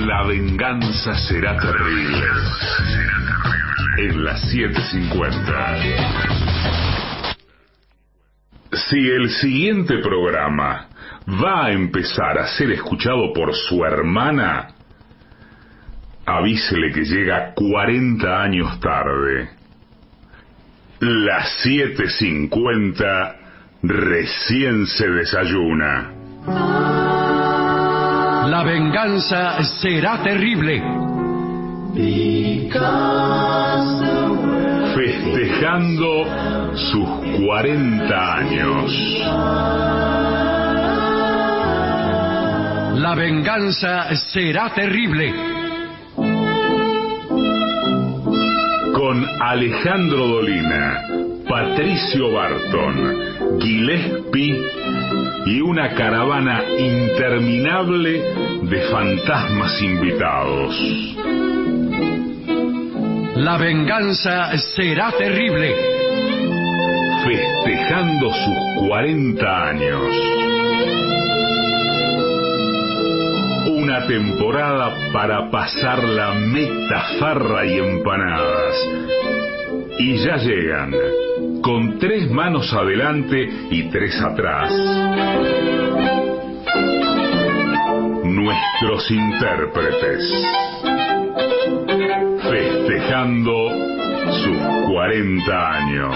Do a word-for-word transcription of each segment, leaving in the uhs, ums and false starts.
La venganza será terrible. En las siete cincuenta. Si el siguiente programa va a empezar a ser escuchado por su hermana, avísele que llega cuarenta años tarde. Las siete cincuenta recién se desayuna. La venganza será terrible. Festejando sus cuarenta años. La venganza será terrible. Con Alejandro Dolina, Patricio Barton, Gillespie y una caravana interminable de fantasmas invitados. La venganza será terrible. Festejando sus cuarenta años. Una temporada para pasar la meta, farra y empanadas. Y ya llegan, con tres manos adelante y tres atrás, nuestros intérpretes, festejando sus cuarenta años.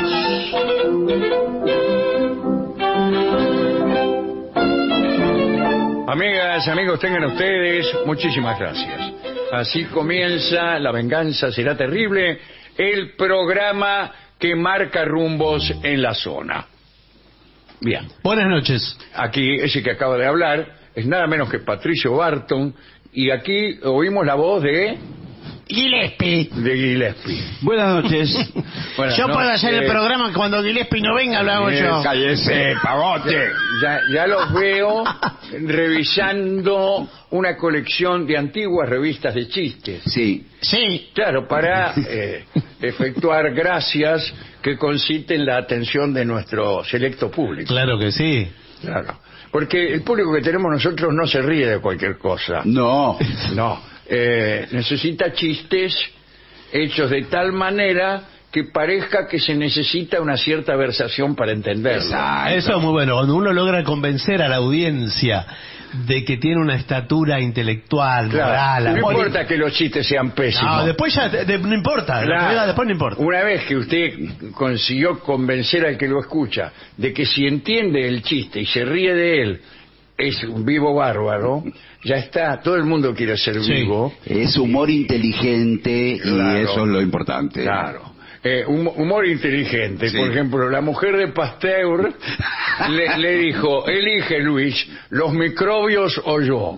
Amigas, amigos, tengan ustedes muchísimas gracias. Así comienza La venganza será terrible, el programa que marca rumbos en la zona. Bien. Buenas noches. Aquí, ese que acaba de hablar, es nada menos que Patricio Barton, y aquí oímos la voz de... Gillespie. De Gillespie. Buenas noches. Buenas yo puedo noches. hacer el programa cuando Gillespie no venga, lo hago Eh, yo. Cállese, pavote. Ya, ya los veo revisando una colección de antiguas revistas de chistes. Sí. Sí. Claro, para eh, efectuar gracias que conciten la atención de nuestro selecto público. Claro que sí. Claro. Porque el público que tenemos nosotros no se ríe de cualquier cosa. No. No. Eh, necesita chistes hechos de tal manera que parezca que se necesita una cierta versación para entenderlo. Exacto. Eso es muy bueno. Cuando uno logra convencer a la audiencia de que tiene una estatura intelectual, Claro. moral, No amor- importa que los chistes sean pésimos. No, después ya de- de- no importa. Claro. La realidad después no importa. Una vez que usted consiguió convencer al que lo escucha de que si entiende el chiste y se ríe de él es un vivo bárbaro, ya está, todo el mundo quiere ser Sí. vivo. Es humor inteligente Claro. y eso es lo importante. Claro. Eh, hum- humor inteligente. Sí. Por ejemplo, la mujer de Pasteur le, le dijo, elige Luis, los microbios o yo.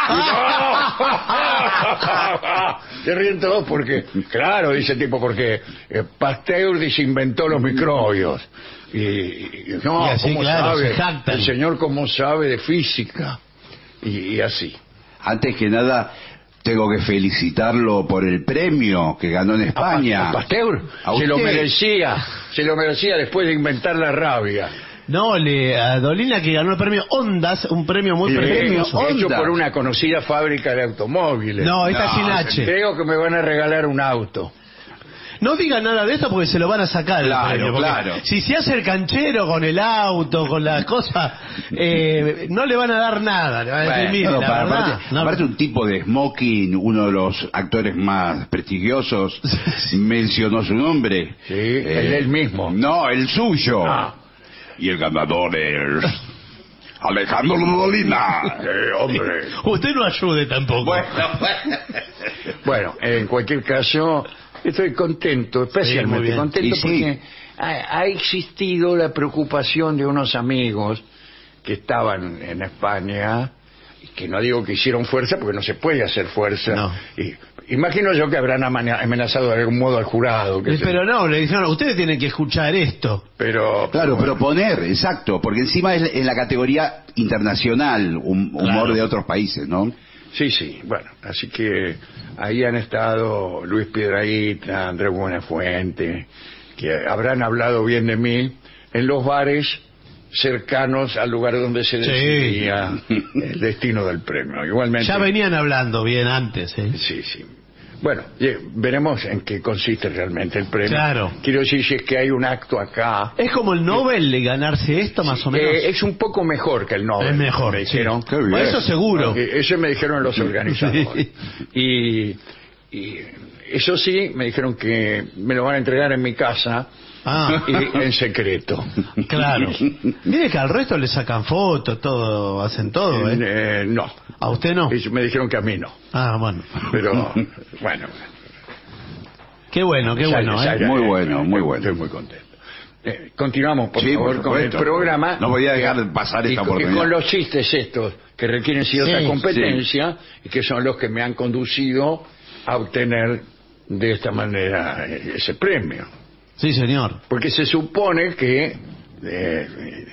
Se ríen todos porque, claro, dice el tipo, porque eh, Pasteur dice inventó los microbios. Y, y- no, Y así, ¿cómo claro, sabe? se jactan. El señor cómo sabe de física. Y, y así. Antes que nada, tengo que felicitarlo por el premio que ganó en ¿A Pa- España. a Pasteur? ¿A Se lo usted? merecía, se lo merecía después de inventar la rabia. No, le, a Dolina que ganó el premio Ondas, un premio muy El premio prestigioso. Hecho Honda. por una conocida fábrica de automóviles. No, esta No, sin H. Creo que me van a regalar un auto. No diga nada de esto porque se lo van a sacar. el Claro, premio, porque claro. Si se hace el canchero con el auto, con las cosas, eh, no le van a dar nada. Le van a decir, Bueno, mire, no, la para- verdad, aparte, no- aparte un tipo de smoking, uno de los actores más prestigiosos, mencionó su nombre. Sí, el él mismo. No, el suyo. Ah. Y el ganador es Alejandro Dolina. Eh, hombre. Usted no ayude tampoco. Bueno, Bueno, en cualquier caso, estoy contento, muy especialmente bien. contento Y sí. porque ha, ha existido la preocupación de unos amigos que estaban en España, y que no digo que hicieron fuerza porque no se puede hacer fuerza. No. Y, imagino yo que habrán amane- amenazado de algún modo al jurado. que Eh, se- Pero no, le dijeron, ustedes tienen que escuchar esto. pero claro, proponer, exacto, porque encima es en la categoría internacional, hum- humor Claro. de otros países, ¿no? Sí, sí, bueno, así que ahí han estado Luis Piedrahíta, Andrés Buenafuente, que habrán hablado bien de mí en los bares cercanos al lugar donde se Sí. decidía el destino del premio. Igualmente. Ya venían hablando bien antes, ¿eh? Sí, sí. Bueno, eh, veremos en qué consiste realmente el premio. Claro. Quiero decir, si es que hay un acto acá. Es como el Nobel de ganarse esto, más o menos. Eh, es un poco mejor que el Nobel. Es mejor, me sí. dijeron. Qué bien. Eso seguro. Eh, Eso me dijeron los organizadores. Sí. Y, y eso sí, me dijeron que me lo van a entregar en mi casa Ah, y en secreto. claro. Mire que al resto le sacan fotos, todo, hacen todo, ¿eh? Eh, no. ¿A usted no? Y me dijeron que a mí no. Ah, bueno. Pero, bueno. Qué bueno, qué bueno, Ya- ¿eh? ya- Muy bueno, muy bueno. Estoy muy contento. Eh, continuamos, por Sí, favor, por con el supuesto. programa. No voy a dejar pasar Y esta con- y oportunidad. con los chistes estos, que requieren cierta Sí, competencia, y que son los que me han conducido a obtener de esta manera eh, ese premio. Sí, señor. Porque se supone que eh,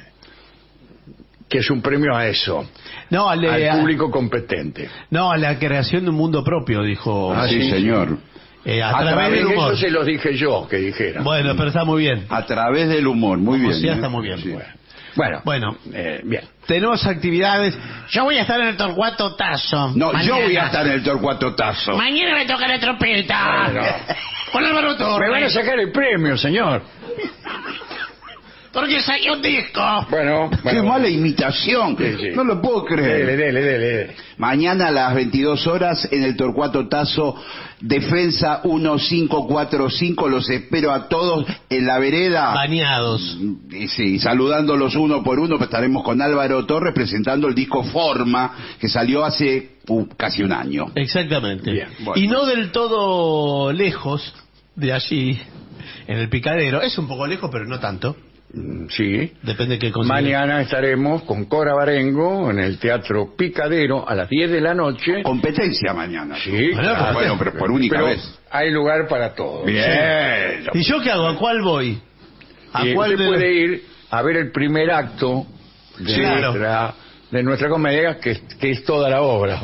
que es un premio a eso, No, al, al a- público competente. no, a la creación de un mundo propio, dijo. Ah, sí, sí, señor. Eh, a, A través través del Eso humor. se los dije yo que dijera. Bueno, pero está muy bien. A través del humor, muy Como bien. sea, ¿eh? está muy bien. Sí. Bueno, Bueno. eh, bien. Tenemos actividades. Yo voy a estar en el Torcuato Tazo. No, mañana. yo voy a estar en el Torcuato Tazo. Mañana me toca la trompeta. Bueno. Con Álvaro Me van a Torres. sacar el premio, señor. Porque saqué un disco. Bueno, Qué bueno. mala imitación. Sí, sí. No lo puedo creer. Dele, dele, dele, dele. Mañana a las veintidós horas en el Torcuato Tazo, Defensa mil quinientos cuarenta y cinco. Los espero a todos en la vereda. Bañados. Y sí, saludándolos uno por uno, estaremos con Álvaro Torres presentando el disco Forma, que salió hace uh, casi un año. Exactamente. Bien, bueno. Y no del todo lejos de allí, en el Picadero. Es un poco lejos, pero no tanto. Mm, Sí. Depende de qué considere. Mañana estaremos con Cora Barengo en el Teatro Picadero a las diez de la noche. Competencia mañana. Sí, Bueno, claro. bueno, pero por única Pero vez. hay lugar para todos. Bien. ¿Y yo qué hago? ¿A cuál voy? ¿A Y cuál usted de- puede ir a ver el primer acto de, Sí, claro. nuestra, de nuestra comedia, que, que es toda la obra.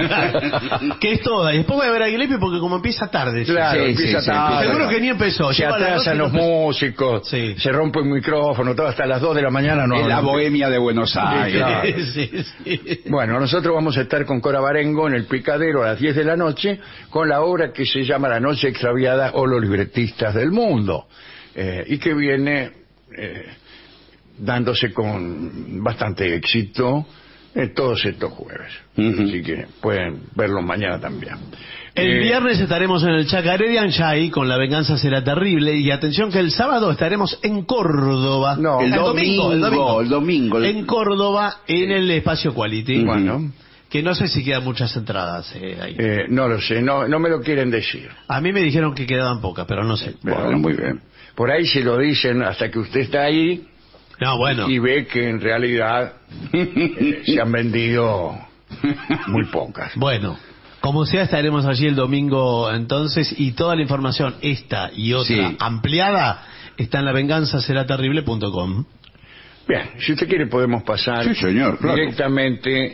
que es toda. Y después voy a ver a Gillespie porque como empieza tarde. Claro, Sí, empieza sí, sí, tarde. Seguro que ni empezó. Se Lleva las atrasan dos los y no empezó. músicos, Sí. se rompe el micrófono, todo hasta las dos de la mañana. No En la hablan. bohemia de Buenos Aires. claro. Sí, sí. Bueno, nosotros vamos a estar con Cora Barengo en el Picadero a las diez de la noche con la obra que se llama La Noche Extraviada o Los Libretistas del Mundo, eh, y que viene eh, dándose con bastante éxito eh, todos estos jueves. Ujú. Así que pueden verlo mañana también. El Eh, viernes estaremos en el Chacarerian Chai con La Venganza Será Terrible. Y atención que el sábado estaremos en Córdoba. No, El domingo, el domingo. el domingo. En Córdoba, en el Espacio Quality. Bueno, Que no sé si quedan muchas entradas eh, ahí. eh, no lo sé, no, no me lo quieren decir. A mí me dijeron que quedaban pocas, pero no sé. Bueno, muy bien. Por ahí se lo dicen hasta que usted está ahí No, bueno. y ve que en realidad eh, se han vendido muy pocas. Bueno, como sea, estaremos allí el domingo entonces. Y toda la información, esta y otra Sí. ampliada, está en la venganza será terrible punto com. Bien, si usted quiere podemos pasar Sí, señor, claro. directamente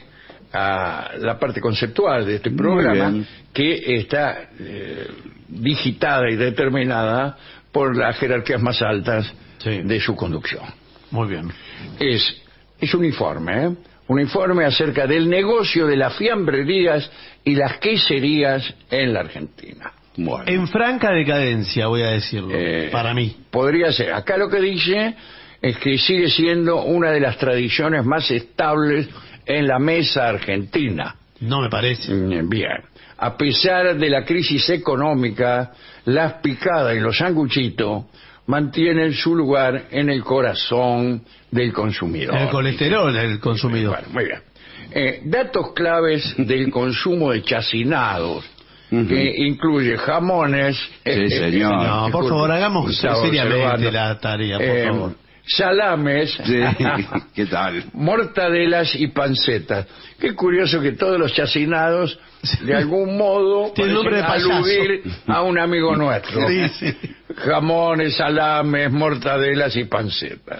a la parte conceptual de este Muy programa, bien. que está eh, digitada y determinada por las jerarquías más altas Sí. de su conducción. Muy bien. Es, es un informe, ¿eh? un informe acerca del negocio de las fiambrerías y las queserías en la Argentina. Bueno. En franca decadencia, voy a decirlo, Eh, para mí. Podría ser. Acá lo que dice es que sigue siendo una de las tradiciones más estables en la mesa argentina. No me parece. Mm, Bien. A pesar de la crisis económica, las picadas y los sanguchitos mantienen su lugar en el corazón del consumidor. El colesterol, el consumidor. Bueno, muy bien. Eh, datos claves del consumo de chacinados, Ujú. que incluye jamones. Sí, señor. No, por disculpe, favor, hagamos estaba seriamente observando. la tarea, por Eh, favor. Salames, Sí. ¿Qué tal? mortadelas y pancetas. Qué curioso que todos los chacinados, de algún modo, Tiene nombre de parecen payaso. aludir a un amigo nuestro. Sí, sí. Jamones, salames, mortadelas y pancetas.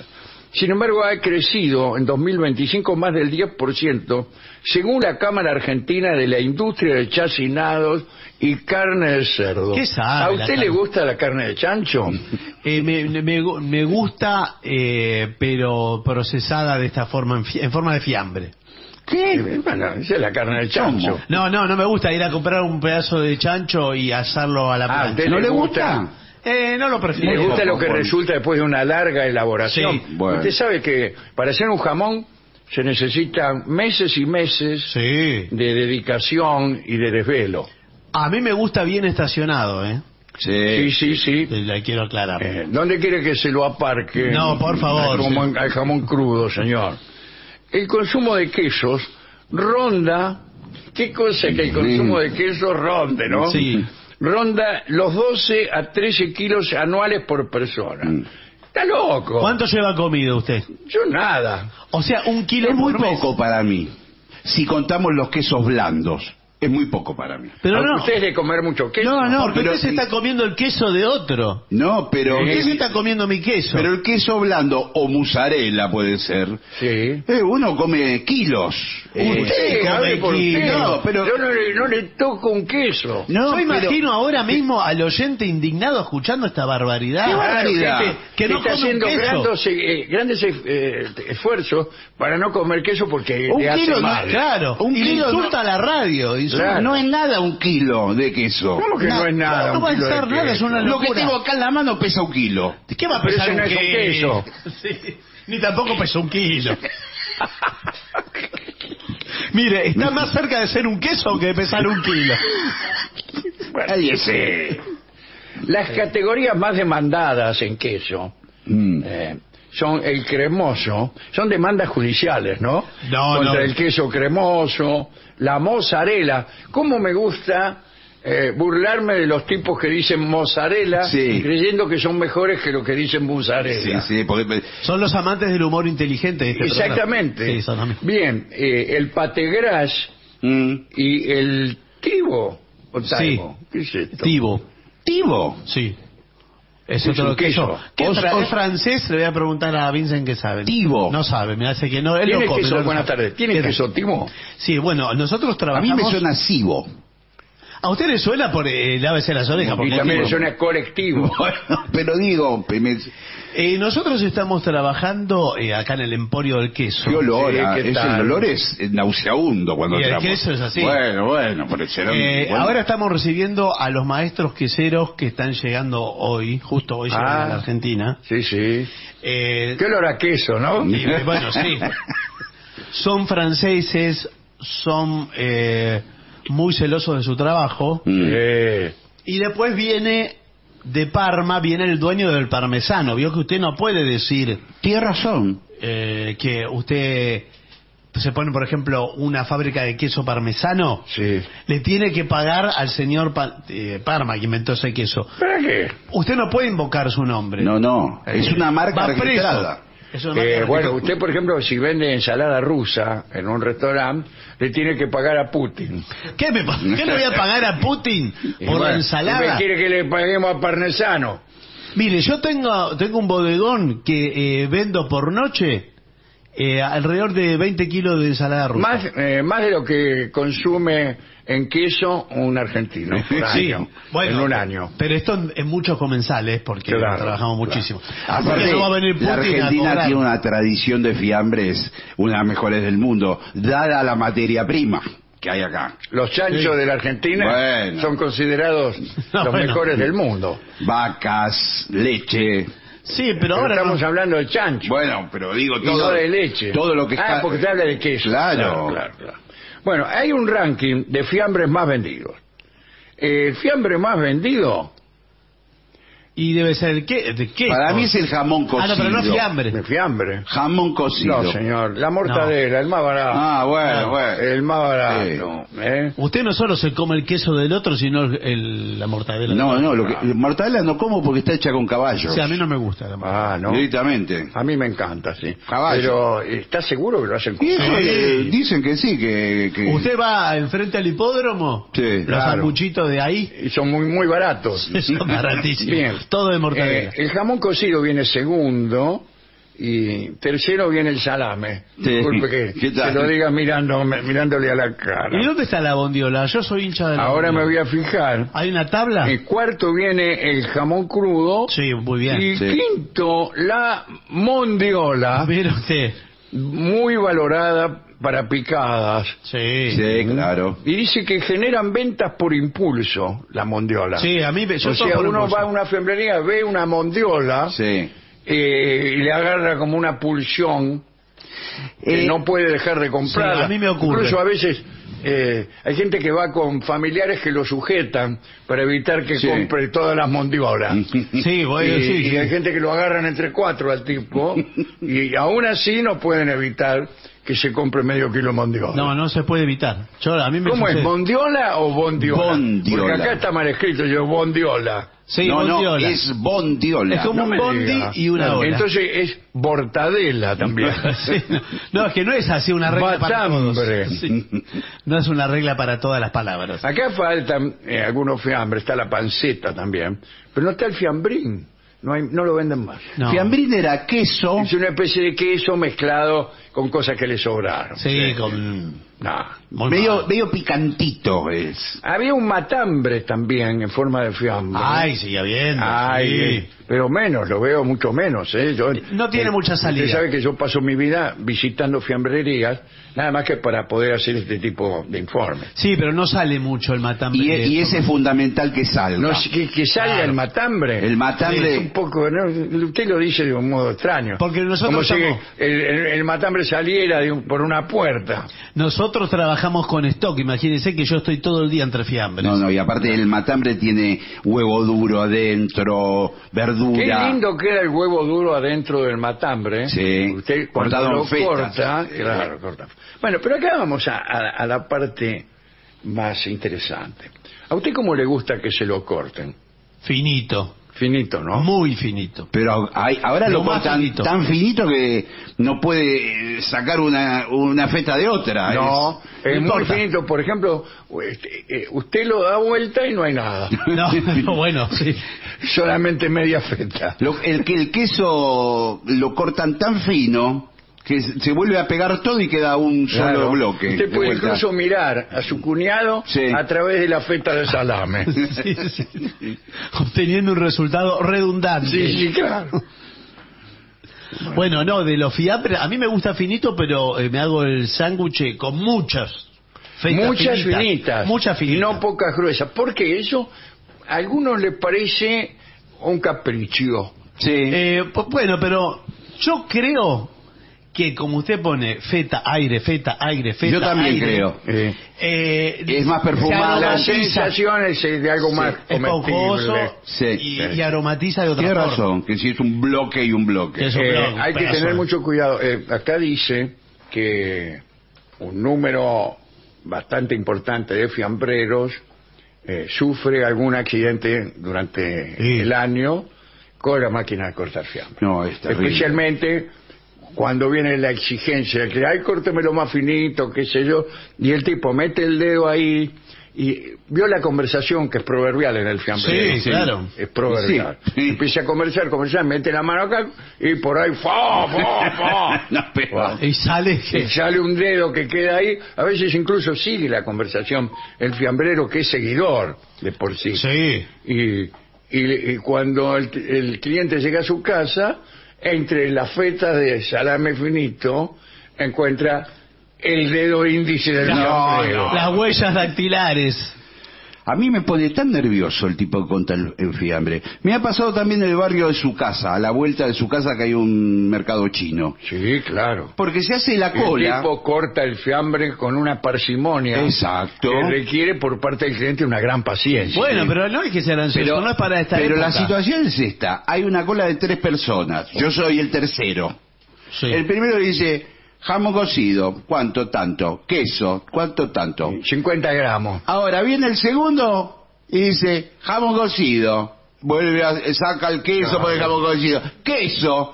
Sin embargo, ha crecido en dos mil veinticinco más del diez por ciento, según la Cámara Argentina de la Industria de Chacinados y Carne de Cerdo. ¿Qué sabe ¿A la usted carne? le gusta la carne de chancho? Eh, me, me, me gusta, eh, pero procesada de esta forma, en, fi- en forma de fiambre. ¿Qué? Bueno, esa es la carne de chancho. ¿Cómo? No, no, no me gusta ir a comprar un pedazo de chancho y asarlo a la Ah, plancha. ¿usted ¿No le le gusta? gusta? Eh, no lo prefiero. ¿Le gusta lo que Bueno. resulta después de una larga elaboración? Sí, bueno. Usted sabe que para hacer un jamón se necesitan meses y meses Sí. de dedicación y de desvelo. A mí me gusta bien estacionado, ¿eh? Sí, sí, sí. Le quiero aclarar. Eh, ¿Dónde quiere que se lo aparque? No, por favor. Al jamón, al jamón crudo, señor. El consumo de quesos ronda... ¿Qué cosa que el consumo de quesos ronde, no? Sí. Ronda los doce a trece kilos anuales por persona. Mm. Está loco. ¿Cuánto lleva comido usted? Yo nada. O sea, un kilo Es muy por mes. poco para mí. Si contamos los quesos blandos, es muy poco para mí. Pero no, Usted es de comer mucho queso. No, no. porque pero usted se sí. está comiendo el queso de otro. No, pero... Usted se está comiendo mi queso. Pero el queso blando o mozzarella puede ser. Sí. Eh, uno come kilos. Eh, Usted, come hable por kilos. usted. No, pero- Yo no, le- no le toco un queso. no, Yo pero- imagino ahora mismo al oyente indignado escuchando esta barbaridad. ¿Qué barbaridad? Gente Que no está come un haciendo queso. grandes, eh, grandes eh, esfuerzos para no comer queso porque Un le hace kilo, mal. Claro, Un y le kilo insulta no- a la radio. insulta- Claro. No es nada un kilo de queso. ¿Cómo que no, es nada? no un va a kilo de ser nada, es queso? una Lo que locura. tengo acá en la mano pesa un kilo. ¿Qué va a Pero pesar ese no un es un queso? queso. Sí, ni tampoco pesa un kilo. Mire, está más cerca de ser un queso que de pesar un kilo. Cállese. Las categorías más demandadas en queso Mm. eh, son el cremoso, son demandas judiciales, ¿no? No, Contra no. el queso cremoso, la mozzarella. ¿Cómo me gusta eh, burlarme de los tipos que dicen mozzarella, Sí. creyendo que son mejores que lo que dicen Sí, mozzarella? sí, porque... Son los amantes del humor inteligente de este Exactamente. programa. Sí, son los mismos. Bien, eh, el pategras Mm. y el tibo. O Sí. taibo. ¿Qué es esto? Tibo. Tibo. Sí. Es Es otro un queso. queso. ¿Qué Os- fra- os- es francés? Le voy a preguntar a Vincent qué sabe. Tibo. No sabe, me hace que no. Él ¿Tiene lo come, queso? no lo Buenas sabe. tardes. ¿Tiene ¿Qué queso tal? timo? Sí, bueno, nosotros A trabajamos... mí me suena cibo. ¿A usted le suena por el lávese las orejas? Y Porque también tibo. suena colectivo. Bueno, pero digo, me- Eh, nosotros estamos trabajando eh, acá en el Emporio del Queso. qué olor, Sí, ah, ¿qué es tal? el olor es nauseabundo cuando Y el entramos. queso es así. Bueno, bueno, pero será un- Eh, bueno. Ahora estamos recibiendo a los maestros queseros que están llegando hoy, justo hoy llegan Ah. a la Argentina. Sí, sí. Eh, ¿Qué olor a queso, no? y, eh, bueno, sí. Son franceses, son eh, muy celosos de su trabajo. Mm. Eh, Y después viene de Parma, viene el dueño del parmesano. Vio que usted no puede decir Tiene razón. eh, que usted se pone, por ejemplo, una fábrica de queso parmesano. sí. Le tiene que pagar al señor Pa- eh, Parma, que inventó ese queso. ¿Para qué? Usted no puede invocar su nombre. No, no, es una marca Va preso. registrada. Es una marca Eh, bueno, registrada. usted, por ejemplo, si vende ensalada rusa en un restaurante, le tiene que pagar a Putin. ¿Qué, me, pa- ¿Qué le voy a pagar a Putin Y por la bueno, ensalada? ¿usted quiere que le paguemos a Parnesano? Mire, yo tengo, tengo un bodegón que eh, vendo por noche eh, alrededor de veinte kilos de ensalada rusa. Más, eh, más de lo que consume en queso un argentino por Sí, año, bueno, en un año. Pero esto en, en muchos comensales, porque Claro, trabajamos muchísimo. Aparte, Porque no va a venir Putin la a Argentina cobrar. tiene una tradición de fiambres, una de las mejores del mundo, dada la materia prima que hay acá. Los chanchos Sí. de la Argentina Bueno. son considerados No, los bueno. mejores del mundo. Vacas, leche. Sí, pero, Pero ahora estamos no. hablando de chancho. Bueno, pero digo Y todo. no de leche. Todo lo que ah, está. porque usted habla de queso. Claro. claro, claro. Bueno, hay un ranking de fiambres más vendidos. El fiambre más vendido, Y debe ser el qué, de qué. Para mí es el jamón cocido. Ah, no, pero no fiambre. el fiambre. Jamón cocido. No, señor, la mortadela, el más barato. Ah, bueno, bueno. El más barato. ¿eh? Usted no solo se come el queso del otro, sino el, el- la mortadela. No, no, lo que, mortadela no como porque está hecha con caballo. Sí, a mí no me gusta la mortadela. Ah, no. Directamente. A mí me encanta, sí. Caballo. Pero, ¿está seguro que lo hacen con Y eso, caballo? eh, dicen que sí, que... que- ¿Usted va enfrente al hipódromo? Sí, Los claro. sanguchitos de ahí. Y son muy, muy baratos. Son baratísimos. Bien. Todo de mortadela. Eh, el jamón cocido viene segundo Y tercero viene el salame. Sí. Disculpe que ¿Qué tal? se lo diga mirando, mirándole a la cara. ¿Y dónde está la bondiola? Yo soy hincha de la Ahora me bondiola. voy a fijar. ¿Hay una tabla? En cuarto viene el jamón crudo. Sí, muy bien. Y Sí. quinto, la mondiola, Mire usted. muy valorada para picadas. Sí. Sí, claro. Y dice que generan ventas por impulso, la mondiola. Sí, a mí me- yo o todo sea, por uno impulso. va a una fiambrería, ve una mondiola Sí. eh, y le agarra como una pulsión que Eh, no puede dejar de comprarla. sí, a mí me ocurre. Incluso a veces eh, hay gente que va con familiares que lo sujetan para evitar que Sí. compre todas las mondiolas. Sí, bueno, y, sí, y sí. hay gente que lo agarran entre cuatro al tipo y aún así no pueden evitar que se compre medio kilo de mondiola. No, no se puede evitar. Yo, a mí me ¿Cómo es? sucede. ¿Mondiola o bondiola? Bondiola. Porque acá está mal escrito, yo bondiola. Sí, no, no, bondiola. es bondiola. Es como No un me bondi diga. y una No, ola. Entonces es mortadela también. Sí, no, no, es que no es así una regla para todos. Matambre. Sí. No es una regla para todas las palabras. Acá faltan eh, algunos fiambres, está la panceta también, pero no está el fiambrín, no, hay, no lo venden más. No. Fiambrín era queso. Es una especie de queso mezclado con cosas que le sobraron. Sí, con... No. muy Medio, mal. medio picantito es. Había un matambre también en forma de fiambre. Ay, sigue habiendo. Ay, sí. eh, pero menos, lo veo mucho menos. ¿eh? Yo, No tiene mucha salida. Usted sabe que yo paso mi vida visitando fiambrerías, nada más que para poder hacer este tipo de informes. Sí, pero no sale mucho el matambre. Y, y ese es fundamental que salga. No, es que, que salga Claro. el matambre. El matambre- Es un poco, ¿no? Usted lo dice de un modo extraño. Porque nosotros Como si estamos- el, el- el matambre saliera de un- por una puerta. Nosotros trabajamos con stock. Imagínense que yo estoy todo el día entre fiambres. No, no, y aparte el matambre tiene huevo duro adentro, verdura. Qué lindo queda el huevo duro adentro del matambre. Sí. Usted cuando Cortado lo en fetas. corta, claro, corta. Bueno, pero acá vamos a, a- a la parte más interesante. ¿A usted cómo le gusta que se lo corten? Finito. Finito, ¿no? Muy finito. Pero hay- ahora Lo lo más cortan finito. tan finito que no puede eh, sacar una, una feta de otra. No, Es- es no muy importa. finito. Por ejemplo, este, eh, usted lo da vuelta y no hay nada. No, no, bueno, sí. Solamente media feta. Lo- el que el queso lo cortan tan fino que se se vuelve a pegar todo y queda un solo Claro. bloque. Usted de puede vuelta. incluso mirar a su cuñado Sí. a través de la feta de salame. Sí, sí. Obteniendo un resultado redundante. Sí, sí, claro. Bueno, no, de los fiambres, a mí me gusta finito, pero eh, me hago el sándwich con muchas fetas Muchas finitas. Muchas Y finitas. no pocas gruesas. Porque eso a algunos les parece un capricho. Sí. Eh, pues, bueno, pero yo creo que como usted pone feta, aire, feta, aire, feta, Yo también aire, creo. Eh, eh, Es más se perfumado. la aromatiza, sensación es eh, de algo más es esponjoso comestible. Sí. y, y aromatiza de otra Tiene forma. razón, que si es un bloque y un bloque. Eso. Eh, Pero, hay que pedazo. tener mucho cuidado. Eh, acá dice que un número bastante importante de fiambreros eh, sufre algún accidente durante Sí. el año con la máquina de cortar fiambre. No, es terrible. Especialmente cuando viene la exigencia de que, ay, córtemelo más finito, qué sé yo, y el tipo mete el dedo ahí y vio la conversación que es proverbial en el fiambre. Sí, claro. Es proverbial. Sí, sí. Empieza a conversar, conversar, mete la mano acá y por ahí, ¡fa, fa, fa! No, pero- Y sale Y que... sale un dedo que queda ahí. A veces incluso sigue la conversación el fiambrero que es seguidor de por sí. Sí. Y, y- y cuando el, el cliente llega a su casa, entre las fetas de salame finito, encuentra el dedo índice del No, fiambrero. no. Las huellas dactilares. A mí me pone tan nervioso el tipo que conta el, el fiambre. Me ha pasado también en el barrio de su casa, a la vuelta de su casa que hay un mercado chino. Sí, claro. Porque se hace la El cola. tipo corta el fiambre con una parsimonia Exacto. que requiere por parte del cliente una gran paciencia. Bueno, pero no hay que ser ansioso, Pero, no es para esta pero la época. situación es esta. Hay una cola de tres personas. Yo soy el tercero. Sí. El primero dice, jamón cocido, ¿cuánto tanto? Queso, ¿cuánto tanto? cincuenta gramos. Ahora viene el segundo y dice, jamón cocido. Vuelve a, saca el queso Ah, por el jamón cocido. Queso.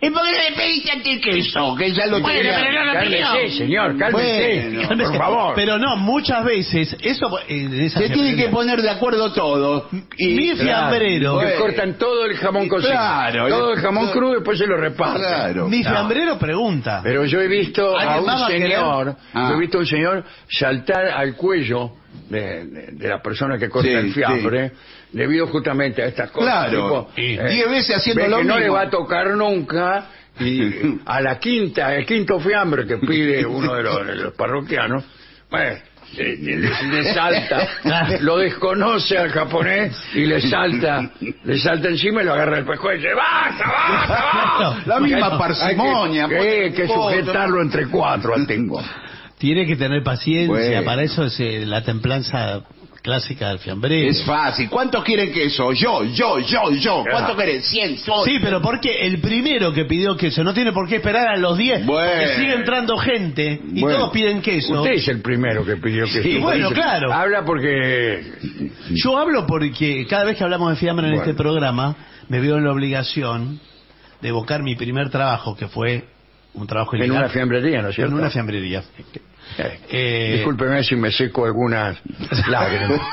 ¿Y por qué le pediste antes queso? Que ya lo Bueno, tenía. pero no lo pidió. Cálmese, señor, cálmese. Bueno, por favor. Pero no, muchas veces, eso en esa Se tienen que fiambrería, poner de acuerdo todos. mi fiambrero, Que Bueno. cortan todo el jamón cocido. Claro. Todo el jamón crudo y después se lo reparten. Claro. mi No. fiambrero pregunta. Pero yo he visto a ¿Alguien más un va a querer? señor, Ah. yo he visto a un señor saltar al cuello de, de- de la persona que corta Sí, el fiambre, debido justamente a estas cosas. Claro. tipo, eh, Diez veces haciendo ve lo que no le mismo. va a tocar nunca y a la quinta, el quinto fiambre que pide uno de los, de los parroquianos, bueno, le, le- le salta, lo desconoce al japonés y le salta, le salta encima y lo agarra el pescuezo y dice, ¡basta, basta, basta! La misma Hay que- parsimonia. Hay que, hay que sujetarlo entre cuatro al tengo. Tiene que tener paciencia, Bueno. para eso es eh, la templanza clásica del fiambrero. Es fácil. ¿Cuántos quieren queso? Yo, yo, yo, yo. ¿Cuánto querés? Cien. soy. Sí, pero porque el primero que pidió queso no tiene por qué esperar a los diez, Bueno. porque sigue entrando gente y Bueno. todos piden queso. Usted es el primero que pidió que Sí, bueno, Dice- claro. Habla porque Yo hablo porque cada vez que hablamos de fiambre en Bueno. este programa, me veo en la obligación de evocar mi primer trabajo, que fue un trabajo en ilegal. una fiambrería, ¿no es cierto? En una fiambrería. Eh, Eh, Discúlpeme si me seco algunas lágrimas.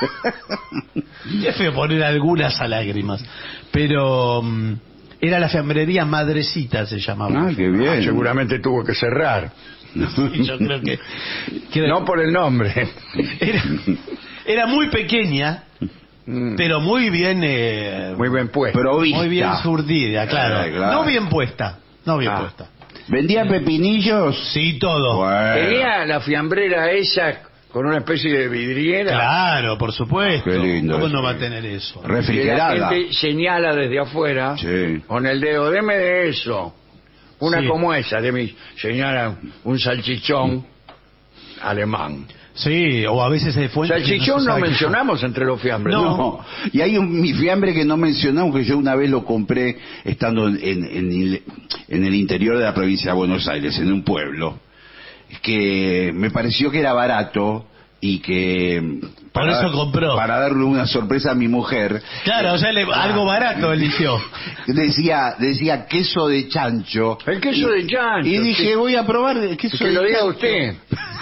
Es feo poner algunas a lágrimas. Pero mm, era la fiambrería Madrecita, se llamaba. Ah, qué bien. Ah, seguramente tuvo que cerrar. Y yo creo que, que No por el nombre. era, era muy pequeña, Mm, pero muy bien eh, Muy bien puesto. Provista. muy bien surdida, claro. Eh, claro. No bien puesta, no bien Ah. puesta. ¿Vendía pepinillos? Sí, todo. Bueno. Tenía la fiambrera esa con una especie de vidriera. Claro, por supuesto. Qué lindo ¿Cómo eso. no va a tener eso? Que la Refrigerada. gente señala desde afuera Sí. con el dedo, deme de eso. Una Sí. como esa, de mi señala un salchichón alemán. Sí, o a veces hay fuentes que Salchichón se no sabe qué mencionamos entre los fiambres. No. No. Y hay un mi fiambre que no mencionamos, que yo una vez lo compré estando en, en, el, en el interior de la provincia de Buenos Aires, en un pueblo, que me pareció que era barato y que... Por eso compró. Para darle una sorpresa a mi mujer. Claro, o sea, le- algo barato eligió. Decía, decía queso de chancho. El queso de chancho. Y dije, sí. voy a probar el queso Que de lo diga chancho. usted.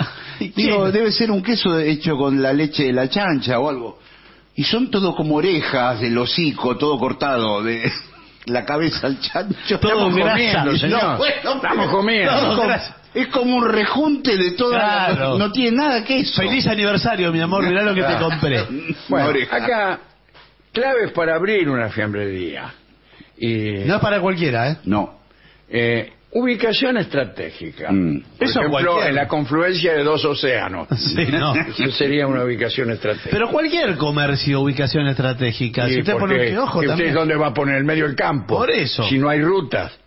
Digo, debe ser un queso hecho con la leche de la chancha o algo. Y son todo como orejas, el hocico, todo cortado, de la cabeza al chancho. Todo Estamos grasa. comiendo, señor. No, bueno, Estamos comiendo. Todo Es como, grasa. es como un rejunte de toda la- Claro. no tiene nada que eso. Feliz aniversario, mi amor, mirá lo que te compré. Bueno, Oreja. acá, claves para abrir una fiambrería. Y, No es para cualquiera, ¿eh? No. eh, ubicación estratégica. Mm. Por Eso ejemplo, cualquiera. en la confluencia de dos océanos. Sí, no. Eso sería una ubicación estratégica. Pero cualquier comercio, ubicación estratégica. Sí, Si usted pone porque- un ojo ¿y usted también. dónde va a poner? ¿El medio del campo? Por eso. Si no hay rutas.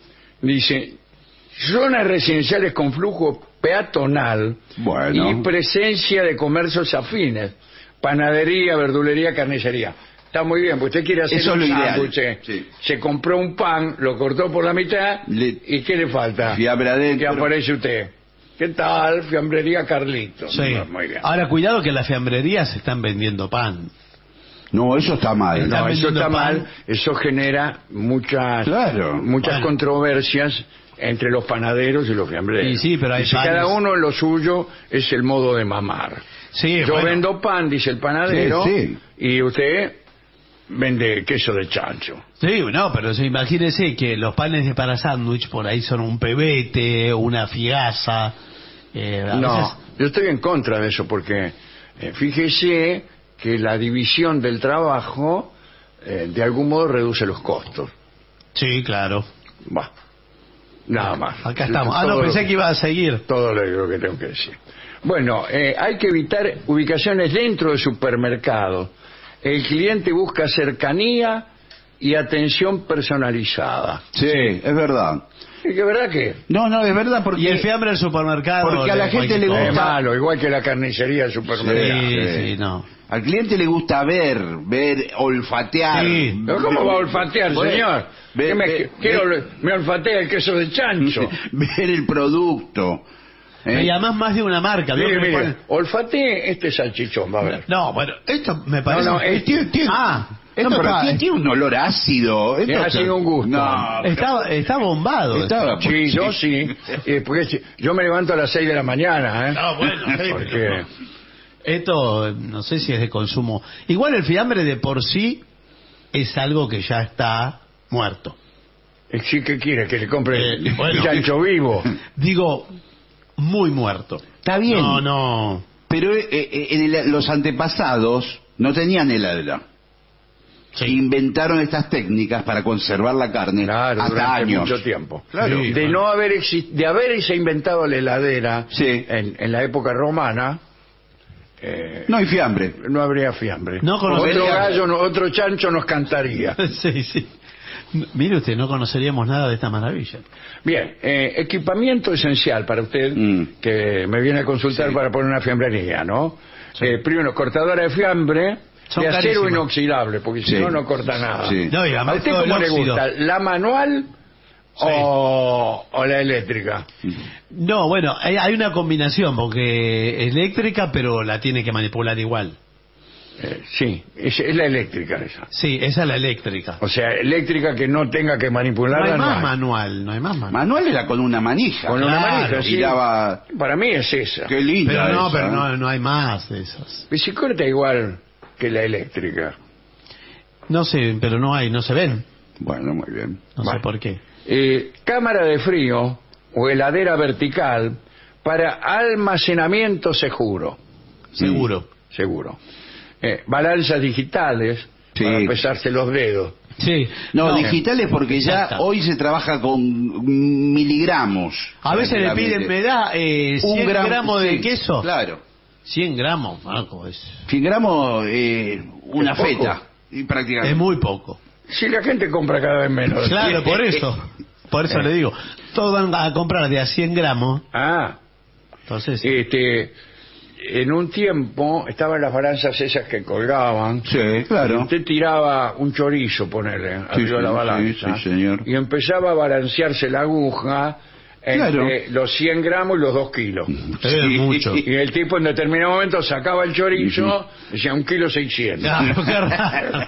Dice, zonas residenciales con flujo peatonal Bueno. y presencia de comercios afines. Panadería, verdulería, carnicería. Está muy bien, porque usted quiere hacer Eso es un lo ideal. sándwich. Sí. Se compró un pan, lo cortó por la mitad. Le- ¿Y qué le falta? Fiambre adentro. Que aparece usted. ¿Qué tal? Fiambrería Carlitos. Sí. Muy bien. Ahora, cuidado que en las fiambrerías están vendiendo pan. No, eso está mal. Está No, eso vendiendo está pan. mal. Eso genera muchas, Claro. muchas Bueno. controversias entre los panaderos y los fiambreros. Sí, sí, pero hay Dice, panes. cada uno lo suyo es el modo de mamar. Sí, Yo bueno. vendo pan, dice el panadero, Sí, sí. y usted vende queso de chancho. Sí, no, pero sí, imagínese que los panes de para sándwich por ahí son un pebete, una figaza. Eh, a No, veces- yo estoy en contra de eso porque eh, fíjese que la división del trabajo eh, de algún modo reduce los costos. Sí, claro. Bah, nada más. Acá estamos. Ah, Todo no, lo- pensé que iba a seguir. Todo lo que tengo que decir. Bueno, eh, hay que evitar ubicaciones dentro de supermercados. El cliente busca cercanía y atención personalizada. Sí, es verdad. ¿Y que verdad que? No, no, es verdad porque... Y el fiambre del supermercado. Porque a la de gente cualquier le cosa. Es gusta- malo, igual que la carnicería del supermercado. Sí, Sí. sí, no. Al cliente le gusta ver, ver, olfatear. Sí. ¿Pero cómo va a olfatear, Bueno, señor? ve- ¿Qué me, ve- quiero, ve- me olfatea el queso de chancho. ver el producto. ¿eh? Y además más de una marca. ¿vio Mire, que le mire, ponen- olfatee este salchichón, va a ver. No, bueno, esto me parece... No, no, Eh, es- tiene- tiene- Ah, Esto No, pero está- tiene- tiene un olor ácido. Esto Ha está- sido un gusto. No, Está, está bombado. Estaba- Sí, yo sí. Eh, porque si- yo me levanto a las seis de la mañana, ¿eh? No, bueno, sí, Porque pero- Esto no sé si es de consumo. Igual el fiambre de por sí es algo que ya está muerto. eh, sí, ¿qué quiere? Que le compre Eh, bueno. chancho vivo. Digo, muy muerto. Está bien. No, no. Pero eh, eh, en el- los antepasados no tenían heladera. Sí. Inventaron estas técnicas para conservar la carne Claro, hasta durante años. mucho tiempo. Claro. Sí. De no haber exi- de haberse inventado la heladera Sí. en, en la época romana, eh, No hay fiambre. no habría fiambre. No conocería- otro gallo, no- otro chancho nos cantaría. Sí, sí. Mire usted, no conoceríamos nada de esta maravilla. Bien, eh, equipamiento esencial para usted Mm. que me viene a consultar Sí. para poner una fiambrería, ¿no? Eh, primero, cortadora de fiambre Son de acero carísimas. inoxidable, porque si Sí. no, no corta nada. Sí. No, y ¿A además usted todo el cómo le óxido. gusta? ¿La manual o, o la eléctrica? No, bueno, hay, hay una combinación, porque eléctrica, pero la tiene que manipular igual. Eh, sí, es, es la eléctrica esa. Sí, esa es la eléctrica. O sea, eléctrica que no tenga que No manipularla. hay más hay. manual, no hay más manual. Manual era con una manija. Con una Claro, manija, y sí. daba- Para mí es esa. Qué linda Pero no, esa, pero ¿eh? no, no hay más de esas. Y se corta igual que la eléctrica. No sé, pero no hay, no se ven. Bueno, muy bien. No Bueno. sé por qué. Eh, cámara de frío o heladera vertical para almacenamiento seguro. Seguro. Seguro. Eh, balanzas digitales Sí. para pesarse los dedos. Sí. No, digitales porque ya Exacto. hoy se trabaja con miligramos. A veces le piden, me da eh, cien gramo- gramos de sí, queso. Claro. cien gramos, Marco, es, cien gramos, eh, una ¿Es poco? feta. Y prácticamente. es muy poco. Si la gente compra cada vez menos. Claro, por eso. Por eso le digo. Todos van a comprar de a cien gramos. Ah, Entonces, este, en un tiempo estaban las balanzas esas que colgaban. Sí, claro. Usted tiraba un chorizo, ponerle, arriba de la sí, balanza. sí, señor. Y empezaba a balancearse la aguja entre Claro. los cien gramos y los dos kilos. es mucho. Y el tipo en determinado momento sacaba el chorizo, decía un kilo seiscientos. Claro, qué raro.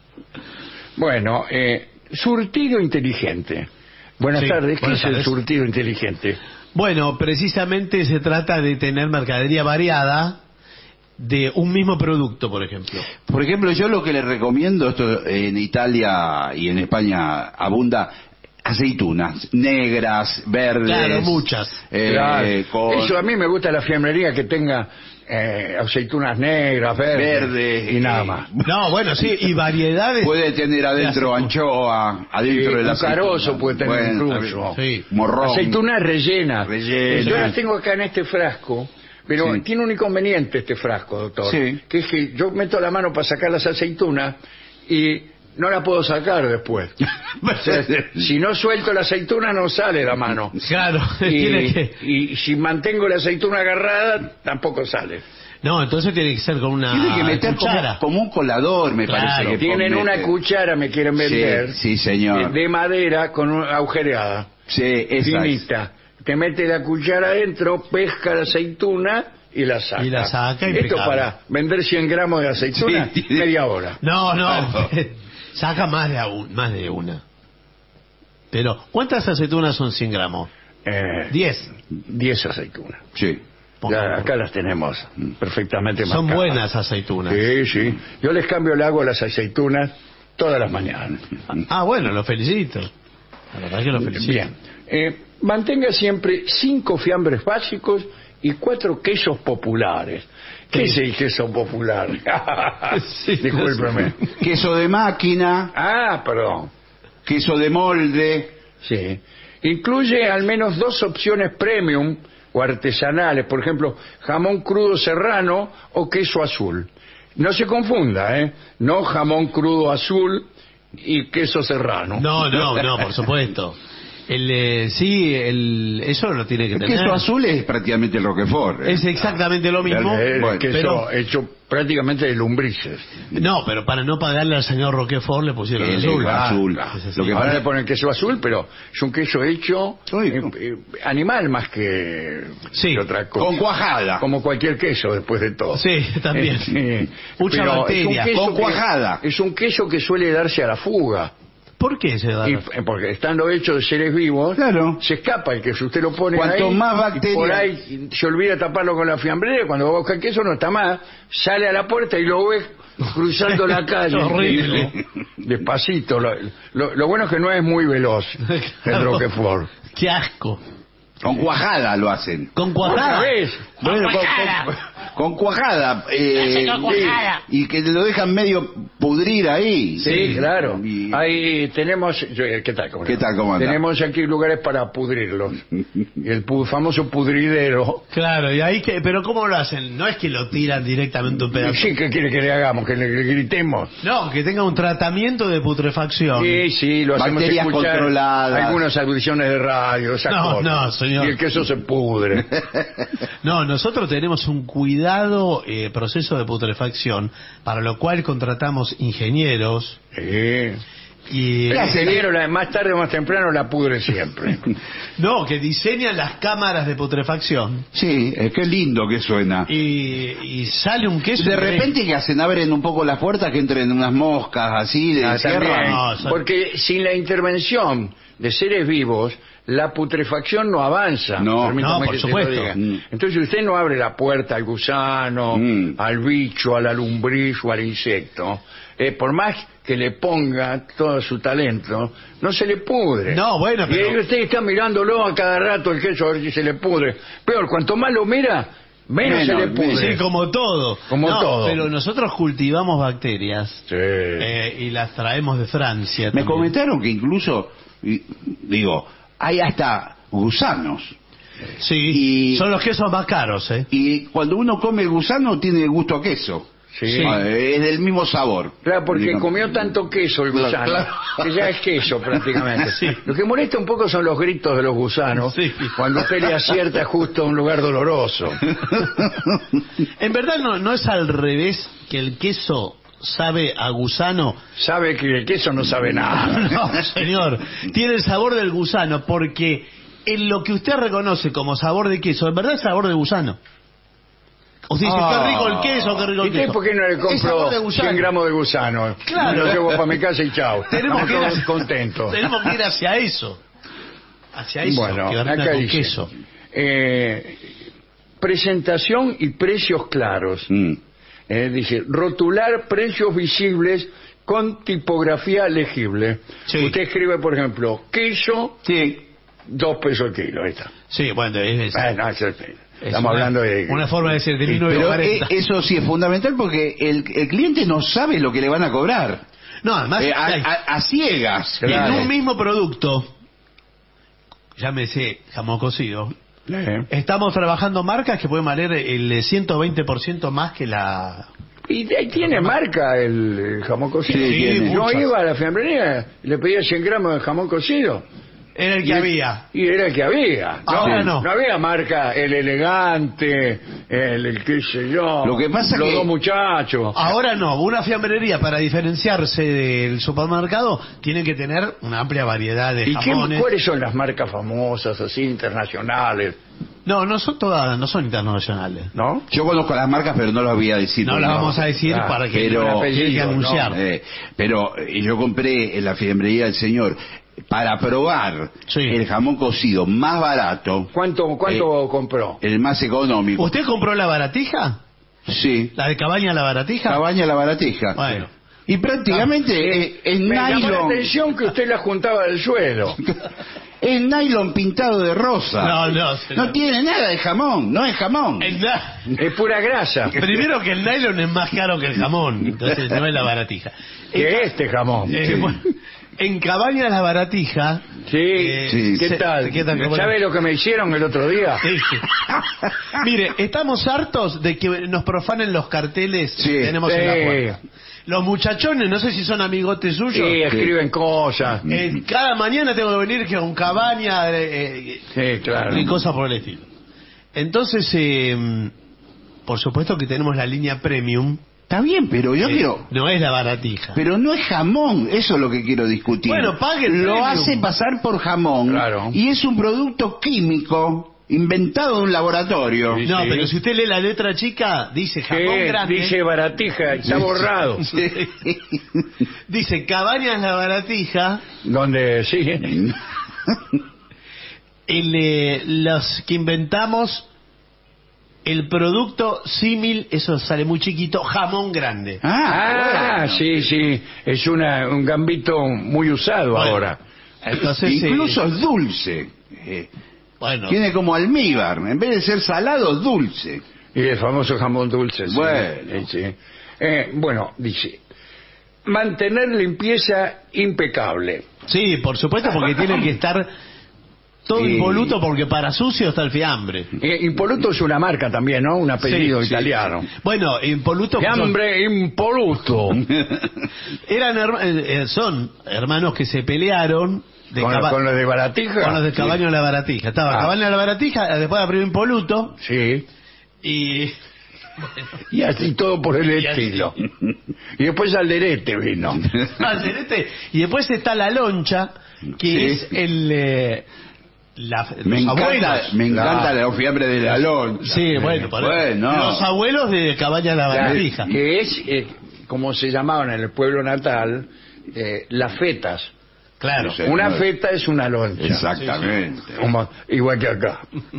Bueno, eh, surtido inteligente. Buenas Sí, tardes, ¿qué buenas es el tardes. surtido inteligente? Bueno, precisamente se trata de tener mercadería variada de un mismo producto, por ejemplo. Por ejemplo, yo lo que le recomiendo, esto en Italia y en España abunda, aceitunas negras, verdes. Claro, muchas. eh, Claro. con Eso a mí me gusta la fiambrería que tenga eh, aceitunas negras, verdes, Verdes, y nada eh, más. No, bueno, sí, y variedades. Puede tener adentro de aceituna. anchoa, adentro Sí, de la un carozo aceituna. puede tener Bueno, incluso. Sí. Morrón. Aceitunas rellenas. Rellenas. Eh, Yo las tengo acá en este frasco, pero Sí. tiene un inconveniente este frasco, doctor. Sí. Que es que yo meto la mano para sacar las aceitunas y no la puedo sacar después. O sea, si no suelto la aceituna no sale la mano. Claro, tiene Y, que. y si mantengo la aceituna agarrada, tampoco sale. No, entonces tiene que ser con una Tiene que meter como, cuchara. como un colador, me Claro. parece que Tienen mete. una cuchara, me quieren vender, Sí, sí, señor. de, de madera con una agujereada, Sí, esa es. finita. Te mete la cuchara adentro, pesca la aceituna y la saca. Y la saca, Esto impecable. para vender cien gramos de aceituna, Sí, tiene- media hora. No, no. Claro. Saca más de, un, más de una. Pero, ¿cuántas aceitunas son cien gramos? Eh, diez. diez aceitunas. Sí. Ya, acá las tenemos perfectamente Son marcadas. buenas aceitunas. Sí, sí. Yo les cambio el agua a las aceitunas todas las mañanas. Ah, bueno, lo felicito. La verdad que lo felicito. Bien. Eh, mantenga siempre cinco fiambres básicos y cuatro quesos populares. ¿Qué es el queso popular? Sí, Discúlpeme. Queso de máquina, Ah, perdón. queso de molde. Sí. Incluye al menos dos opciones premium o artesanales, por ejemplo, jamón crudo serrano o queso azul. No se confunda, ¿eh? No jamón crudo azul y queso serrano. No, no, no, por supuesto. El, eh, sí, el, eso lo tiene que El tener. queso azul es prácticamente el Roquefort. ¿eh? Es exactamente lo mismo. El, el Bueno, queso pero- hecho prácticamente de lombrices. No, pero para no pagarle al señor Roquefort le pusieron El azul. azul. claro. Lo que Ahora pasa le ponen queso azul, pero es un queso hecho Uy, eh, eh, animal más que, Sí, que otra cosa. con cuajada. Como cualquier queso, después de todo. Sí, también. Eh, sí. Mucha Pero bacteria. es un queso Con que- cuajada. Es un queso que suele darse a la fuga. ¿Por qué se da? Y, eh, porque estando hecho de seres vivos, Claro. se escapa el queso. Usted lo pone Cuanto ahí, más y bacterias- por ahí se olvida taparlo con la fiambrera. Cuando va a buscar queso no está más. Sale a la puerta y lo ve cruzando la calle. Horrible. Despacito. Lo, lo- lo bueno es que no es muy veloz el Claro. Roquefort. Qué asco. Con cuajada lo hacen. Con ¿Otra cuajada. vez? Bueno, con, cuajada. con- con cuajada. eh, Señor cuajada. y que lo dejan medio pudrir ahí. Sí, claro. Y- Ahí tenemos... yo- ¿Qué tal? ¿Cómo ¿Qué le va? tal? ¿Cómo anda? Tenemos aquí lugares para pudrirlos. El pu- famoso pudridero. Claro, y ahí que, pero ¿cómo lo hacen? No es que lo tiran directamente un pedazo. Sí, ¿qué quiere que le hagamos? ¿Que le, le gritemos? No, que tenga un tratamiento de putrefacción. Sí, sí, lo hacemos Bacterias escuchar controladas. algunas audiciones de radio, esas No, cosas. no, señor. Y el queso se pudre. No, nosotros tenemos un cuidado eh, proceso de putrefacción, para lo cual contratamos ingenieros Sí. y El ingeniero, la- más tarde o más temprano, la pudre siempre. no, que diseñan las cámaras de putrefacción Sí, eh, qué lindo que suena. y, y sale un queso. De increíble. repente que hacen, abren un poco las puertas, que entren unas moscas así, de Ah, cierran. también. No, son- Porque sin la intervención de seres vivos, la putrefacción no avanza. No, Permítame no, por que se lo supuesto. diga. Mm. Entonces usted no abre la puerta al gusano, Mm. al bicho, a la lombriz o al insecto. Eh, por más que le ponga todo su talento, no se le pudre. No, bueno, pero- Y ahí usted está mirándolo a cada rato el queso a ver si se le pudre. Peor, cuanto más lo mira, menos, Menos, se le pudre. Sí, como todo. Como No, todo. Pero nosotros cultivamos bacterias Sí. eh, y las traemos de Francia. Me también. comentaron que incluso, y- digo, hay hasta gusanos. Sí, y- son los quesos más caros, ¿eh? Y cuando uno come el gusano tiene gusto a queso. Sí. Ah, es del mismo sabor. Claro, porque Digo, comió tanto queso el Claro, gusano, claro. que ya es queso prácticamente. Sí. Lo que molesta un poco son los gritos de los gusanos, Sí. cuando usted le acierta justo a un lugar doloroso. En verdad no, no es al revés que el queso sabe a gusano. Sabe que el queso no sabe nada. No, señor. Tiene el sabor del gusano porque en lo que usted reconoce como sabor de queso, en verdad es sabor de gusano. Usted dice, Ah. qué rico el queso, qué rico ¿Y el usted queso. por qué no le Es sabor compro de gusano. cien gramos de gusano? Claro. Lo llevo para mi casa y chao. Tenemos Estamos que, ir todos hacia- contentos. tenemos que ir hacia eso. Hacia eso, Bueno, que venga acá con dice, queso. eh, presentación y precios claros. Mm. Eh, dice, rotular precios visibles con tipografía legible. Sí. Usted escribe, por ejemplo, queso, Sí. dos pesos el kilo. Ahí está. Sí, bueno, es, es- Bueno, eso es- es estamos una, hablando de... una forma de decir de mil novecientos Pero eh, cuarenta. eso sí es fundamental porque el, el cliente no sabe lo que le van a cobrar. No, además, Eh, a, hay- a- a ciegas. Claro. en un mismo producto, llámese jamón cocido, Eh. estamos trabajando marcas que pueden valer el ciento veinte por ciento más que la... Y de ahí tiene marca el, el jamón cocido. Sí, tiene. Yo muchas. iba a la fiambrería y le pedía cien gramos de jamón cocido. Era el que Y- había. Y era el que había. Ahora no. No había marca el elegante, el, el qué sé yo. Lo que pasa los que- dos muchachos. Ahora no, una fiambrería para diferenciarse del supermercado tiene que tener una amplia variedad de ¿Y qué, jamones. cuáles son las marcas famosas, así, internacionales? No, no son todas, no son internacionales. ¿No? Yo conozco las marcas, pero no las voy a decir. No porque las vamos a decir Ah, para que pero- no apellido, tiene que ¿no? anunciar. Eh, pero eh, yo compré en la fiambrería del señor para probar Sí. el jamón cocido más barato, ¿Cuánto, cuánto Eh, compró? el más económico. ¿Usted compró la baratija? Sí. ¿La de Cabaña la baratija? Cabaña la baratija. Bueno. Y prácticamente eh, es Me llamó la nylon. atención que usted la juntaba del suelo. Es nylon pintado de rosa. No, no, señor. No tiene nada de jamón, no es jamón. El na- Es pura grasa. Primero que el nylon es más caro que el jamón, entonces no es la baratija. Que este jamón. Eh, bueno, en Cabaña la baratija... Sí, eh, sí. ¿qué se- tal? ¿qué tal? Bueno. ¿Sabe lo que me hicieron el otro día? Sí, sí. Mire, estamos hartos de que nos profanen los carteles Sí, que tenemos en la sí. puerta. Los muchachones, no sé si son amigotes suyos. Sí, escriben cosas. Eh, cada mañana tengo que venir con cabaña eh, Sí, claro. y cosas por el estilo. Entonces, eh, por supuesto que tenemos la línea premium. Está bien, pero yo eh, quiero... No es la baratija. Pero no es jamón, eso es lo que quiero discutir. Bueno, pague el Lo premium. hace pasar por jamón. Claro. Y es un producto químico inventado en un laboratorio. Sí, No, sí. pero si usted lee la letra chica, dice Sí, jamón grande. dice baratija, está borrado. Dice cabañas la baratija. Donde sí. El, eh, los que inventamos el producto símil, eso sale muy chiquito, jamón grande. Ah, bueno. sí, sí. Es una, un gambito muy usado Bueno, ahora. Entonces, Incluso eh, es dulce. Eh, bueno, Tiene como almíbar. En vez de ser salado, es dulce. Y el famoso jamón dulce. sí. Bueno. Sí, sí. Eh, bueno, dice, mantener limpieza impecable. sí, por supuesto, porque tiene que estar todo Sí. impoluto, porque para sucio está el fiambre. Eh, Impoluto es una marca también, ¿no? Un apellido Sí, sí. italiano. Bueno, impoluto Fiambre impoluto. eran herma- eh, eh, son hermanos que se pelearon de ¿Con, caba- con los de baratija? con los de Cabaño de la Baratija. Estaba Ah. Cabaño de la Baratija, después abrió Impoluto Sí. y Y así todo por el Y así. estilo. Y después Alderete vino. Alderete, y después está la loncha, que Sí. es el eh, la, Me los encanta, abuelos. me encanta Claro. la fiambre de la loncha. Sí, bueno, por- Bueno. los abuelos de Cabaña de la Baratija. Que es, eh, como se llamaban en el pueblo natal, eh, las fetas. Claro. Sí, Una no. feta es una loncha. Exactamente. Como- igual que acá.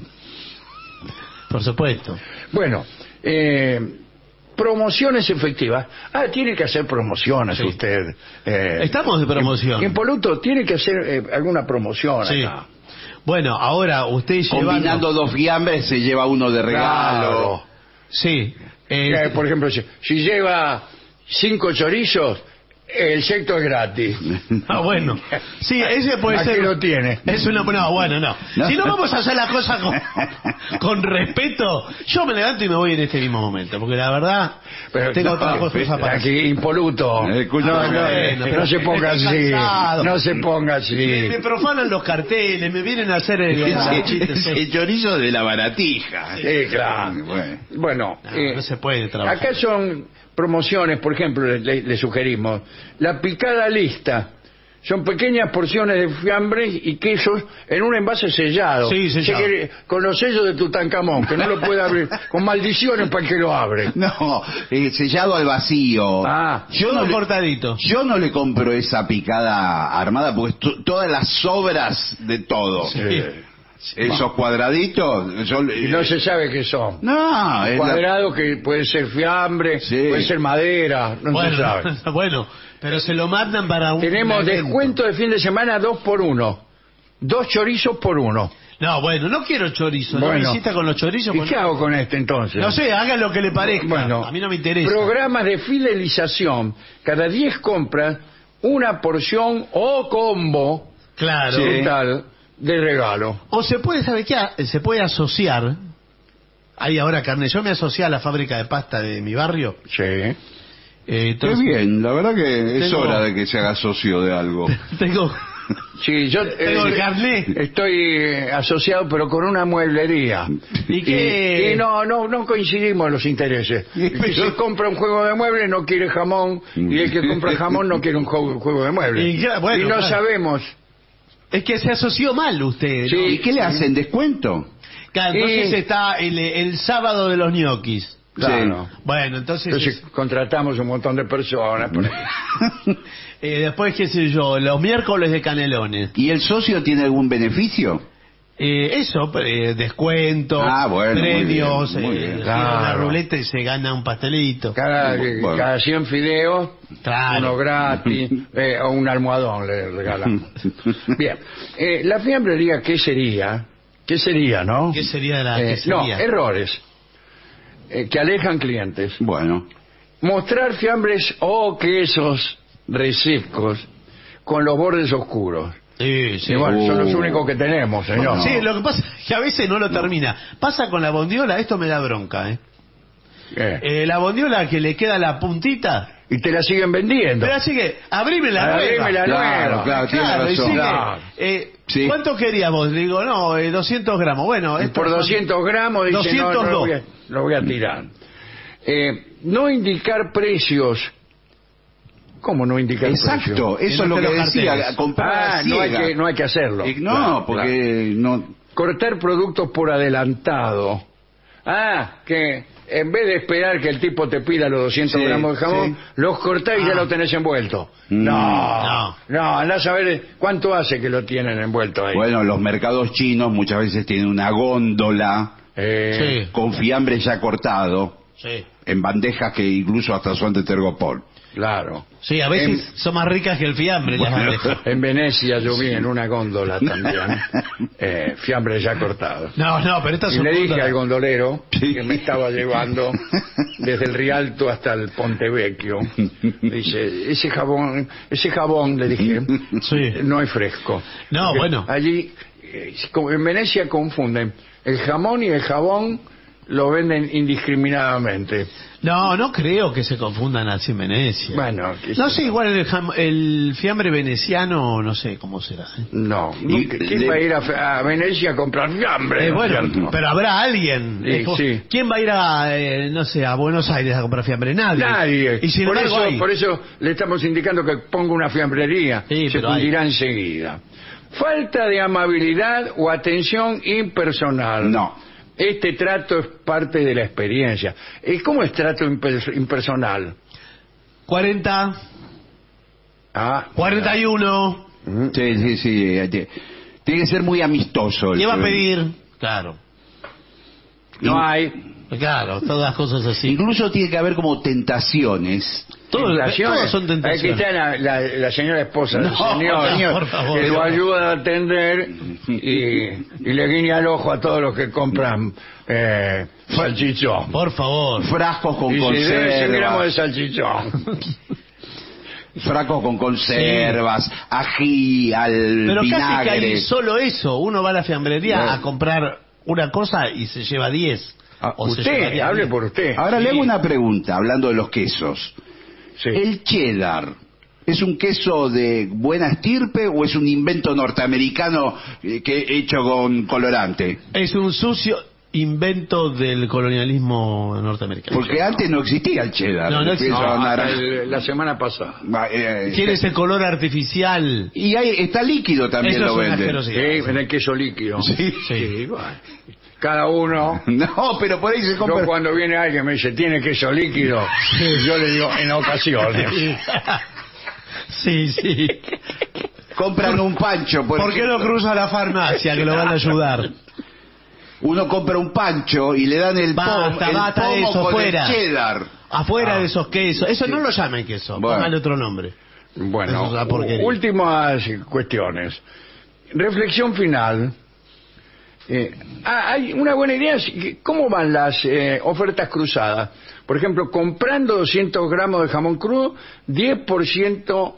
Por supuesto. Bueno, eh, promociones efectivas. Ah, tiene que hacer promociones Sí. usted. eh, Estamos de promoción. Impoluto tiene que hacer eh, alguna promoción Sí. acá. Bueno, ahora usted llevando... Combinando dos fiambres se lleva uno de regalo. Claro. Sí. eh, Eh, por ejemplo, si, si lleva cinco chorizos, el sexto es gratis. Ah, bueno. Sí, ese puede Aquí ser. lo tiene. Es una. No, bueno, no. No. Si no vamos a hacer las cosas con, con respeto, yo me levanto y me voy en este mismo momento, porque la verdad Pero tengo no, otras cosas para aquí hacer. impoluto. Eh, escucha, no, no, bueno, no pero se ponga estoy así. cansado. No se ponga así. Me, me profanan los carteles, me vienen a hacer el, Ese, los chistes. ese chorizo de la baratija. Sí, claro. Bueno. Bueno, No, eh, no se puede trabajar. acá son promociones, por ejemplo, le, le- le sugerimos la picada lista. Son pequeñas porciones de fiambres y quesos en un envase sellado. Sí, sellado. Se quiere- con los sellos de Tutankamón, que no lo puede abrir, con maldiciones para el que lo abre. No, eh, sellado al vacío. Ah, yo Todo no le, cortadito. yo no le compro esa picada armada porque to- todas las sobras de todo. Eh, Esos cuadraditos, yo le- y no se sabe qué son. No, es la- Cuadrado que puede ser fiambre, Sí. puede ser madera, no se sabe. Bueno, bueno, pero se lo mandan para un. Tenemos un evento. descuento de fin de semana dos por uno. Dos chorizos por uno. No, bueno, no quiero chorizo. No Bueno. me insista con los chorizos. ¿Y porque- qué hago con este entonces? No sé, haga lo que le parezca. Bueno, a mí no me interesa. Programas de fidelización. Cada diez compras, una porción o combo Claro. total de regalo. O se puede, ¿sabe qué? Se puede asociar. Hay ahora carne. Yo me asocié a la fábrica de pasta de mi barrio. Sí. Eh, Qué entonces, bien, la verdad que es Tengo- hora de que se haga socio de algo. Tengo, Sí, yo tengo eh, el carnet. estoy eh, asociado, pero con una mueblería. ¿Y qué? Y, y no, no, no coincidimos en los intereses. El que se compra un juego de muebles no quiere jamón, y el que compra jamón no quiere un juego, juego de muebles. Y ya, bueno, y no claro. sabemos. Es que se asoció mal usted. Sí. ¿no? ¿Y qué le hacen? ¿Descuento? Claro, entonces Y- está el, el sábado de los ñoquis. Claro. Bueno, entonces. Entonces contratamos un montón de personas. por ahí. eh, después, qué sé yo, los miércoles de canelones. ¿Y el socio tiene algún beneficio? Eh, eso, eh, descuentos, Ah, bueno, muy premios, bien, muy eh, bien. gira la Claro. ruleta y se gana un pastelito. Cada, Bueno. cada cien fideos, Claro. uno gratis, eh, o un almohadón le regalamos. Bien, eh, la fiambrería, ¿qué sería? ¿Qué sería, no? ¿Qué sería la Eh, qué No, sería? errores eh, que alejan clientes. Bueno, Mostrar fiambres o quesos resecos con los bordes oscuros. Sí, sí. Y bueno, son los Uh. únicos que tenemos, señor. Sí, lo que pasa es que a veces no lo termina. Pasa con la bondiola, esto me da bronca, ¿eh? Eh, Eh, la bondiola que le queda la puntita, y te la siguen vendiendo. Pero así que, abrime la nueva. Abrime la Claro, nueva. claro, tiene Claro, y razón. sigue, Claro. eh, Sí. ¿cuánto queríamos? Le digo, no, eh, doscientos gramos. Bueno, Y esto por son doscientos gramos dice, no, doscientos no, lo dos. voy a, lo voy a tirar. Eh, no indicar precios. ¿Cómo no indicar Exacto, precios? eso es En lo que los decía, carteles. comprar Ah, a no hay, ciega. que, no hay que hacerlo. Eh, no, Claro, porque claro. no... Cortar productos por adelantado. Ah, que en vez de esperar que el tipo te pida los doscientos Sí, gramos de jamón, sí. los cortás y ya Ah. lo tenés envuelto. Mm. No, No. no, andás a ver cuánto hace que lo tienen envuelto ahí. Bueno, los mercados chinos muchas veces tienen una góndola Eh, Sí. con fiambre ya cortado, Sí. en bandejas que incluso hasta son de tergopol. Claro. Sí, a veces En- son más ricas que el fiambre las Bueno. bandejas. En Venecia yo vi en una góndola también, eh, fiambre ya cortado. No, no, pero estas Y son le dije góndolas. al gondolero Sí. que me estaba llevando desde el Rialto hasta el Ponte Vecchio. Dice, ese jabón, ese jabón, le dije, Sí. no es fresco. No, Porque bueno. Allí, eh, como en Venecia confunden el jamón y el jabón, lo venden indiscriminadamente. No, no creo que se confundan así en Venecia. Bueno, qué No sé sé, yo. igual el, jam- el fiambre veneciano, no sé cómo será. ¿eh? No, Y nunca- ¿quién le- va a ir a, Fe- a Venecia a comprar fiambre? Eh, ¿no es bueno, cierto? pero habrá alguien. Sí, Eh, po- sí. ¿Quién va a ir a, eh, no sé, a Buenos Aires a comprar fiambre? Nadie. Nadie. Y sin por, embargo eso, hay. por eso le estamos indicando que ponga una fiambrería. Sí, Se pero hay. cumplirá enseguida. Falta de amabilidad o atención impersonal. No. Este trato es parte de la experiencia. ¿Y cómo es trato imper- impersonal? cuarenta, Ah, cuarenta y uno. mm, Sí, sí, sí. eh, te- Tiene que ser muy amistoso. el ¿Qué va a que- pedir? Claro, no hay claro, todas las cosas así. Incluso tiene que haber como tentaciones. Todo- tentaciones. todos son tentaciones. Aquí está la, la- la señora esposa del No, señor, no, señor, por favor. que lo ayuda a atender y, y le guiña el ojo a todos los que compran eh, salchichón. Por favor. Frascos con Y si debe cien gramos de conservas. salchichón. Frascos con conservas, ají, al Pero casi que vinagre. hay solo eso. Uno va a la fiambrería Bueno. a comprar una cosa y se lleva diez. Ah, O se lleva Usted, diez. hable por usted. Ahora le Sí. hago una pregunta, hablando de los quesos. Sí. ¿El cheddar es un queso de buena estirpe o es un invento norteamericano eh, que hecho con colorante? Es un sucio invento del colonialismo norteamericano. Porque antes no existía el cheddar. No, no el queso existía. No, hasta naranja. el- la semana pasada. Va, eh, Tiene ese color artificial. Y hay, está líquido también, Eso lo es una venden. asquerosidad. Sí, en el queso líquido. Sí. Sí, bueno. Cada uno. No, pero por ahí se Yo compra. cuando viene alguien me dice, ¿tiene queso líquido? Yo le digo, en ocasiones. Sí, sí. Compran un pancho. Por, ¿Por qué no ejemplo. cruza la farmacia que lo van a ayudar? Uno compra un pancho y le dan el, Basta, pom- el basta pomo eso, con fuera. el cheddar. Afuera Ah. de esos quesos. Eso no lo llamen queso. Bueno. Póngale otro nombre. Eso Bueno, es una porquería. últimas cuestiones. Reflexión final. Eh, ah, hay una buena idea. ¿Cómo van las eh, ofertas cruzadas? Por ejemplo, comprando doscientos gramos de jamón crudo, diez por ciento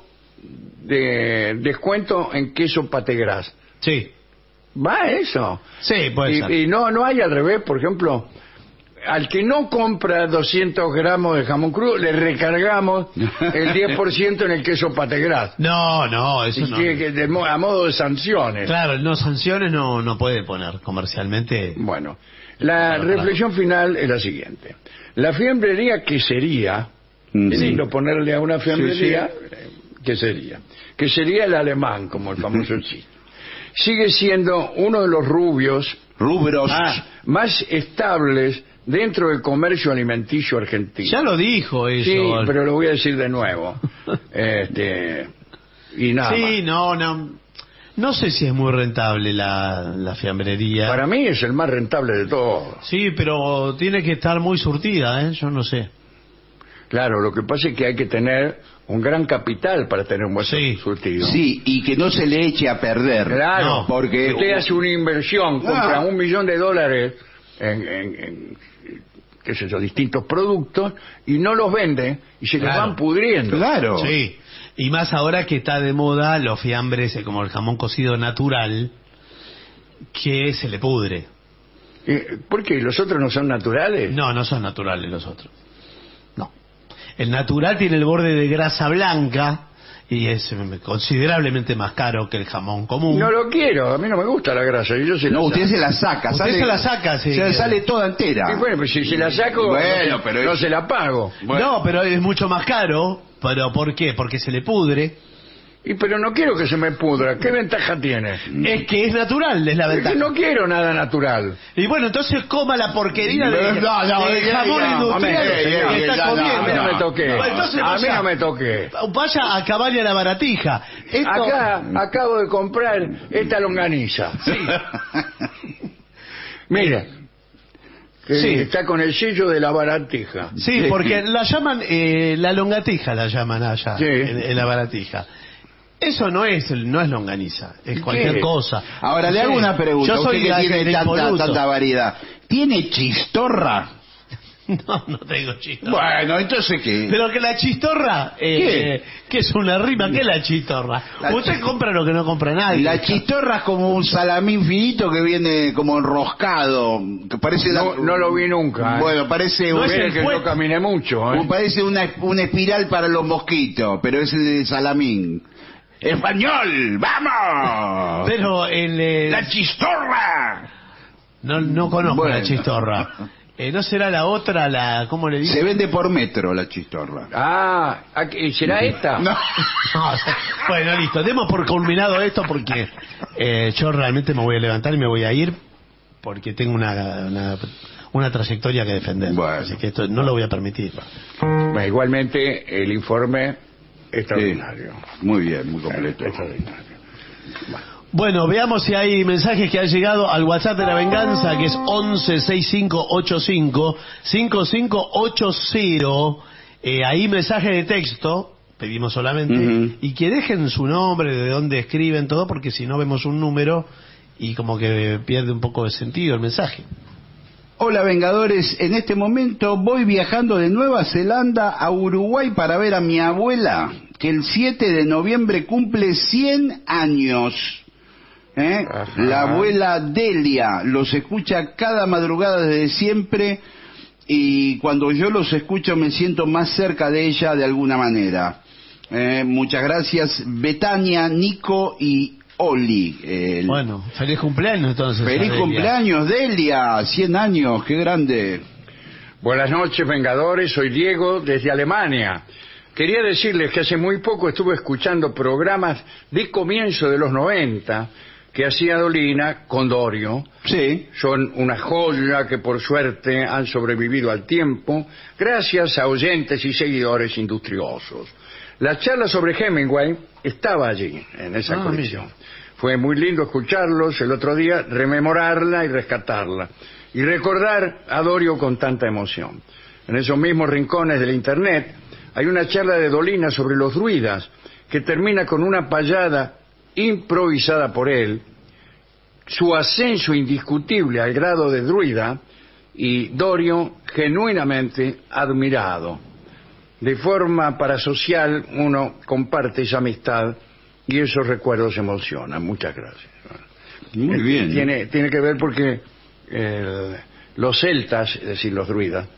de descuento en queso pategras. Sí. ¿Va eso? Sí, puede ser. Y, y no, no hay al revés, por ejemplo, al que no compra doscientos gramos de jamón crudo, le recargamos el diez por ciento en el queso pategras. No, no, eso Y no. que- que de mo- a modo de sanciones. Claro, no sanciones no, no puede poner comercialmente. Bueno, la Claro, reflexión final es la siguiente. La fiambrería quesería, Mm, es sí. lindo ponerle a una fiambrería eh, quesería, que sería el alemán, como el famoso chino, sigue siendo uno de los rubios Rubros. ah, más estables dentro del comercio alimenticio argentino. Ya lo dijo eso. Sí, pero lo voy a decir de nuevo. Este, y nada Sí, más. no, no. No sé si es muy rentable la, la fiambrería. Para mí es el más rentable de todos. Sí, pero tiene que estar muy surtida, ¿eh? Yo no sé. Claro, lo que pasa es que hay que tener un gran capital para tener un buen Sí. surtido. Sí, y que no se le eche a perder. Claro, No, porque usted hace una inversión, compra Ah. un millón de dólares en, en- en, qué sé yo, distintos productos y no los vende y se Claro. los van pudriendo. Claro. Sí. Y más ahora que está de moda los fiambres, eh, como el jamón cocido natural, que se le pudre. Eh, ¿Por qué? ¿Los otros no son naturales? No, no son naturales los otros. No. El natural tiene el borde de grasa blanca y es considerablemente más caro que el jamón común. No lo quiero, a mí no me gusta la grasa. Yo se la No, usted saco. se la saca. Usted sale, se la saca, sí. Se sale toda entera. Y bueno, pues si se la saco, Bueno, no, pero no es- se la pago. No, pero es mucho más caro. ¿Pero por qué? Porque se le pudre. Y pero no quiero que se me pudra. ¿Qué ventaja tiene? Es que es natural, es la Es que ventaja. no quiero nada natural. Y bueno, entonces coma la porquería de, No, no, de ya, jamón ya, industrial hombre, ya, que ya, está ya, comiendo. A mí no me toqué. Bueno, entonces A mí vaya- no me toqué. Vaya a Cabaña La Baratija. Esto... Acá acabo de comprar esta longaniza. Mira. Que Sí. está con el sello de La Baratija. Sí, porque la llaman, eh, la longatija la llaman allá, Sí. en, en La Baratija. Eso no es no es longaniza, es cualquier ¿Qué? cosa. Ahora le No hago sé, una pregunta. Yo soy Usted que la- tiene el tanta, impoluto. tanta variedad. ¿Tiene chistorra? No, no tengo chistorra. Bueno, entonces ¿qué? Pero que la chistorra, eh, que es una rima, ¿qué es la chistorra? La Usted chi- compra lo que no compra nadie. La chistorra es como un salamín finito que viene como enroscado, que parece No, la- no lo vi nunca. ¿eh? Bueno, parece No un- es Mire el que fuet- yo caminé mucho. ¿eh? parece una, una espiral para los mosquitos, pero es de salamín. ¡Español! ¡Vamos! Pero el, eh, ¡La chistorra! no, no conozco Bueno. la chistorra. Eh, ¿No será la otra, la, cómo le Se dice? vende por metro la chistorra. Ah, aquí- ¿será esta? No. No, o sea, bueno, listo, demos por culminado esto porque eh, yo realmente me voy a levantar y me voy a ir porque tengo una, una, una trayectoria que defender. Bueno. Así que esto no lo voy a permitir. Bueno, igualmente el informe extraordinario. Sí. Muy bien, muy completo. Extraordinario. Bueno, veamos si hay mensajes que han llegado al WhatsApp de la venganza, que es once sesenta y cinco ochenta y cinco cincuenta y cinco ochenta. Eh, ahí mensaje de texto, pedimos solamente, Ujú. y que dejen su nombre, de dónde escriben, todo, porque si no vemos un número y como que pierde un poco de sentido el mensaje. Hola Vengadores, en este momento voy viajando de Nueva Zelanda a Uruguay para ver a mi abuela, que el siete de noviembre cumple cien años. ¿Eh? Ajá. La abuela Delia los escucha cada madrugada desde siempre y cuando yo los escucho me siento más cerca de ella de alguna manera. Eh, muchas gracias Betania, Nico y Oli. El- Bueno, feliz cumpleaños entonces. Feliz Adelia. cumpleaños Delia, cien años, qué grande. Buenas noches, Vengadores. Soy Diego, desde Alemania. Quería decirles que hace muy poco estuve escuchando programas de comienzo de los noventa que hacía Dolina con Dorio. Sí. Son una joya que por suerte han sobrevivido al tiempo gracias a oyentes y seguidores industriosos. La charla sobre Hemingway estaba allí, en esa Ah, colección. mira. Fue muy lindo escucharlos el otro día, rememorarla y rescatarla. Y recordar a Dorio con tanta emoción. En esos mismos rincones del Internet hay una charla de Dolina sobre los druidas que termina con una payada improvisada por él, su ascenso indiscutible al grado de druida y Dorio genuinamente admirado. De forma parasocial uno comparte esa amistad y esos recuerdos emocionan. Muchas gracias. Muy Eh, bien. Tiene, tiene que ver porque eh, los celtas, es decir, los druidas,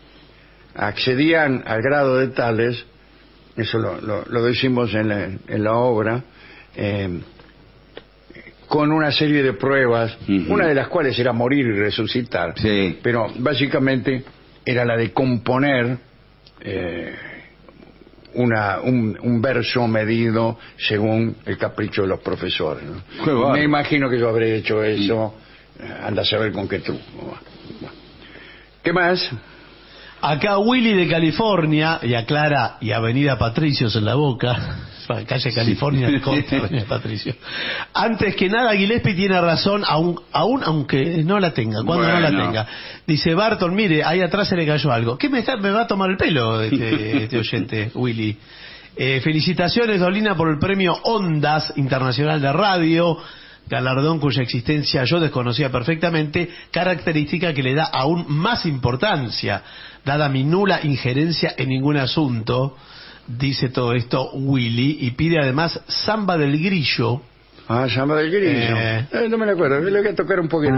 accedían al grado de tales, eso lo, lo- lo decimos en la, en la obra, eh, con una serie de pruebas, Ujú. una de las cuales era morir y resucitar, Sí. pero básicamente era la de componer eh, una, un, un verso medido según el capricho de los profesores, ¿no? Qué bárbaro. Me imagino que yo habré hecho eso, eh, anda a saber con qué truco. Bueno. ¿Qué más? Acá Willy de California, y aclara, y Avenida Patricios en la boca, calle California, corta Avenida Patricio. Antes que nada, Gillespie tiene razón, aún, aún aunque no la tenga, cuando no la Bueno. tenga. Dice Barton, mire, ahí atrás se le cayó algo. ¿Qué me, está, me va a tomar el pelo este, este oyente, Willy? Eh, felicitaciones, Dolina, por el premio Ondas Internacional de Radio, galardón cuya existencia yo desconocía perfectamente, característica que le da aún más importancia, dada mi nula injerencia en ningún asunto, dice todo esto Willy, y pide además Samba del Grillo. Ah, llama del grillo. Eh. Eh, no me la acuerdo, le voy a tocar un poquito.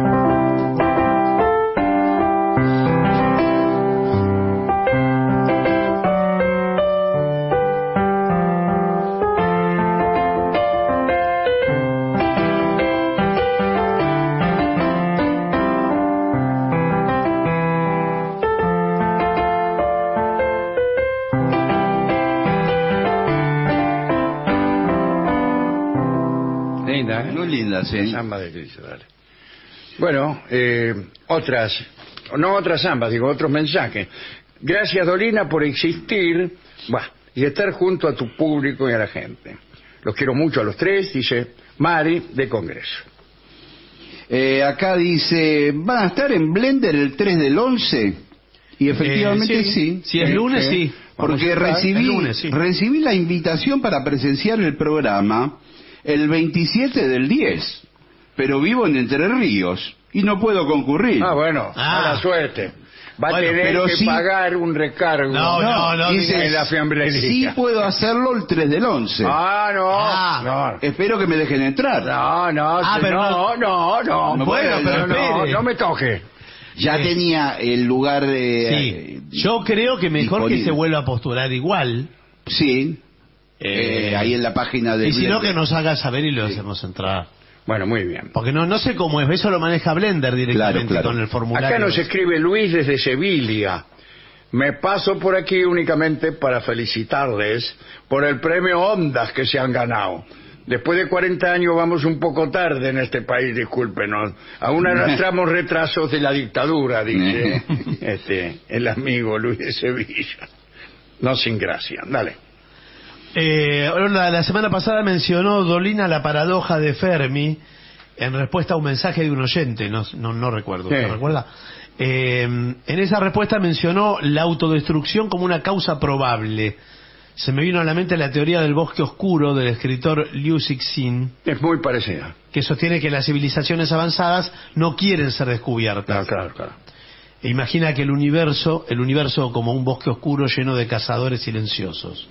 linda, ¿eh? Muy linda, sí. La samba de Cristo, dale. Bueno, eh, otras, no otras zambas, digo, otros mensajes. Gracias, Dolina, por existir bah, y estar junto a tu público y a la gente. Los quiero mucho a los tres, dice Mari, de Congreso. Eh, acá dice, ¿van a estar en Blender el tres del once? Y efectivamente Eh, sí. sí. Si es lunes, sí. Porque Vamos a estar recibí, el lunes, sí. recibí la invitación para presenciar el programa el veintisiete del diez, pero vivo en Entre Ríos y no puedo concurrir. Ah, bueno, Ah. mala suerte. Va a Bueno, tener pero que sí- pagar un recargo No, no, no, dice, en la fiambrería. sí puedo hacerlo el tres del once. Ah, no, Ah. no. Espero que me dejen entrar. No, no, Ah, sí, pero no, no, no. No Bueno, puedo, pero no, no, espere. no me toque. Ya Sí. tenía el lugar de... Sí. Yo creo que mejor que disponible. se vuelva a postular igual. Sí. Eh, Eh, ahí en la página de Y si no, Blender. que nos haga saber y lo hacemos entrar. Bueno, muy bien. Porque no no sé cómo es, eso lo maneja Blender directamente Claro, claro. con el formulario. Acá nos escribe Luis desde Sevilla. Me paso por aquí únicamente para felicitarles por el premio Ondas que se han ganado. Después de cuarenta años vamos un poco tarde en este país, discúlpenos. Aún arrastramos retrasos de la dictadura, dice este, el amigo Luis de Sevilla. No sin gracia. Dale. Eh, la, la semana pasada mencionó Dolina la paradoja de Fermi en respuesta a un mensaje de un oyente, no, no, no recuerdo, Sí. ¿se recuerda? Eh, en esa respuesta mencionó la autodestrucción como una causa probable. Se me vino a la mente la teoría del bosque oscuro del escritor Liu Cixin, Es muy parecida. que sostiene que las civilizaciones avanzadas no quieren ser descubiertas. Claro, claro, claro. E imagina que el universo, el universo como un bosque oscuro lleno de cazadores silenciosos.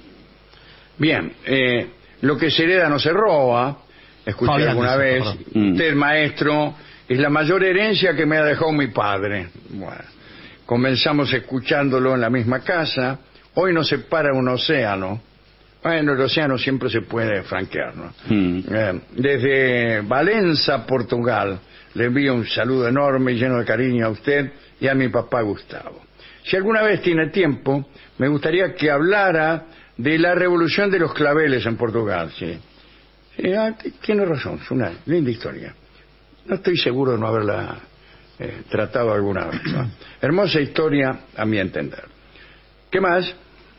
Bien, eh, lo que se hereda no se roba. Escuché Fabián alguna dice, vez. perdón. Mm. Usted, maestro, es la mayor herencia que me ha dejado mi padre. Bueno, comenzamos escuchándolo en la misma casa. Hoy nos separa un océano. Bueno, el océano siempre se puede franquear, ¿no? Mm. Eh, desde Valencia, Portugal, le envío un saludo enorme y lleno de cariño a usted y a mi papá Gustavo. Si alguna vez tiene tiempo, me gustaría que hablara de la revolución de los claveles en Portugal, sí. Sí, ah, t- tiene razón, es una linda historia. No estoy seguro de no haberla eh, tratado alguna vez, ¿no? Hermosa historia, a mi entender. ¿Qué más?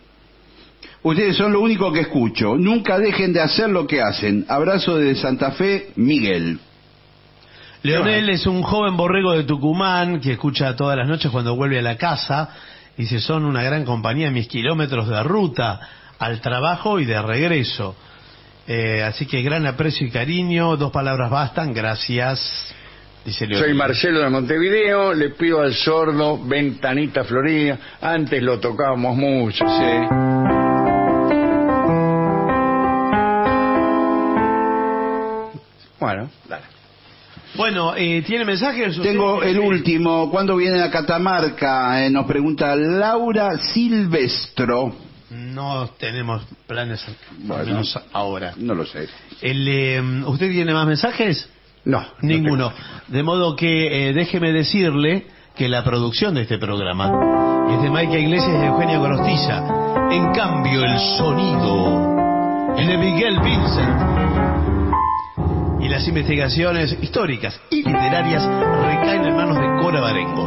Ustedes son lo único que escucho. Nunca dejen de hacer lo que hacen. Abrazo de Santa Fe, Miguel. Leonel es un joven borrego de Tucumán que escucha todas las noches cuando vuelve a la casa. Dice, son una gran compañía en mis kilómetros de ruta al trabajo y de regreso. Eh, así que gran aprecio y cariño, dos palabras bastan, gracias. Dice Leonel. Soy Marcelo de Montevideo, le pido al sordo Ventanita Florida. Antes lo tocábamos mucho, sí. Bueno, dale. Bueno, eh, ¿tiene mensajes? ¿Usted Tengo quiere el que- último. ¿Cuándo viene a Catamarca? Eh, nos pregunta Laura Silvestro. No tenemos planes, al Bueno. menos ahora. No lo sé. El, eh, ¿Usted tiene más mensajes? No, no Ninguno. tengo. De modo que eh, déjeme decirle que la producción de este programa es de Maica Iglesias y Eugenia Gorostiza. En cambio, el sonido es de Miguel Vincent. Y las investigaciones históricas y literarias recaen en manos de Cora Barengo.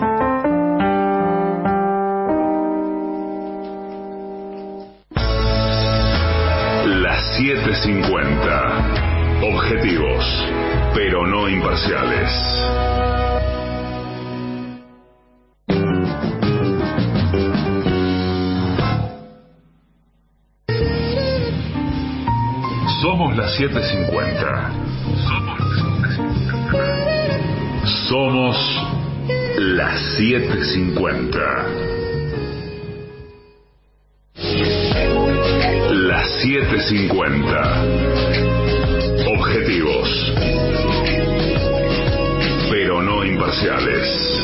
Las siete cincuenta. Objetivos, pero no imparciales. Somos las siete cincuenta. Somos las siete cincuenta. Las siete cincuenta. Objetivos, pero no imparciales.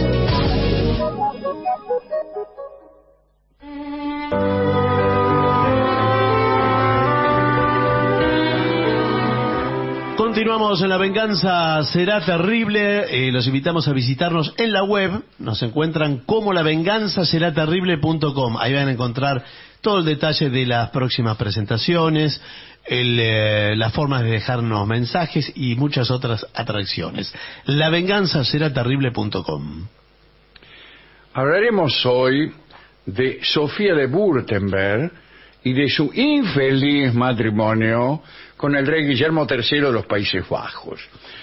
Continuamos en La Venganza Será Terrible. Eh, los invitamos a visitarnos en la web. Nos encuentran como la venganza será terrible punto com. Ahí van a encontrar todo el detalle de las próximas presentaciones, el, eh, las formas de dejarnos mensajes y muchas otras atracciones. la venganza será terrible punto com. Hablaremos hoy de Sofía de Württemberg y de su infeliz matrimonio con el rey Guillermo tercero de los Países Bajos.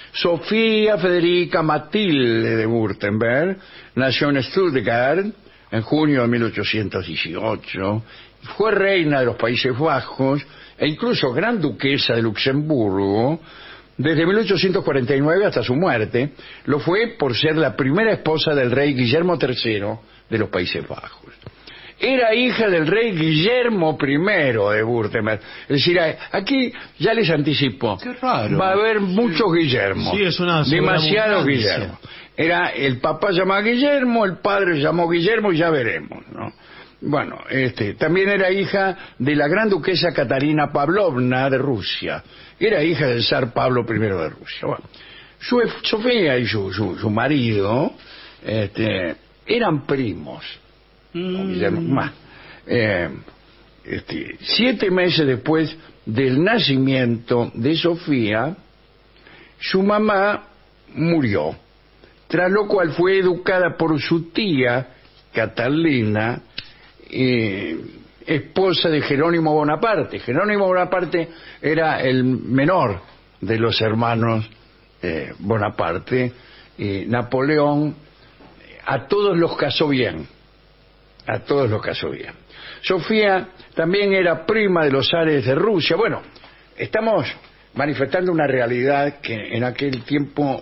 Sofía Federica Matilde de Württemberg nació en Stuttgart en junio de mil ochocientos dieciocho, fue reina de los Países Bajos e incluso gran duquesa de Luxemburgo desde mil ochocientos cuarenta y nueve hasta su muerte. Lo fue por ser la primera esposa del rey Guillermo tercero de los Países Bajos. Era hija del rey Guillermo primero de Württemberg. Es decir, aquí ya les anticipo. Qué raro. Va a haber muchos Guillermos. Sí, es una demasiados sobreabundancia. Guillermos. Era el papá llamaba Guillermo, el padre llamó Guillermo y ya veremos, ¿no? Bueno, este, también era hija de la gran duquesa Catarina Pavlovna de Rusia. Era hija del zar Pablo primero de Rusia. Bueno, su, Sofía y su, su, su marido este, eran primos. Mm. Guillermo, más. Eh, este, siete meses después del nacimiento de Sofía, su mamá murió, tras lo cual fue educada por su tía Catalina, eh, esposa de Jerónimo Bonaparte. Jerónimo Bonaparte era el menor de los hermanos eh, Bonaparte. Y Napoleón a todos los casó bien, a todos los casó bien. Sofía también era prima de los zares de Rusia. Bueno, estamos manifestando una realidad que en aquel tiempo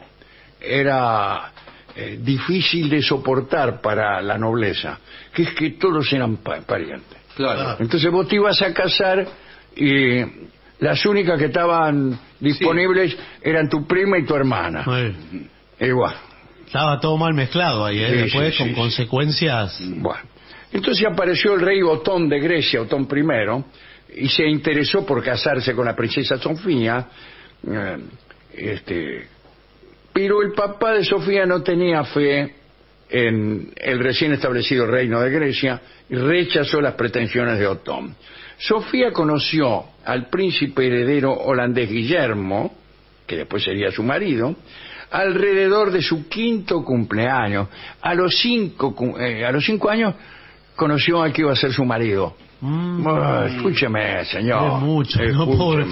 era eh, difícil de soportar para la nobleza, que es que todos eran pa parientes. Claro. Entonces vos te ibas a casar y las únicas que estaban disponibles sí. eran tu prima y tu hermana. Sí. Igual. Estaba todo mal mezclado ahí, ¿eh? Sí, Después sí, con sí, consecuencias. Bueno, entonces apareció el rey Otón de Grecia, Otón primero, y se interesó por casarse con la princesa Sofía. Eh, este, pero el papá de Sofía no tenía fe en el recién establecido reino de Grecia y rechazó las pretensiones de Otón. Sofía conoció al príncipe heredero holandés Guillermo, que después sería su marido, alrededor de su quinto cumpleaños. A los cinco, eh, a los cinco años conoció al que iba a ser su marido. Mm. Oh, escúcheme, señor. Es mucho, no, pobre.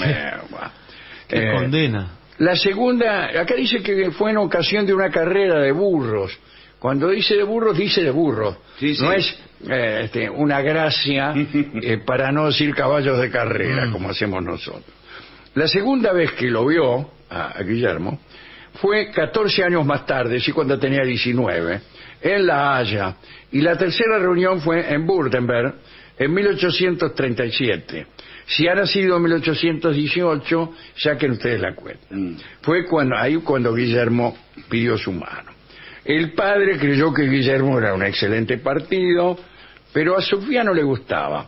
Qué eh, condena. La segunda, acá dice que fue en ocasión de una carrera de burros. Cuando dice de burros, dice de burros. Sí, sí. No es eh, este, una gracia eh, para no decir caballos de carrera, mm. como hacemos nosotros. La segunda vez que lo vio a, a Guillermo fue catorce años más tarde, sí, cuando tenía diecinueve, en La Haya. Y la tercera reunión fue en Württemberg, en mil ochocientos treinta y siete. Si ha nacido en mil ochocientos dieciocho, saquen ustedes la cuenta. Mm. Fue cuando, ahí cuando Guillermo pidió su mano. El padre creyó que Guillermo era un excelente partido, pero a Sofía no le gustaba.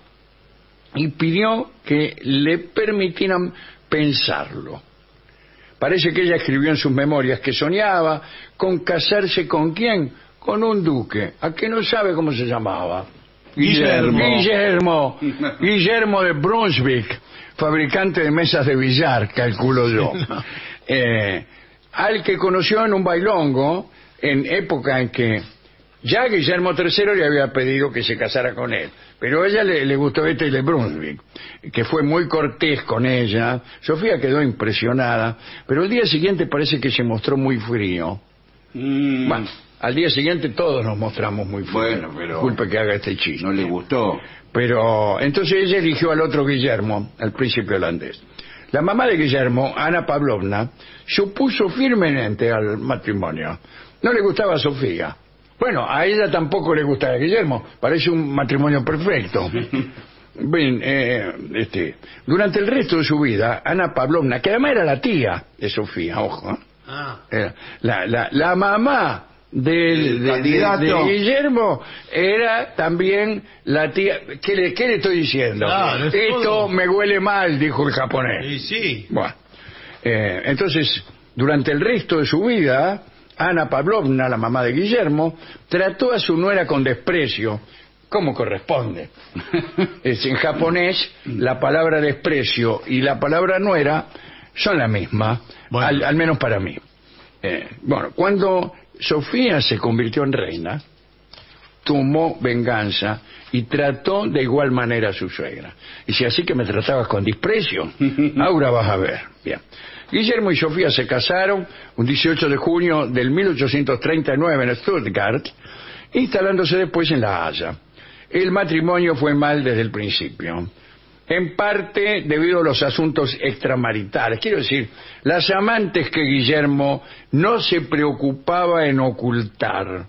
Y pidió que le permitieran pensarlo. Parece que ella escribió en sus memorias que soñaba con casarse con quién, con un duque, a que no sabe cómo se llamaba. Guillermo. Guillermo, Guillermo de Brunswick, fabricante de mesas de billar, calculo yo. No. Eh, al que conoció en un bailongo, en época en que ya Guillermo tercero le había pedido que se casara con él. Pero a ella le, le gustó este de Brunswick, que fue muy cortés con ella. Sofía quedó impresionada, pero el día siguiente parece que se mostró muy frío. Mm. Bueno, al día siguiente todos nos mostramos muy fríos. Bueno, pero... Disculpe que haga este chiste. No le gustó. Pero entonces ella eligió al otro Guillermo, al príncipe holandés. La mamá de Guillermo, Ana Pavlovna, se opuso firmemente al matrimonio. No le gustaba a Sofía. Bueno, a ella tampoco le gustaba a Guillermo. Parece un matrimonio perfecto. Bien, eh, este, durante el resto de su vida, Ana Pavlovna, que además era la tía de Sofía, ojo, ¿eh? ah. era la, la, la mamá del, de, de, de Guillermo, era también la tía. ¿Qué le, qué le estoy diciendo? Claro, Esto todo. Me huele mal, dijo el japonés. Sí, sí. Bueno, eh, entonces, durante el resto de su vida, Ana Pavlovna, la mamá de Guillermo, trató a su nuera con desprecio, como corresponde. Es, en japonés, la palabra desprecio y la palabra nuera son la misma, Bueno. al, al menos para mí. Eh, bueno, cuando Sofía se convirtió en reina, tomó venganza y trató de igual manera a su suegra. Dice, así que me tratabas con desprecio, ahora vas a ver. Bien. Guillermo y Sofía se casaron un dieciocho de junio del mil ochocientos treinta y nueve en Stuttgart, instalándose después en La Haya. El matrimonio fue mal desde el principio, en parte debido a los asuntos extramaritales. Quiero decir, las amantes que Guillermo no se preocupaba en ocultar.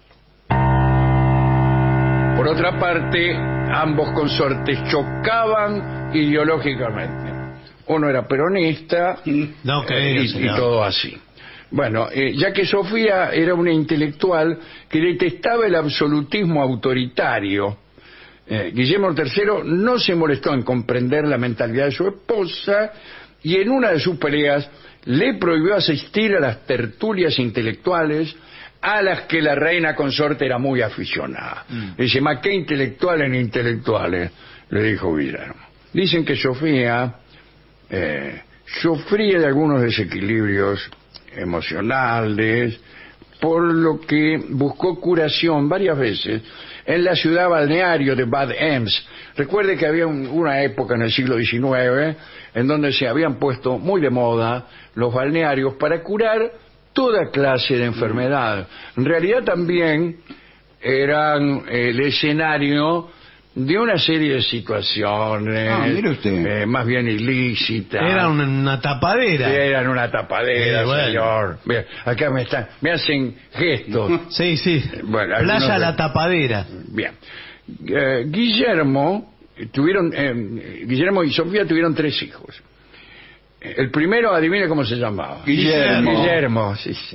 Por otra parte, ambos consortes chocaban ideológicamente. Uno era peronista No eh, creo, y, y señor. todo así. Bueno, eh, ya que Sofía era una intelectual que detestaba el absolutismo autoritario, eh, Guillermo tercero no se molestó en comprender la mentalidad de su esposa y en una de sus peleas le prohibió asistir a las tertulias intelectuales a las que la reina consorte era muy aficionada. Mm. Dice, ¿más qué intelectuales ni intelectuales? Le dijo Guillermo. Dicen que Sofía eh, sufría de algunos desequilibrios emocionales, por lo que buscó curación varias veces en la ciudad balneario de Bad Ems. Recuerde que había un, una época en el siglo diecinueve en donde se habían puesto muy de moda los balnearios para curar toda clase de enfermedad. En realidad también eran el escenario de una serie de situaciones Ah, mire usted. eh, más bien ilícitas. Era una, una tapadera. Sí, eran una tapadera, Eh, bueno. señor. Bien, acá me están, me hacen gestos. Sí, sí. Bueno, algunos Playa de- La Tapadera. Bien. Eh, Guillermo tuvieron eh, Guillermo y Sofía tuvieron tres hijos. El primero, adivine cómo se llamaba. Guillermo. Guillermo, sí, sí.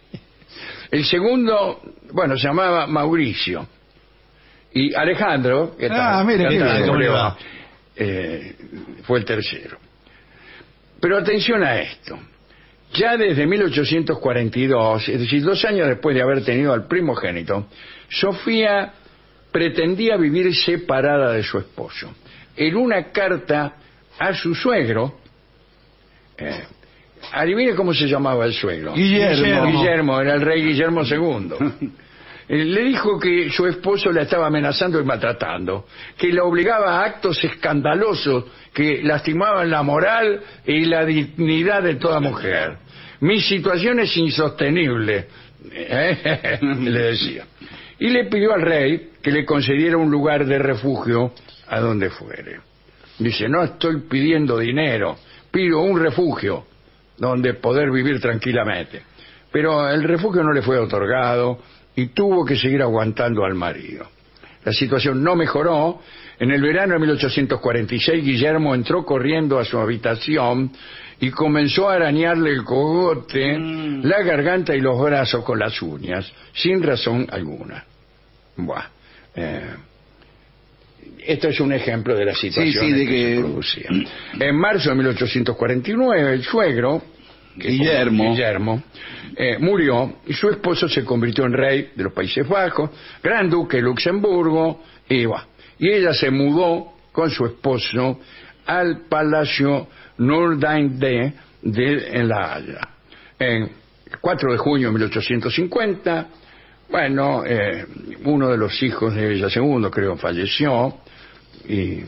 El segundo, bueno, se llamaba Mauricio. Y Alejandro, ¿qué tal? Ah, mire, ¿Qué qué tal? bien. ¿Cómo le ¿Cómo le va? va? Eh, fue el tercero. Pero atención a esto. Ya desde mil ochocientos cuarenta y dos, es decir, dos años después de haber tenido al primogénito, Sofía pretendía vivir separada de su esposo. En una carta a su suegro, eh, adivine cómo se llamaba el suegro. Guillermo. Guillermo, era el rey Guillermo segundo. Eh, Le dijo que su esposo la estaba amenazando y maltratando, que la obligaba a actos escandalosos que lastimaban la moral y la dignidad de toda mujer. Mi situación es insostenible, ¿eh? le decía. Y le pidió al rey que le concediera un lugar de refugio a donde fuere. Dice, no estoy pidiendo dinero, pido un refugio donde poder vivir tranquilamente. Pero el refugio no le fue otorgado y tuvo que seguir aguantando al marido. La situación no mejoró. En el verano de mil ochocientos cuarenta y seis, Guillermo entró corriendo a su habitación y comenzó a arañarle el cogote, mm. la garganta y los brazos con las uñas, sin razón alguna. Buah. Eh, esto es un ejemplo de la situación Sí, sí, de que, que- se producía. En marzo de mil ochocientos cuarenta y nueve, el suegro, que Guillermo. Guillermo eh, murió y su esposo se convirtió en rey de los Países Bajos, gran duque de Luxemburgo, y, bah, y ella se mudó con su esposo al Palacio Noordeinde de en La Haya. En el cuatro de junio de mil ochocientos cincuenta, bueno, eh, uno de los hijos de ella, segundo creo, falleció, y,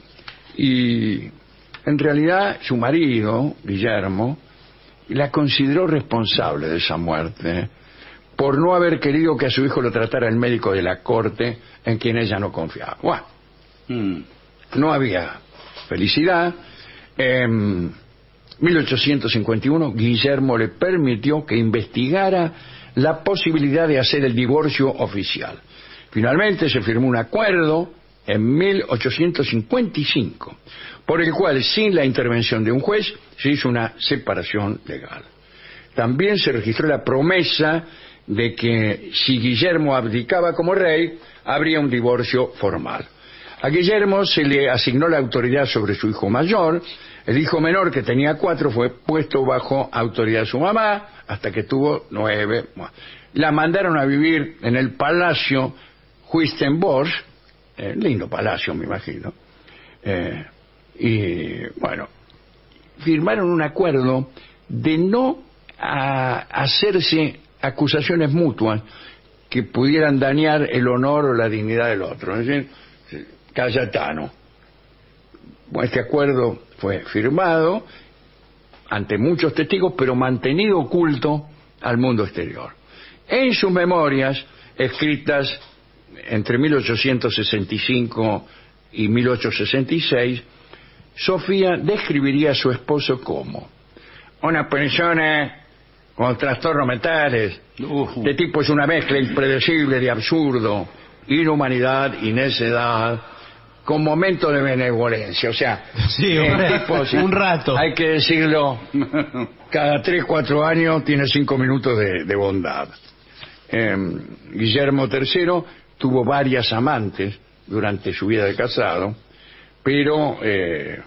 y en realidad su marido, Guillermo, la consideró responsable de esa muerte por no haber querido que a su hijo lo tratara el médico de la corte en quien ella no confiaba. Bueno, Mm. no había felicidad. En mil ochocientos cincuenta y uno, Guillermo le permitió que investigara la posibilidad de hacer el divorcio oficial. Finalmente se firmó un acuerdo en mil ochocientos cincuenta y cinco, por el cual, sin la intervención de un juez, se hizo una separación legal. También se registró la promesa de que si Guillermo abdicaba como rey, habría un divorcio formal. A Guillermo se le asignó la autoridad sobre su hijo mayor. El hijo menor, que tenía cuatro, fue puesto bajo autoridad de su mamá hasta que tuvo nueve. La mandaron a vivir en el Palacio Huistenbosch, eh, lindo palacio, me imagino. Eh, y bueno, firmaron un acuerdo de no a, hacerse acusaciones mutuas que pudieran dañar el honor o la dignidad del otro. Es decir, Cayetano. Este acuerdo fue firmado ante muchos testigos, pero mantenido oculto al mundo exterior. En sus memorias, escritas entre mil ochocientos sesenta y cinco y mil ochocientos sesenta y seis, Sofía describiría a su esposo como una persona con trastornos mentales. Uf. Este tipo es una mezcla impredecible de absurdo, inhumanidad y necedad, con momentos de benevolencia. O sea, Sí, el un, tipo, sí, un rato. hay que decirlo, cada tres, cuatro años tiene cinco minutos de, de bondad. Eh, Guillermo tercero tuvo varias amantes durante su vida de casado, pero eh,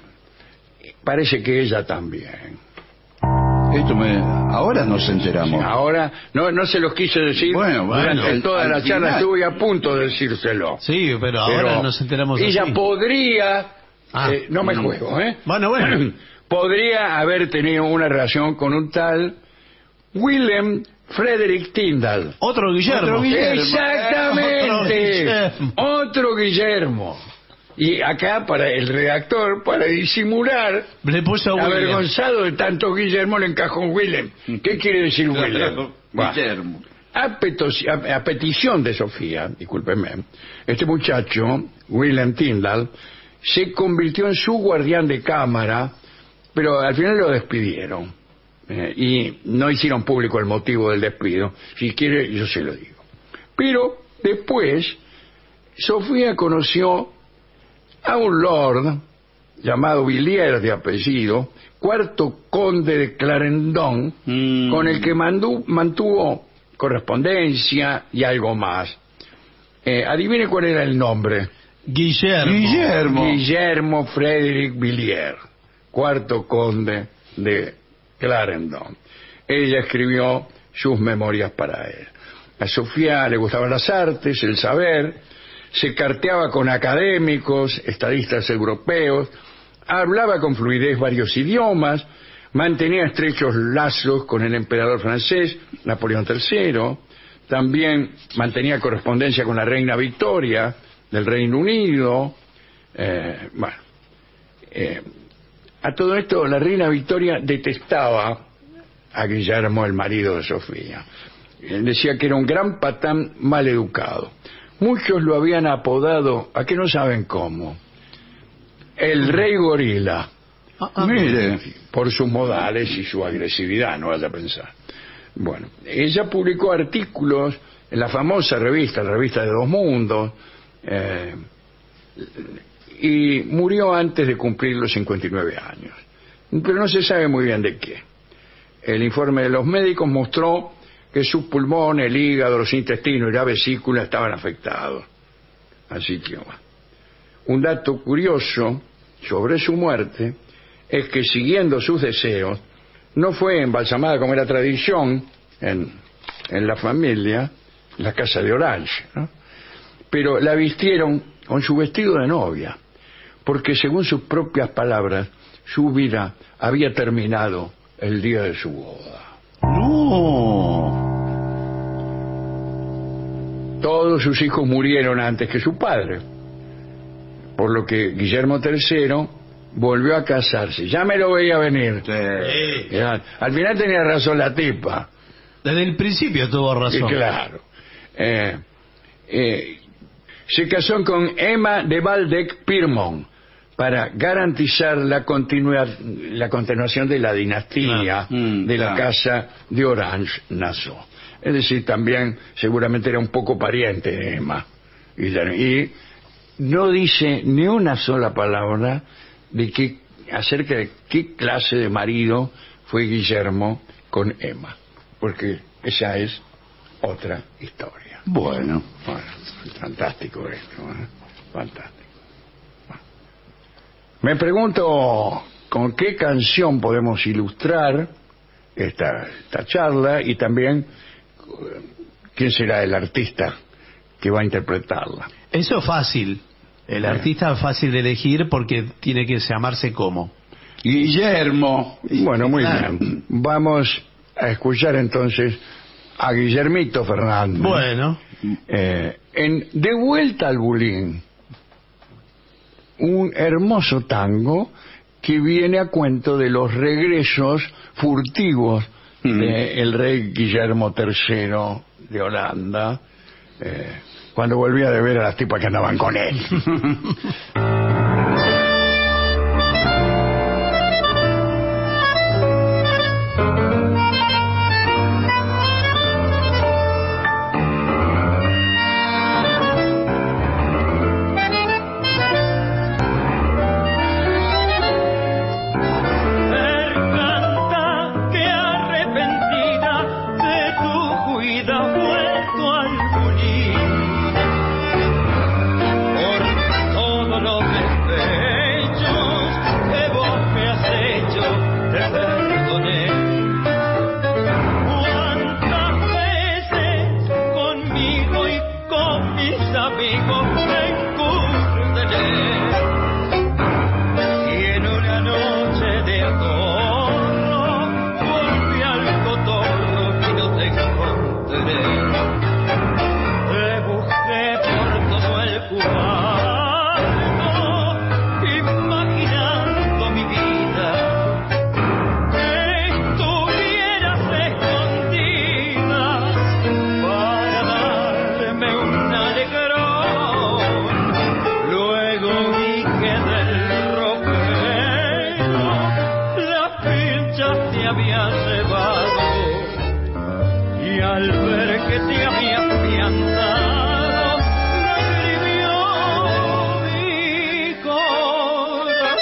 parece que ella también. Esto me... Ahora nos enteramos. Ahora, no, no se los quise decir, Bueno, bueno, durante al- toda al la charla final. estuve a punto de decírselo. Sí, pero ahora Pero nos enteramos ella así. podría, Ah. eh, no me juego, ¿eh? Bueno, bueno. podría haber tenido una relación con un tal Willem Frederick Tyndall. Otro Guillermo. Otro Guillermo. Exactamente. Otro Guillermo. Otro Guillermo. Y acá, para el redactor, para disimular, Le puso a William. avergonzado de tanto Guillermo, le encajó un Willem. ¿Qué quiere decir Willem? Bah. Guillermo. A, petos- a- a petición de Sofía, discúlpeme, este muchacho, Willem Tyndall, se convirtió en su guardián de cámara, pero al final lo despidieron. Eh, y no hicieron público el motivo del despido. Si quiere, yo se lo digo. Pero después, Sofía conoció a un lord llamado Villiers de apellido, cuarto conde de Clarendon, Mm. con el que mandu- mantuvo correspondencia y algo más. Eh, adivine cuál era el nombre. Guillermo. Guillermo. Guillermo Frederick Villiers, cuarto conde de Clarendon. Ella escribió sus memorias para él. A Sofía le gustaban las artes, el saber, se carteaba con académicos, estadistas europeos, hablaba con fluidez varios idiomas, mantenía estrechos lazos con el emperador francés, Napoleón tercero, también mantenía correspondencia con la reina Victoria del Reino Unido. Eh, bueno, eh, a todo esto la reina Victoria detestaba a Guillermo, el marido de Sofía. Él decía que era un gran patán mal educado. Muchos lo habían apodado, ¿a qué no saben cómo? El rey gorila, Ah, ah, Mire. por sus modales y su agresividad, no vaya a pensar. Bueno, ella publicó artículos en la famosa revista, la revista de Dos Mundos, eh, y murió antes de cumplir los cincuenta y nueve años. Pero no se sabe muy bien de qué. El informe de los médicos mostró que sus pulmones, el hígado, los intestinos y la vesícula estaban afectados. Así que, bueno. Un dato curioso sobre su muerte es que, siguiendo sus deseos, no fue embalsamada como era tradición en, en la familia, la casa de Orange, ¿no? Pero la vistieron con su vestido de novia, porque según sus propias palabras, su vida había terminado el día de su boda. No. Todos sus hijos murieron antes que su padre, por lo que Guillermo tercero volvió a casarse. Ya me lo veía venir. Sí. Ya, al final tenía razón la tipa. Desde el principio tuvo Sí, razón. claro. Eh, eh, se casó con Emma de Waldeck-Pyrmont para garantizar la, continua- la continuación de la dinastía Claro. Mm, de la claro. casa de Orange-Nassau. Es decir, también seguramente era un poco pariente de Emma. Y, y no dice ni una sola palabra de qué, acerca de qué clase de marido fue Guillermo con Emma, porque esa es otra historia. Bueno. Bueno, fantástico esto, ¿eh? Fantástico. Bueno. Me pregunto con qué canción podemos ilustrar esta, esta charla y también eh, quién será el artista que va a interpretarla. Eso es fácil. El Bien. artista es fácil de elegir porque tiene que llamarse como. Guillermo. Bueno, muy Claro. bien. Vamos a escuchar entonces a Guillermito Fernández. Bueno, Eh, en De vuelta al Bulín, un hermoso tango que viene a cuento de los regresos furtivos Mm. del rey Guillermo tercero de Holanda, eh, cuando volvía de ver a las tipas que andaban con él. Canta que arrepentida de tu cuida vuelto al bulín, por todos los despechos que vos me has hecho, te perdoné. Cuántas veces conmigo y con mis amigos me encurdené, y en una noche de atorro volví al cotorro y no te encontré. Te busqué por todo el cuarto, imaginando mi vida, que estuvieras escondida para darme un alegrón. Luego vi que del ropero la pincha te había llevado, y al ver que te había piantado, revivió mi corazón.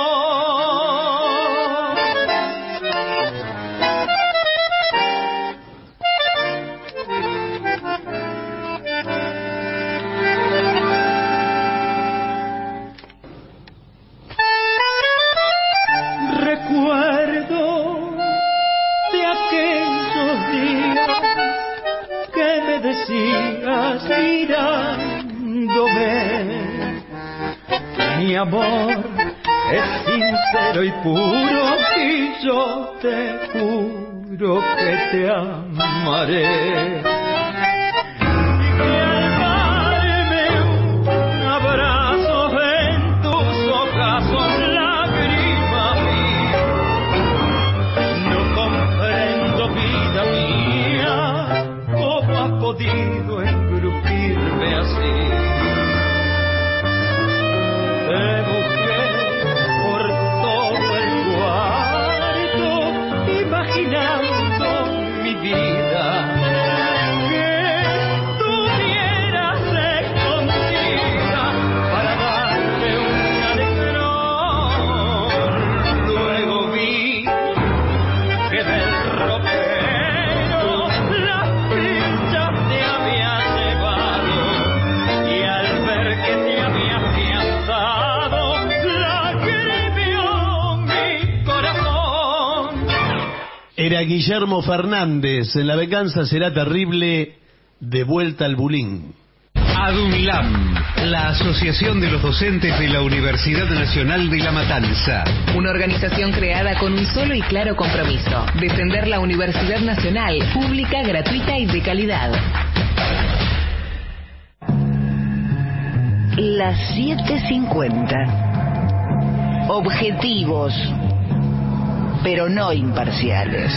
Recuerdo de aquellos días que me decías mirándome, mi amor es sincero y puro y yo te juro que te amaré. Y que al darme un abrazo en tus ojos lágrima mía, no comprendo, vida mía, cómo has podido engrupirme así. Te busqué por todo el cuarto, imaginando mi vida, que estuvieras escondida para darme un alegrón. Luego vi que del ropero las pinchas te había llevado, y al ver que te había piantado, lagrimió mi corazón. era Guillermo Fernández. En La venganza será terrible. De vuelta al Bulín. ADUNLAM, la Asociación de los Docentes de la Universidad Nacional de La Matanza. Una organización creada con un solo y claro compromiso: defender la Universidad Nacional, pública, gratuita y de calidad. Las siete cincuenta. Objetivos, pero no imparciales.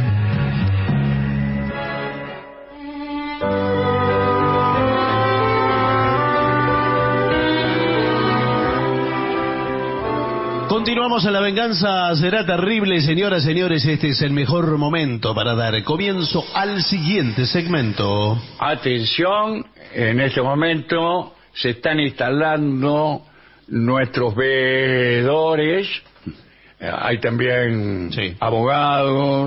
Continuamos en La venganza será terrible. Señoras, señores, este es el mejor momento para dar comienzo al siguiente segmento. Atención, en este momento se están instalando nuestros veedores. Eh, Hay también Sí. abogados.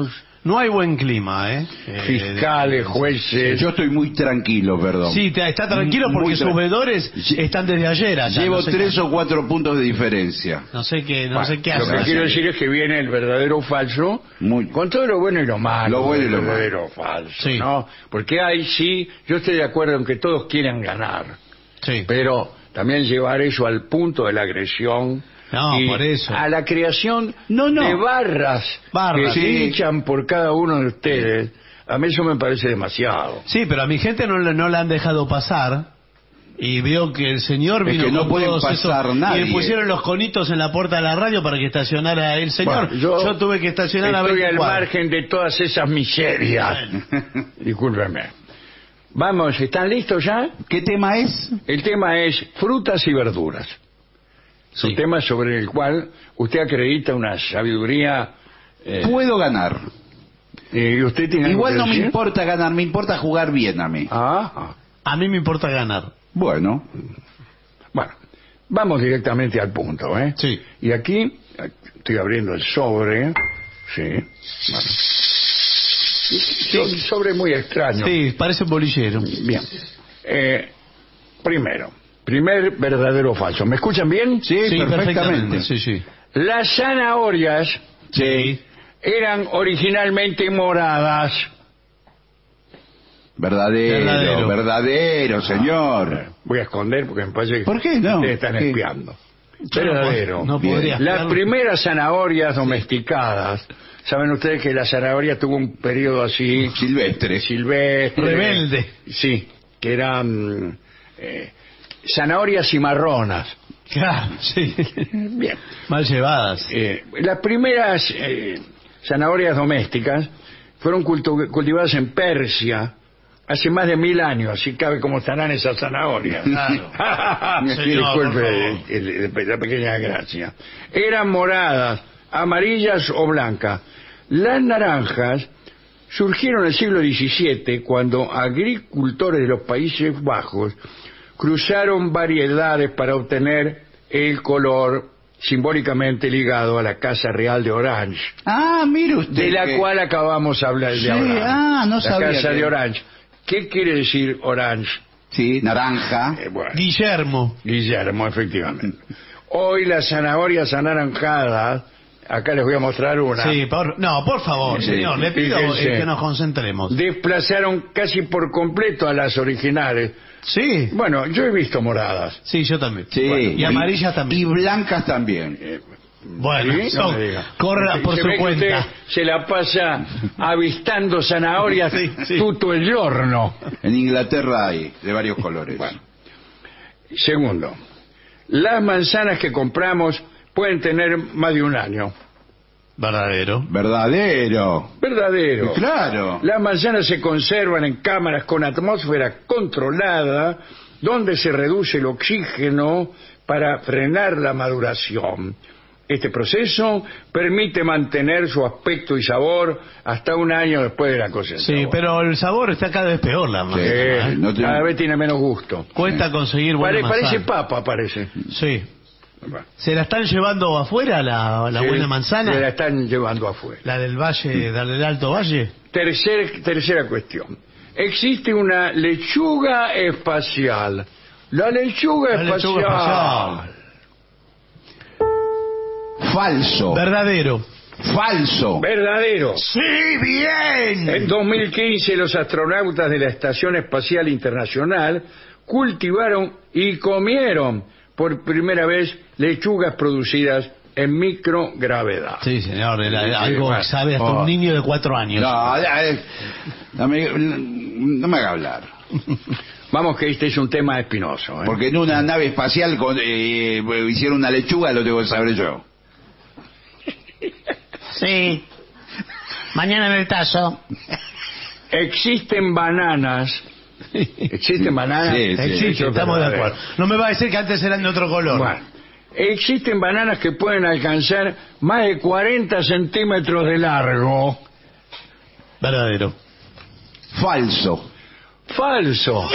No hay buen clima, ¿eh? Fiscales, Eh, jueces. Yo estoy muy tranquilo, perdón. Sí, te- está tranquilo porque Muy sus tra- veedores están desde ayer allá. Llevo no sé tres qué- o cuatro puntos de diferencia. No sé qué, no Bueno, sé qué lo hace. que quiero decir es que viene el verdadero o falso, Muy- con todo lo bueno y lo malo. Lo bueno y lo el malo. verdadero o falso, Sí. ¿no? Porque ahí sí, yo estoy de acuerdo en que todos quieren ganar, Sí. pero también llevar eso al punto de la agresión. No, y por eso. a la creación No, no. de barras, Barras, que sí. fichan por cada uno de ustedes, a mí eso me parece demasiado. Sí, pero a mi gente no, le- no la han dejado pasar. Y veo que el señor Es vino que no con pueden todos pasar esos- nadie. Y le pusieron los conitos en la puerta de la radio para que estacionara el señor. Bueno, yo, tuve que estacionar a estoy veinte al cuadras. margen de todas esas miserias. Discúlpeme. Vamos, ¿están listos ya? ¿Qué tema es? El tema es frutas y verduras. Es un tema sobre el cual usted acredita una sabiduría. eh, Puedo ganar. eh, ¿Y usted tiene algo Igual que no me decir? importa ganar, me importa jugar bien a mí. Ah, ah. A mí me importa ganar. Bueno, Bueno, vamos directamente al punto, ¿eh? Sí. Y aquí eh, estoy abriendo el sobre. Sí. Bueno. Sí, un sobre muy extraño. Sí, parece un bolillero. Bien. Eh, primero, primer verdadero o falso. ¿Me escuchan bien? sí, Sí, perfectamente. Sí, sí. Las zanahorias Sí. eran originalmente moradas. Verdadero, Verdadero. verdadero, señor. Voy a esconder porque me parece que ¿Por qué no? ustedes están ¿Qué? espiando. Yo no Verdadero. pod- no Bien. podría Las estar- primeras zanahorias domesticadas, saben ustedes que la zanahoria tuvo un periodo así Silvestre. silvestre, Rebelde. sí, que eran eh, zanahorias cimarronas. Claro, sí. Bien. Mal llevadas. Eh, las primeras eh, zanahorias domésticas fueron cultu- cultivadas en Persia hace más de mil años, así cabe cómo estarán esas zanahorias. Claro. Señor, por Disculpe favor. el- el- la pequeña gracia. Eran moradas, amarillas o blancas. Las naranjas surgieron en el siglo diecisiete cuando agricultores de los Países Bajos cruzaron variedades para obtener el color simbólicamente ligado a la Casa Real de Orange, Ah, mire usted. de la que- cual acabamos de hablar de Sí, ahora. ah, no la sabía Casa que- de Orange. ¿Qué quiere decir Orange? Sí, naranja. Eh, bueno, Guillermo. Guillermo, efectivamente. Hoy las zanahorias anaranjadas, acá les voy a mostrar una, Sí, por, no, por favor, Sí, señor, le pido fíjense. eh, que nos concentremos. desplazaron casi por completo a las originales. Sí, Bueno, yo he visto moradas. sí, yo también. Sí. Bueno, y amarillas Y también. blancas también. Bueno, ¿Sí? son- No me diga. corra Se por ve su que cuenta. usted se la pasa avistando zanahorias Sí, sí. tutto el giorno. En Inglaterra hay de varios colores. Bueno. Segundo, las manzanas que compramos pueden tener más de un año. Verdadero. Verdadero. Verdadero. Claro. Las manzanas se conservan en cámaras con atmósfera controlada, donde se reduce el oxígeno para frenar la maduración. Este proceso permite mantener su aspecto y sabor hasta un año después de la cosecha. Sí, pero el sabor está cada vez peor, la Sí, manzana, ¿eh? no te- cada vez tiene menos gusto. Cuesta conseguir buena Pare- parece manzana. papa, parece. Sí. Bueno, ¿Se la están llevando afuera la, la sí, buena manzana? se la están llevando afuera. La del valle, la del Alto Valle. Tercer- tercera cuestión. Existe una lechuga espacial. La lechuga La espacial. lechuga espacial. Falso. Verdadero. Falso. Verdadero. Sí, bien. En dos mil quince los astronautas de la Estación Espacial Internacional cultivaron y comieron por primera vez lechugas producidas en microgravedad. Sí, señor, era Sí, algo bueno. que sabe hasta Oh. un niño de cuatro años. No, ya, eh, no me, no me haga hablar. Vamos que este es un tema espinoso. ¿eh? Porque en una nave espacial con- eh, hicieron una lechuga, lo tengo que saber yo. Sí. Mañana en el tazo. Existen bananas. Existen bananas. Sí, sí. Existe, Eso es estamos de verdadero. acuerdo. No me va a decir que antes eran de otro color. Bueno, existen bananas que pueden alcanzar más de cuarenta centímetros de largo. Verdadero. Falso. Falso.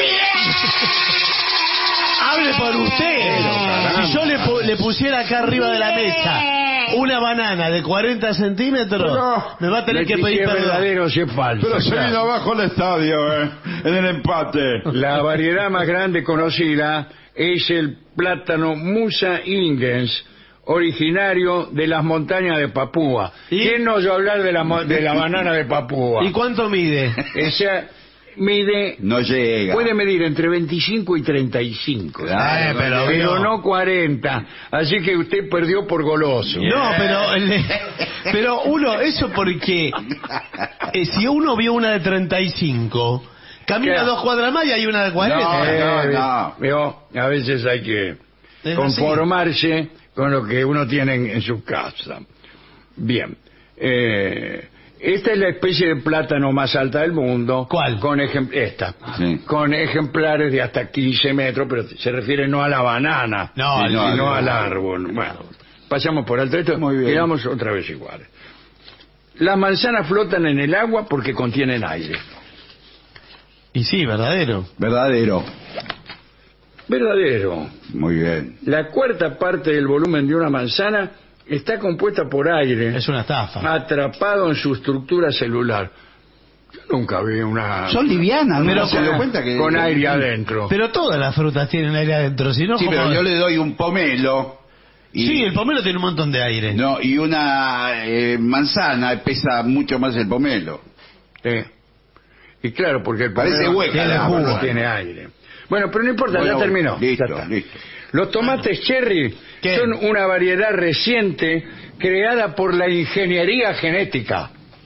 Hable por usted. caramba. Si yo le, pu- le pusiera acá arriba de la mesa una banana de cuarenta centímetros, No, me va a tener me que dice pedir si es perdón. verdadero o si es falso. Pero se claro. vino abajo el estadio, eh, en el empate. La variedad más grande conocida es el plátano Musa ingens, originario de las montañas de Papúa. ¿Y? ¿Quién nos va a hablar de la, mo- de la banana de Papúa? ¿Y cuánto mide? Esa mide, No llega. puede medir entre veinticinco y treinta y cinco. Claro, Eh, pero- Pero no cuarenta. Así que usted perdió por goloso. No, pero el- pero uno, eso porque eh, si uno vio una de treinta y cinco, camina Claro. dos cuadras más y hay una de cuarenta. Eh, no, no. veo, a veces hay que Es conformarse con lo que uno tiene en, en su casa. Bien. Eh, esta es la especie de plátano más alta del mundo. ¿Cuál? Con ejem- esta. Sí. Con ejemplares de hasta quince metros, pero se refiere no a la banana, No, Sí, no, sino no, al no. árbol. Bueno, pasamos por alto esto, Muy bien. quedamos otra vez iguales. Las manzanas flotan en el agua porque contienen aire. Y sí, verdadero. Verdadero. Verdadero. Muy bien. La cuarta parte del volumen de una manzana está compuesta por aire Es una estafa. atrapado en su estructura celular. Yo nunca vi una Son livianas, ¿no? Pero se dio cuenta que... con aire adentro. Pero todas las frutas tienen aire adentro, si no, Sí, ¿cómo? pero yo le doy un pomelo. Y, Sí, el pomelo tiene un montón de aire. no, y una eh, manzana pesa mucho más el pomelo. Sí. Y claro, porque el Parece pomelo hueca tiene, la agua, no manzana. tiene aire. Bueno, pero no importa, Bueno, ya terminó. listo, Ya está. listo. Los tomates cherry ¿Qué? son una variedad reciente creada por la ingeniería genética.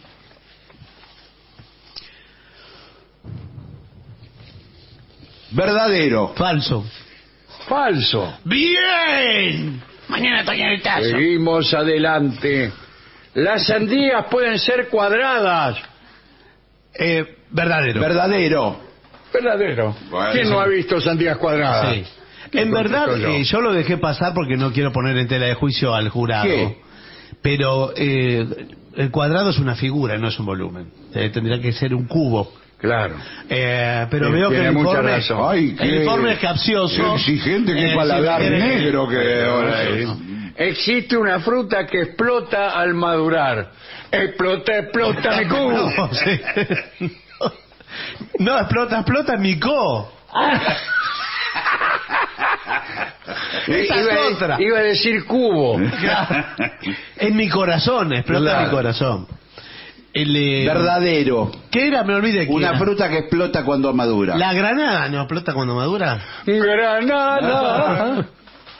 Verdadero. Falso. Falso. ¡Bien! Mañana estoy en el tazo. Seguimos adelante. Las sandías pueden ser cuadradas. Eh, verdadero. Verdadero. Verdadero. Bueno, ¿Quién sí. no ha visto sandías cuadradas? Sí. En verdad, contesto yo? eh, yo lo dejé pasar porque no quiero poner en tela de juicio al jurado. ¿Qué? Pero eh, el cuadrado es una figura, no es un volumen. Eh, tendría que ser un cubo. Claro. Eh, pero Sí, veo que tiene el mucha informe, razón. Ay, el qué- informe es capcioso. qué exigente, qué Eh, paladar si me quiere- negro que ahora Sí. es. Existe una fruta que explota al madurar. Explota, explota mi cubo. No, sí. No, explota, explota mi co. Esa iba, es otra. iba a decir cubo. En mi corazón, explota Claro. mi corazón. El, eh, Verdadero. ¿Qué era? Me olvidé. ¿Qué Una era? fruta que explota cuando madura. La granada no explota cuando madura. Granada.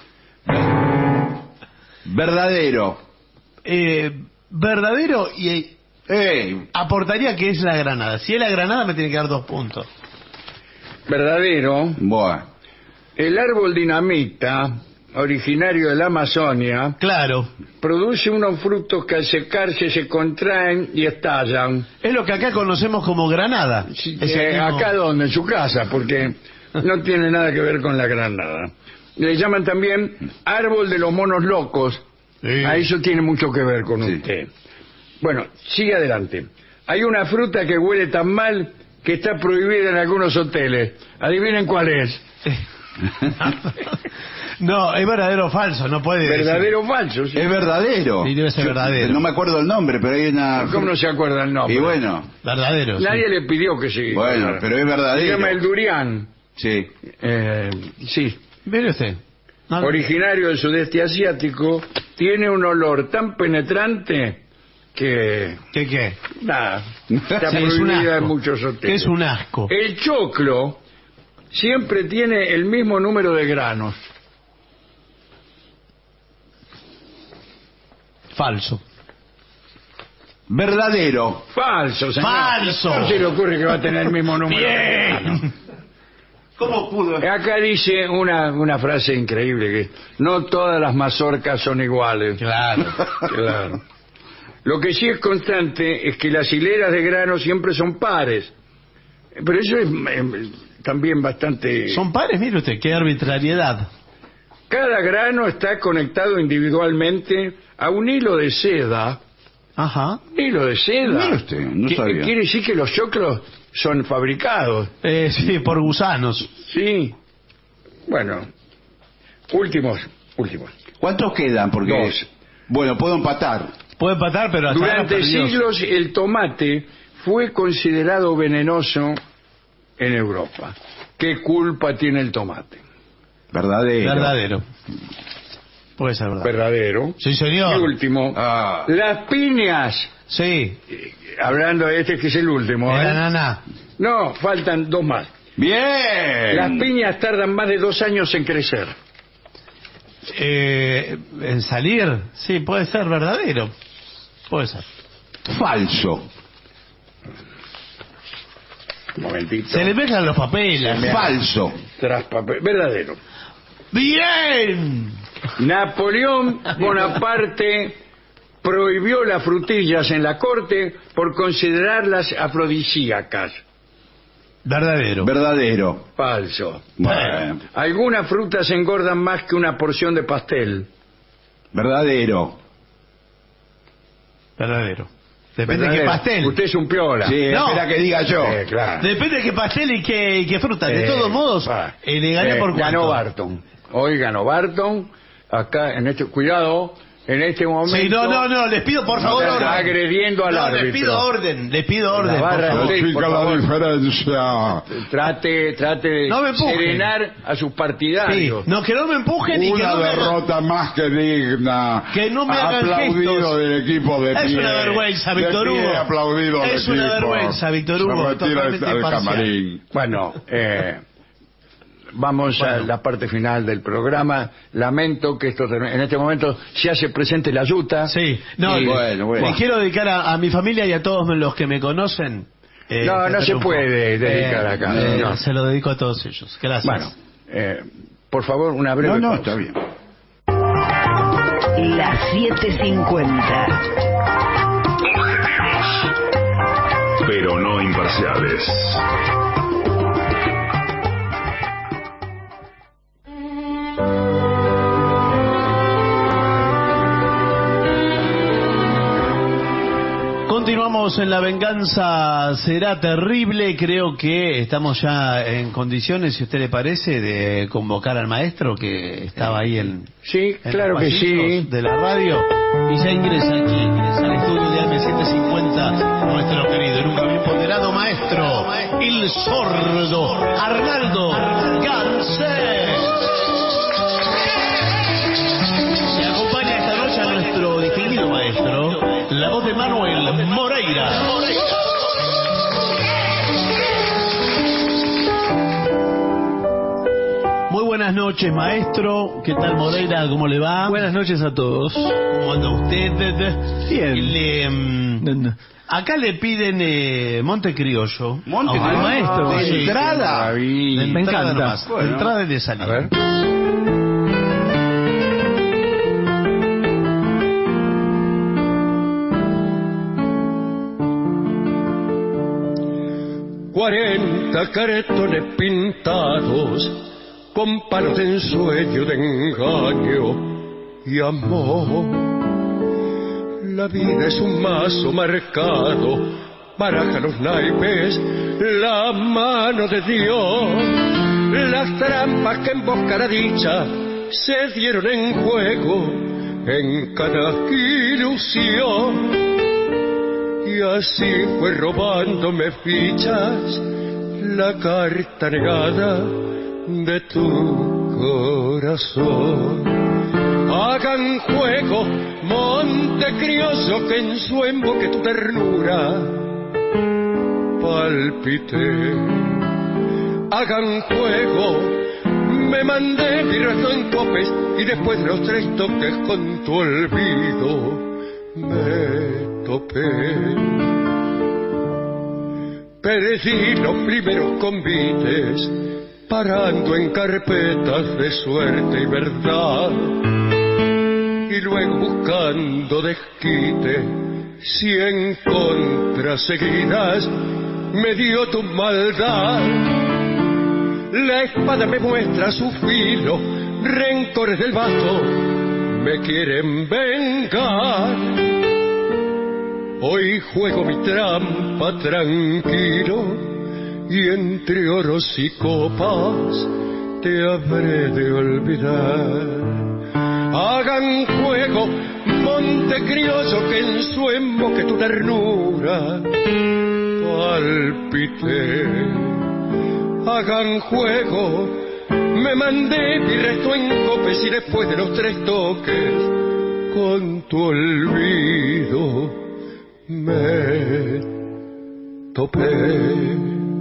Verdadero. Eh, verdadero y eh, Ey, aportaría que es la granada. Si es la granada me tiene que dar dos puntos. Verdadero. buah. El árbol dinamita, originario de la Amazonia, Claro. produce unos frutos que al secarse se contraen y estallan. Es lo que acá conocemos como granada. Sí, Es el eh, mismo- acá donde, en su casa, porque no tiene nada que ver con la granada. Le llaman también árbol de los monos locos. Sí. A eso tiene mucho que ver con Sí. usted. Bueno, sigue adelante. Hay una fruta que huele tan mal que está prohibida en algunos hoteles. Adivinen cuál es. No, es verdadero o falso, no puede decir. ¿Verdadero o falso? sí. Es verdadero. Sí, debe ser Yo- verdadero. No me acuerdo el nombre, pero hay una... ¿Cómo no se acuerda el nombre? Y bueno, Verdadero. Nadie sí. le pidió que sí. bueno, pero es Se verdadero. llama el durián. Sí. Eh, sí. Mire usted. No, Originario del sudeste asiático, tiene un olor tan penetrante que... ¿Qué qué? Nada, está Sí, es un prohibida en asco. muchos hoteles. Es un asco. El choclo siempre tiene el mismo número de granos. Falso. Verdadero. Falso, señor. Falso. No se le ocurre que va a tener el mismo número de Bien. granos. ¿Cómo pudo? Acá dice una, una frase increíble, que no todas las mazorcas son iguales. Claro. Claro. Lo que sí es constante es que las hileras de granos siempre son pares. Pero eso es eh, también bastante... Son pares, mire usted, qué arbitrariedad. Cada grano está conectado individualmente a un hilo de seda. Ajá. ¿Un hilo de seda? Mire usted, no Que- sabía. Quiere decir que los choclos son fabricados. Eh, sí, por gusanos. Sí. Bueno. Últimos. Últimos. ¿Cuántos quedan? Porque Dos. Bueno, puedo empatar. Puede empatar, pero hasta ahora Durante perdió. siglos el tomate fue considerado venenoso en Europa. ¿Qué culpa tiene el tomate? Verdadero. Verdadero. Puede ser verdad. Verdadero. Sí, señor. Y último, Ah. las piñas. Sí. Eh, Hablando de este que es el último. El ¿eh? ananá. No, faltan dos más. Bien. Las piñas tardan más de dos años en crecer. Eh, en salir, sí, puede ser verdadero. Puede ser. Falso. Un momentito. Se le mezclan los papeles. Falso. Tras papel. Verdadero. ¡Bien! Napoleón Bonaparte prohibió las frutillas en la corte por considerarlas afrodisíacas. Verdadero. Verdadero. Falso. Bueno. Algunas frutas engordan más que una porción de pastel. Verdadero. Verdadero. Depende de qué Verdadero. pastel. Usted es un piola. Sí, No. espera que diga yo. Eh, claro. Depende de qué pastel y qué, y qué fruta. De Eh, todos modos, va. eh, le gané Eh, por cuánto. Ganó Barton. Hoy ganó Barton. Acá, en este, cuidado, en este momento. Sí, no, no, no, les pido por favor Está orden. agrediendo al no, árbitro. les pido orden, les pido La orden, por barra favor. de- por favor. diferencia. Trate, trate de No me empuje. serenar a sus Sí, partidarios. no, que no me empujen y que no me hagan- más que digna. Que no me hagan gestos. del equipo de Es una vergüenza, Víctor Hugo. aplaudido al Es una equipo. vergüenza, Víctor Hugo, Se retira totalmente al parcial. camarín. Bueno, eh, vamos a Bueno. la parte final del programa. Lamento que esto termine. En este momento se hace presente la yuta. Sí, no, Y- bueno, bueno. le quiero dedicar a, a mi familia y a todos los que me conocen. eh, No, este no se triunfo. puede dedicar acá, eh, señor. Se lo dedico a todos ellos. Gracias. Bueno, eh, por favor, una breve No, no, pausa. está bien. Las siete cincuenta. Pero no imparciales. Continuamos en La Venganza Será Terrible. Creo que estamos ya en condiciones, si a usted le parece, de convocar al maestro que estaba ahí en, Sí, en claro los que pasillos sí. de la radio. Y ya ingresa aquí, ingresa al estudio de A M setecientos cincuenta, nuestro querido, nunca bien ponderado maestro, el sordo Arnaldo Gansé. Y acompaña esta noche a nuestro distinguido maestro, la voz de Manuel Moreira. Muy buenas noches, maestro. ¿Qué tal, Moreira? ¿Cómo le va? Buenas noches a todos. ¿Cómo anda usted? Bien. Le, mm, acá le piden eh, Monte Criollo. Monte Al Criollo. maestro. De sí. entrada. De Me entrada encanta. nomás, de Bueno. entrada y de salida. A ver. Cuarenta cartones pintados con palos de ensueño, de engaño y amor. La vida es un mazo marcado, baraja los naipes, la mano de Dios. Las trampas que embosca la dicha se dieron en juego en cada ilusión. Y así fue robándome fichas la carta negada de tu corazón. Hagan juego, monte criollo, que en su emboque tu ternura palpité. Hagan juego, me mandé mi resto en copes y después de los tres toques con tu olvido me topé. Perdí los primeros convites, parando en carpetas de suerte y verdad, y luego buscando desquite, cien contras seguidas me dio tu maldad. La espada me muestra su filo, rencores del vasto me quieren vengar. Hoy juego mi trampa tranquilo y entre oros y copas te habré de olvidar. Hagan juego, monte criollo que en su emboque tu ternura palpité. Hagan juego, me mandé mi resto en copes y después de los tres toques con tu olvido me topé.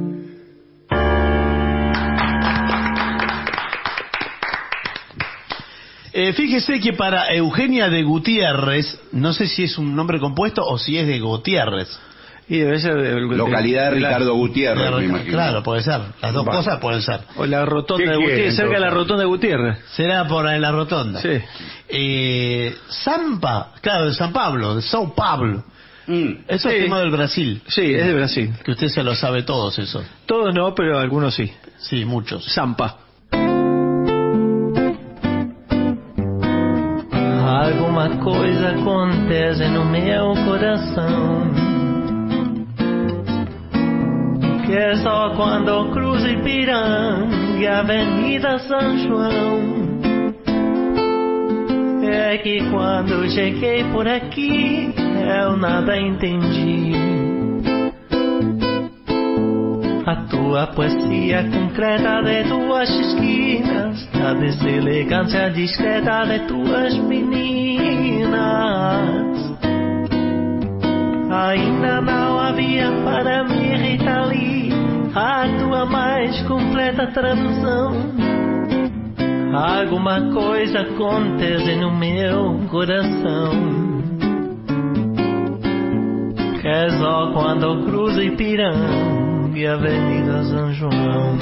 Eh, fíjese que para Eugenia de Gutiérrez, no sé si es un nombre compuesto o si es de Gutiérrez. Y debe ser de, de, localidad de Ricardo la, Gutiérrez, de, me imagino. Claro, puede ser. Las dos Vale. cosas pueden ser. O la rotonda de Gutiérrez, quieren, cerca de la entonces? rotonda de Gutiérrez. Será por ahí la rotonda. Sí. Eh, Sampa, claro, de San Pablo, de São Paulo. Mm. Eso Sí. es tema del Brasil. Sí, es de Brasil. Que usted se lo sabe todos eso. Todos no, pero algunos sí. Sí, muchos. Zampa. Alguma coisa acontece no meu coração, que é só quando cruzo Ipiranga e Avenida São João. É que quando cheguei por aqui eu nada entendi. A tua poesia concreta de tuas esquinas, a deselegância discreta de tuas meninas. Ainda não havia para mim, Rita Lee, a tua mais completa tradução. Alguma coisa acontece no meu coração, que é só quando cruzo Ipiranga e Avenida São João.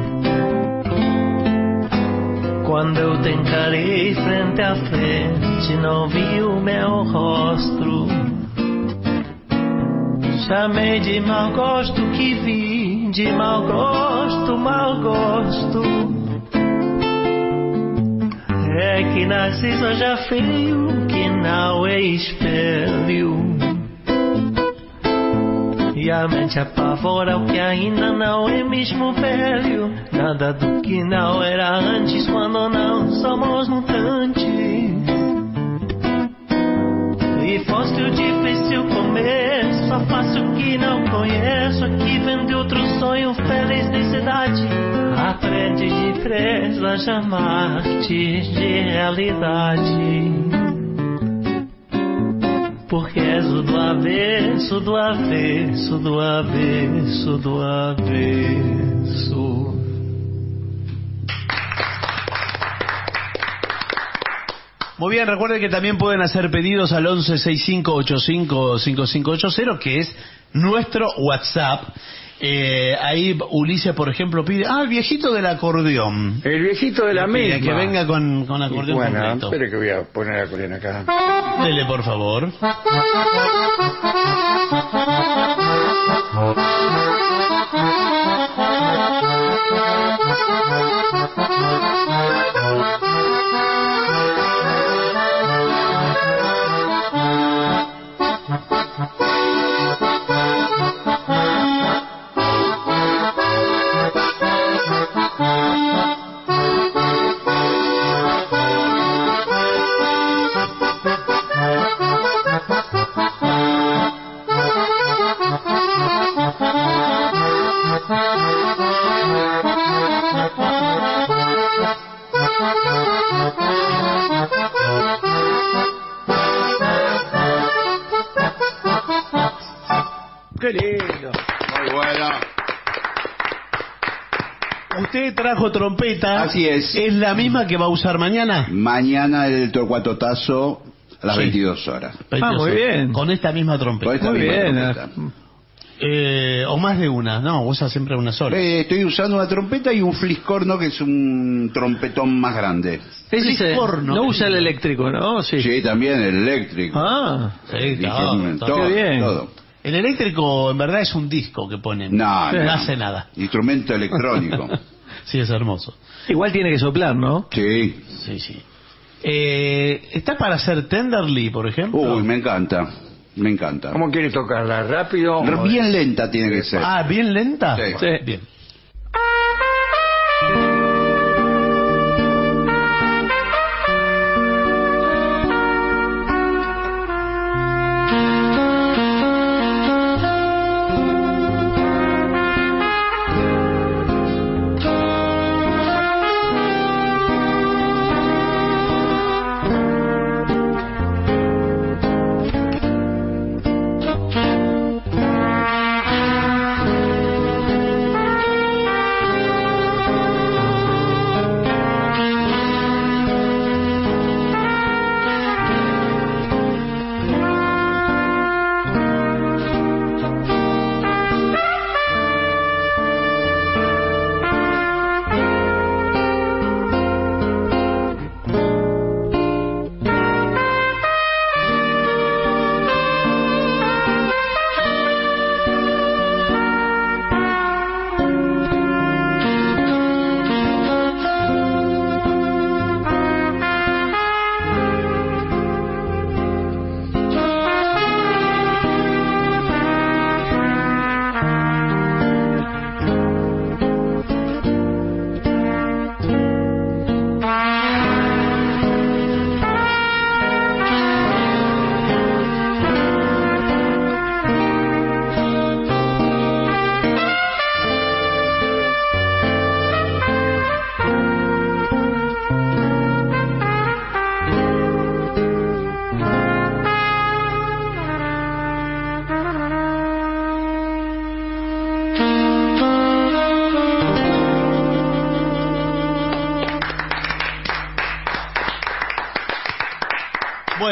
Quando eu te encarei frente a frente, não vi o meu rosto. Chamei de mau gosto que vi, de mau gosto, mau gosto. É que Narciso já feio, que não é espelho. E a mente apavora o que ainda não é mesmo velho. Nada do que não era antes, quando não somos mutantes. E foste o difícil começo, só faço o que não conheço. Aqui vem de outro sonho feliz de cidade. Aprende depressa a chamar-te de realidade. Porque és o do avesso, do avesso, do avesso, do avesso. Muy bien, recuerden que también pueden hacer pedidos al once sesenta y cinco ochenta y cinco cincuenta y cinco ochenta, que es nuestro WhatsApp. Eh, ahí Ulises, por ejemplo, pide... Ah, el viejito del acordeón. El viejito de la Pide misma. Que venga con, con acordeón Bueno, completo. espere que voy a poner el acordeón acá. Dele, por favor. Qué lindo. Muy bueno. Usted trajo trompeta. Así es. ¿Es la misma que va a usar mañana? Mañana el Torcuato Tazo a las Sí. veintidós horas. Ah, muy bien. Con esta misma trompeta. Con esta Muy misma bien. trompeta. Eh, o más de una, no, usa siempre una sola. Eh, estoy usando una trompeta y un fliscorno, que es un trompetón más grande. Ese se- Fliscorno. no usa el eléctrico, ¿no? Sí. Sí, también el eléctrico. Ah, Sí, Dije, todo, mm, todo. todo, Qué bien. todo. El eléctrico en verdad es un disco que ponen. No, no no. hace nada. Instrumento electrónico. Sí, es hermoso. igual tiene que soplar, ¿no? Sí. Sí, sí. Eh, ¿Está para hacer Tenderly, por ejemplo? Uy, me encanta. Me encanta. ¿Cómo quiere tocarla? ¿Rápido? o- Bien lenta tiene que ser. Ah, ¿bien lenta? Sí. Sí. Bien.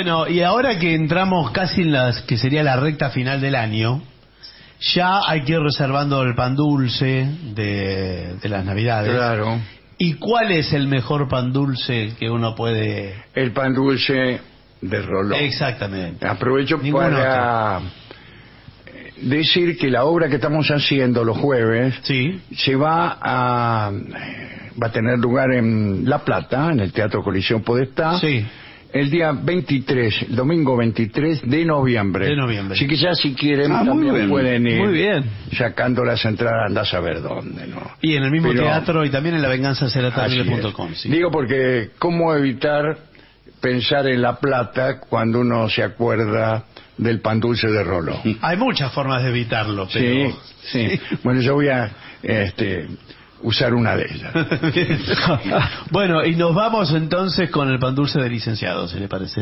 Bueno, y ahora que entramos casi en las que sería la recta final del año, ya hay que ir reservando el pan dulce de, de las Navidades. Claro. ¿Y cuál es el mejor pan dulce que uno puede...? El pan dulce de Rolón. Exactamente. Aprovecho Ningún para decir que la obra que estamos haciendo los jueves sí. se va a va a tener lugar en La Plata, en el Teatro Coliseo Podestá. Sí. El día veintitrés, el domingo veintitrés de noviembre. De noviembre. Así que ya si quieren Ah, muy también bien. pueden ir Muy bien. sacando las entradas, andás a ver dónde, ¿no? Y en el mismo Pero- teatro y también en la venganza será Así terrible es. punto com. Sí. Digo porque cómo evitar pensar en La Plata cuando uno se acuerda del pan dulce de Rolón. Hay muchas formas de evitarlo, Sí, pero... sí. Bueno, yo voy a este, usar una de ellas. Bueno, y nos vamos entonces con el pan dulce de licenciado, si le parece.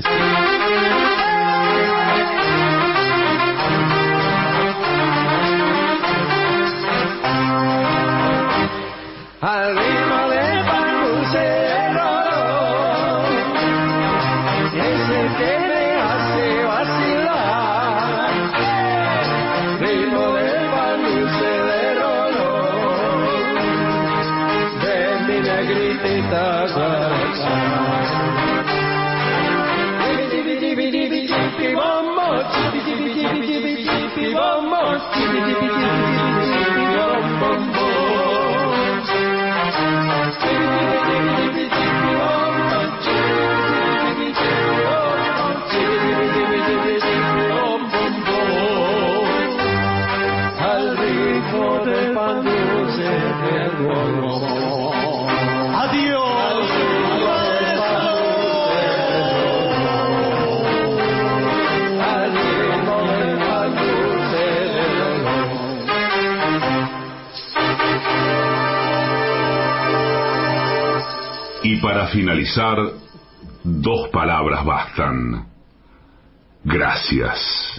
Al ritmo del pan dulce de Rolón, ese que me hace vacilar. Ritmo del pan dulce de Rolón, de mi negritita guaracha. Chibi chibi chibi chibi bombo, chibi chibi chibi chibi chibi bombo, chibi chibi chibi chibi chibi bombo. Al ritmo del pan dulce del Rolón. ¡Adiós! Al ritmo del pan dulce del Rolón. Y para finalizar, dos palabras bastan. Gracias.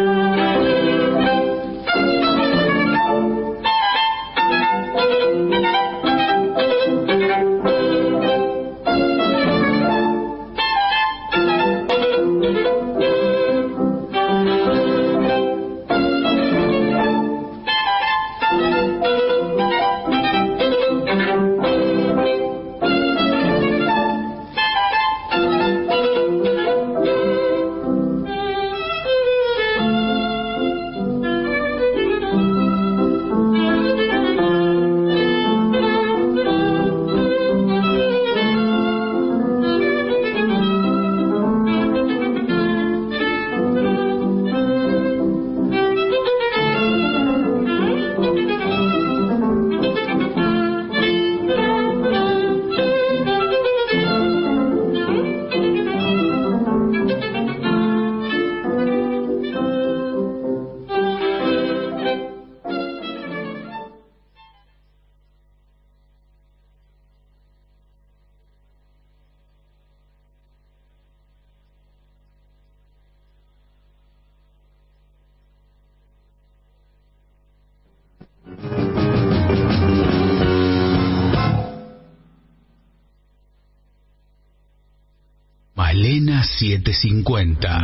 Malena setecientos cincuenta.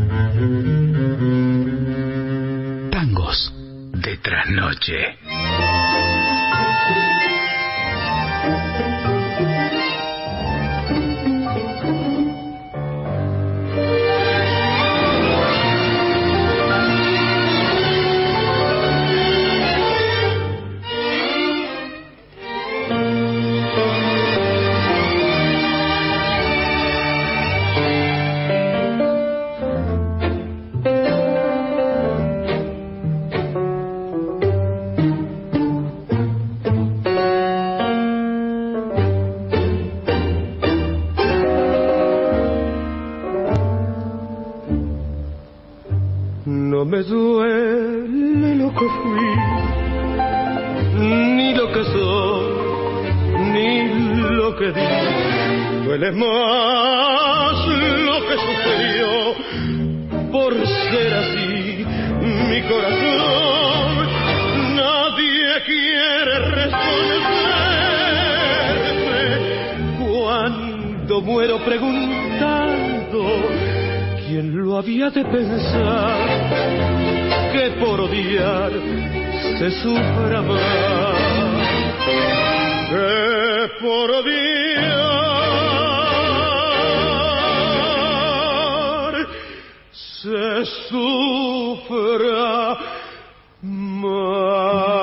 Tangos de trasnoche. No me duele lo que fui, ni lo que soy, ni lo que di. Duele más lo que sufrió por ser así mi corazón. Nadie quiere responderme cuando muero preguntando ¿Quién lo había de pensar? Que por odiar se sufra más. Que por odiar se sufra más.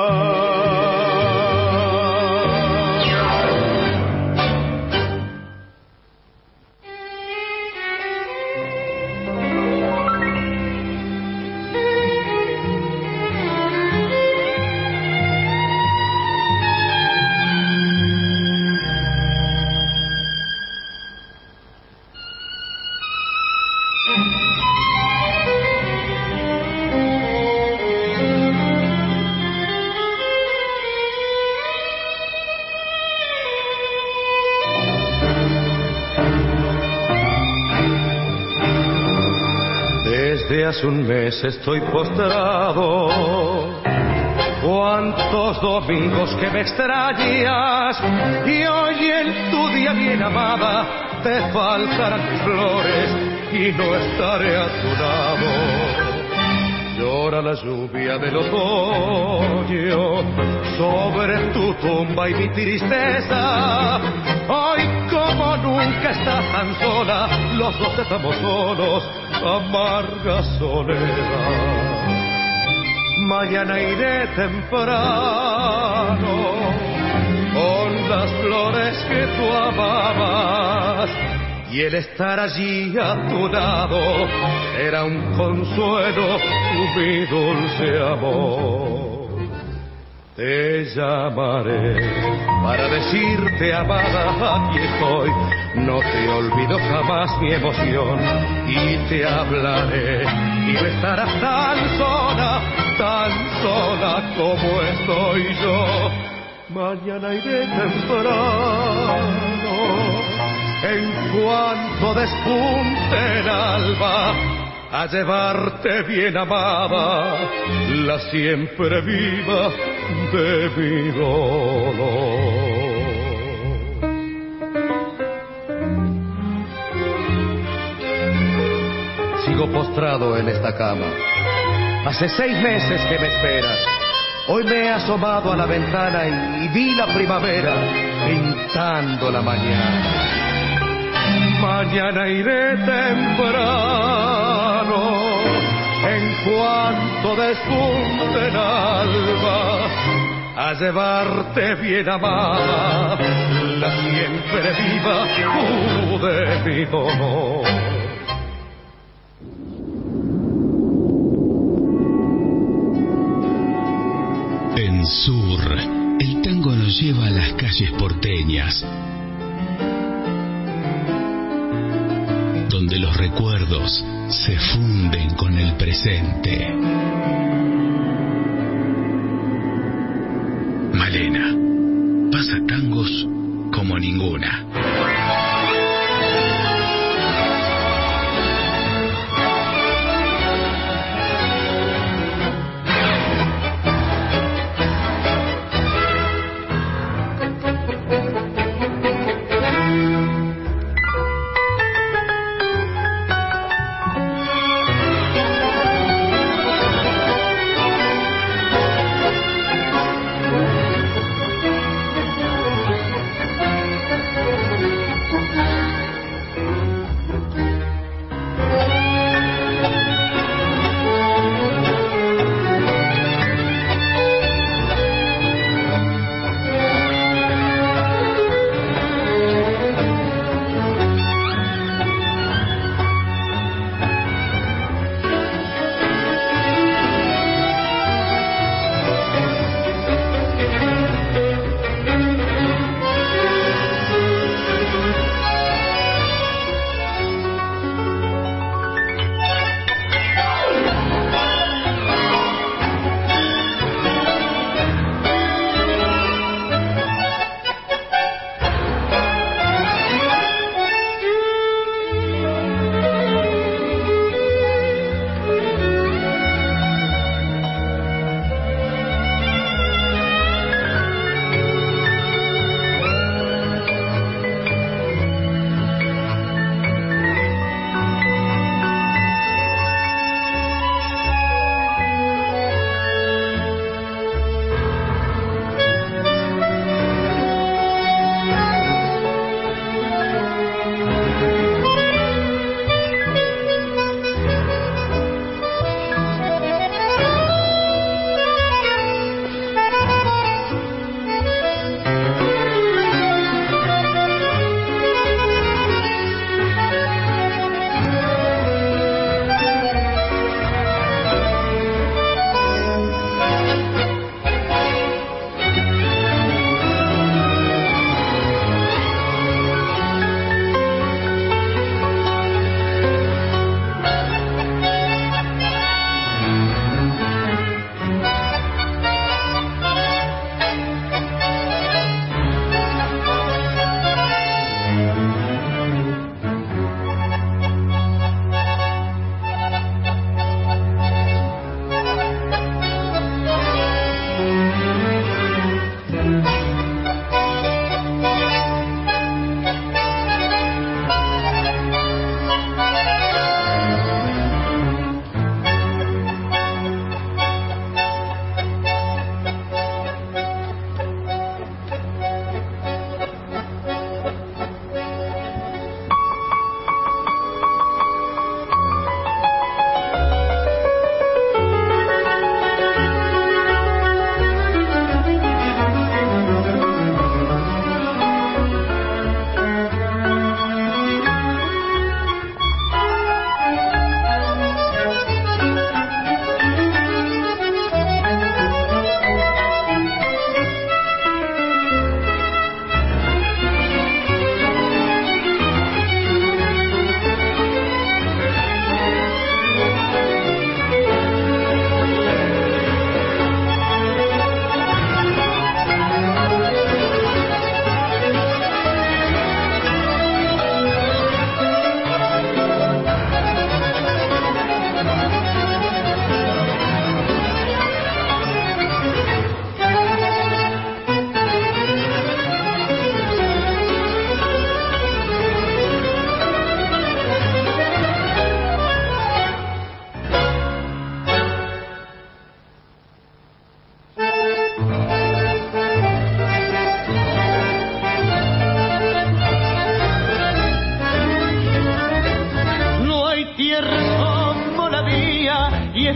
Desde hace un mes estoy postrado. Cuántos domingos que me extrañas, y hoy en tu día bien amada te faltarán mis flores y no estaré a tu lado. Llora la lluvia del otoño sobre tu tumba y mi tristeza. Hoy como nunca estás tan sola, los dos estamos solos, amarga soledad. Mañana iré temprano con las flores que tú amabas, y el estar allí a tu lado era un consuelo, mi dulce amor. Te llamaré para decirte, amada, aquí estoy. No te olvido jamás mi emoción, y te hablaré y no estarás tan sola, tan sola como estoy yo. Mañana iré temprano, en cuanto despunte el alba, a llevarte bien amada la siempre viva de mi dolor. Sigo postrado en esta cama. Hace seis meses que me esperas. Hoy me he asomado a la ventana y, y vi la primavera pintando la mañana. Mañana iré temprano, en cuanto despunte el alba, a llevarte bien amada la siempre viva tú de mi dolor. En Sur, el tango nos lleva a las calles porteñas, donde los recuerdos se funden con el presente. Malena pasa tangos como ninguna.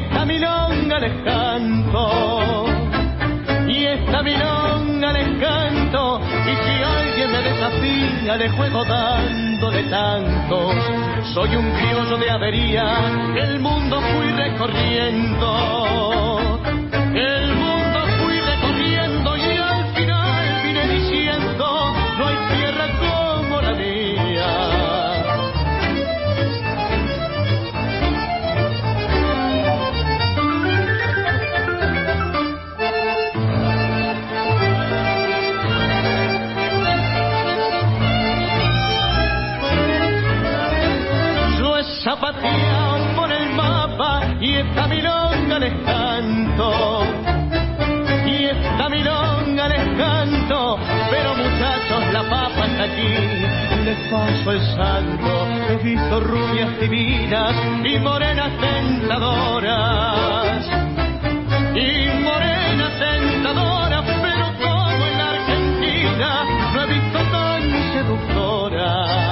esta milonga les canto, y esta milonga les canto, y si alguien me desafía le juego dándole tantos. Soy un criollo de avería, que el mundo fui recorriendo, el mundo fui recorriendo, y al final vine diciendo, no hay tierra como la mía. Zapateado por el mapa y esta milonga les canto, y esta milonga les canto, pero muchachos la papa está aquí, les paso el santo, he visto rubias divinas y morenas tentadoras, y morenas tentadoras, pero como en la Argentina no he visto tan seductoras.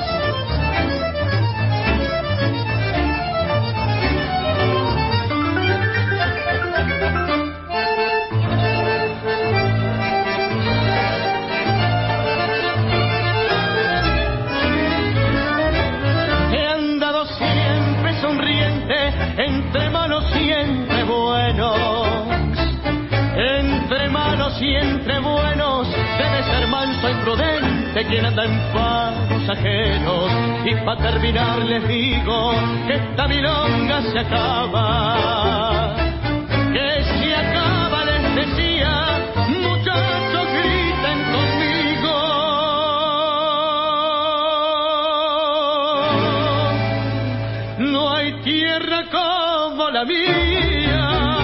Entre manos siempre buenos, entre manos y entre buenos, debe ser manso y prudente quien anda en pagos ajenos. Y pa' terminar les digo que esta milonga se acaba, que se acaba, les decía, muchachos griten conmigo. No hay tierra como la mía.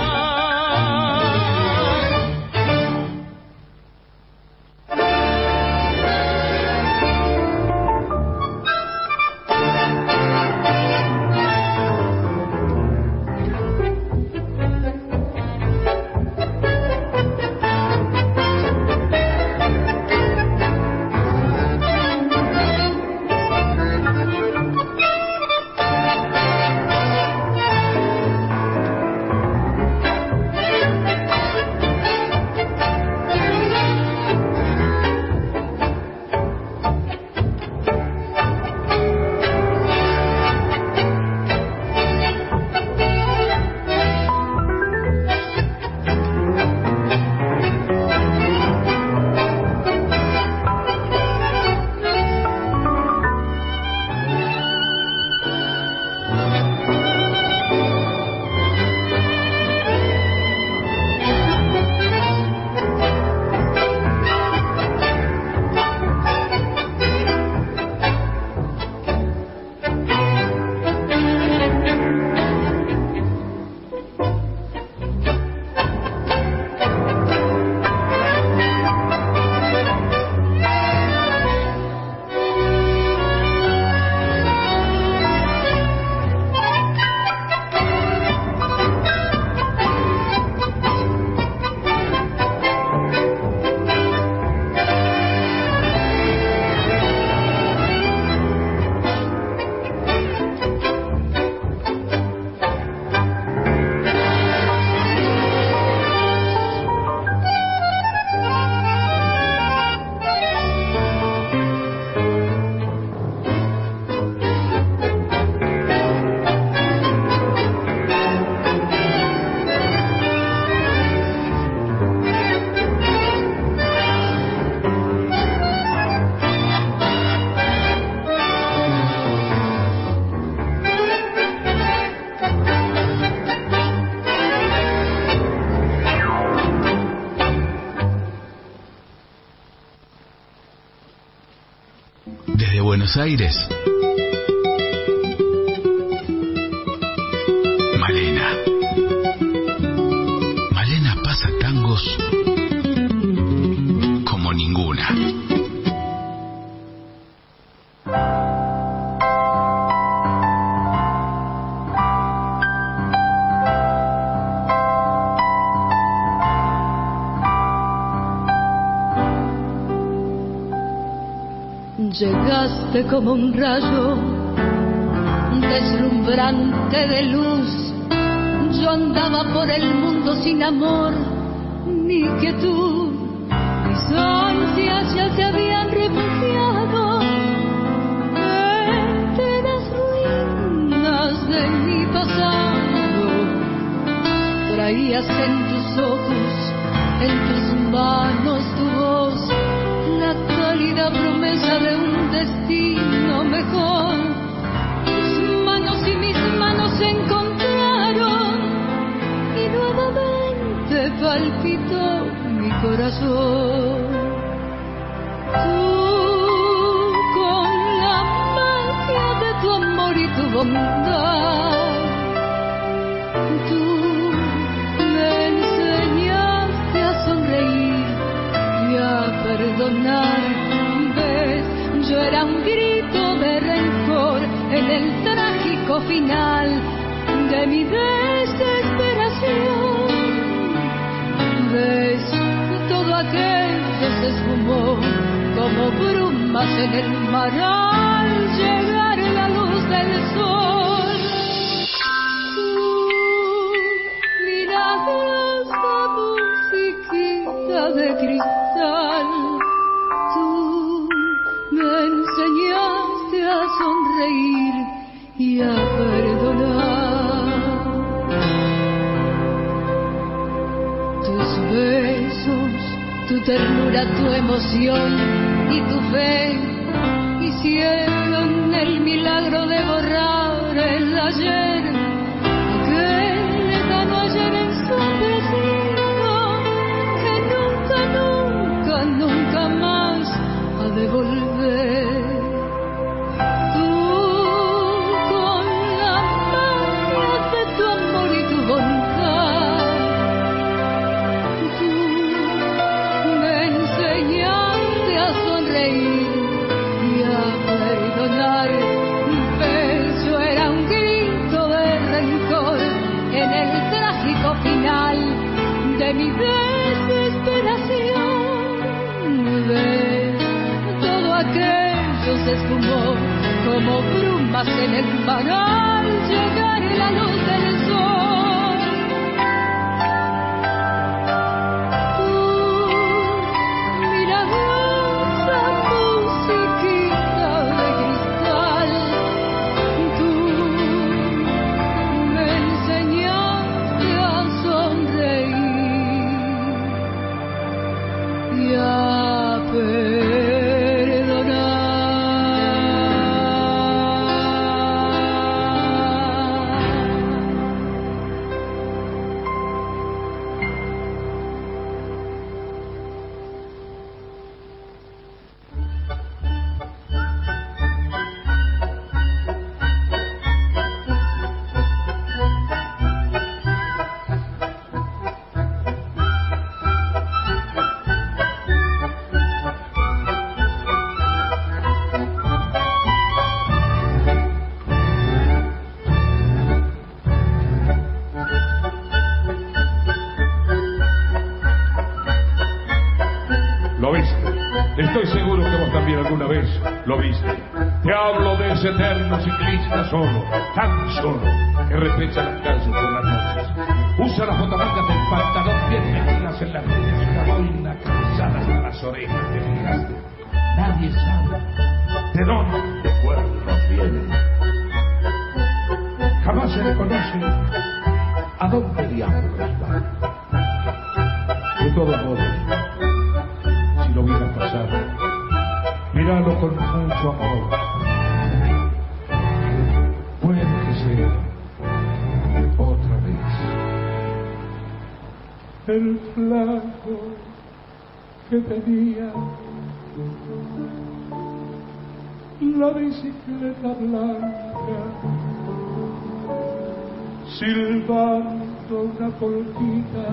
Buenos Aires, Malena. Malena pasa tangos como ninguna. Llegaste como un rayo deslumbrante de luz, yo andaba por el mundo sin amor ni quietud. Mis ansias ya se habían refugiado entre las ruinas de mi pasado. Traías en tus ojos, en tus manos tu voz, la cálida promesa de un destino mejor. Tus manos y mis manos se encontraron y nuevamente palpitó mi corazón. Tú, con la magia de tu amor y tu bondad, tú me enseñaste a sonreír y a perdonar. Ves, yo era un grito de rencor en el trágico final de mi desesperación. Ves, todo aquello se esfumó como brumas en el mar al llegar la luz del sol. Tú, milagrosa musiquita de cristal, tú me enseñaste a sonreír y a perdonar. Tus besos, tu ternura, tu emoción y tu fe hicieron el milagro de borrar el ayer, aquel lejano ayer ensombrecido que nunca, nunca, nunca más ha de volver. Final de mi desesperación, ves, todo aquello se esfumó como brumas en el mar al llegar la luz del sol. Tú, milagrosa musiquita de cristal, tú me enseñaste a sonreír y a perdonar. Estoy seguro que vos también alguna vez lo viste. Te hablo de ese eterno ciclista solo, tan solo, que repecha las calles por las noches. Usa las botamangas del pantalón bien metidas en las rodillas y una boina calzada hasta las orejas. ¿Te fijaste? Nadie sabe de dónde cuernos vienen. Jamás se le conoce a dónde diablos van. De todos modos, si lo viera pasar, míralo con mucho amor. Puede que sea otra vez el flaco que tenía la bicicleta blanca, silbando una polquita,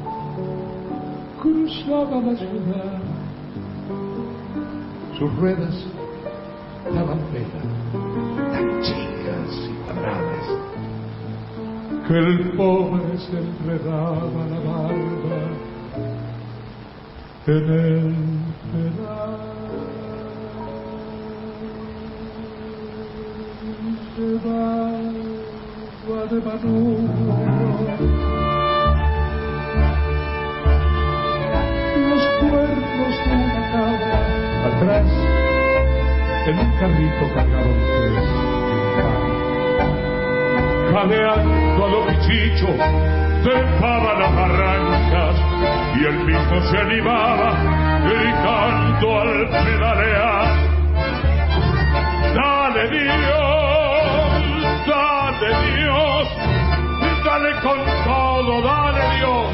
cruzaba la ciudad. Sus ruedas daban pena, tan chicas y cuadradas, que el pobre se enredaba la barba en el pedal. Se va de manubrio Los cuernos de una cabra atrás, en un carrito cargaron tres pan. Jadeando a lo pichicho, trepaban las barrancas y él mismo se animaba gritando al pedalear. Dale Dios, dale Dios, dale con todo, dale Dios.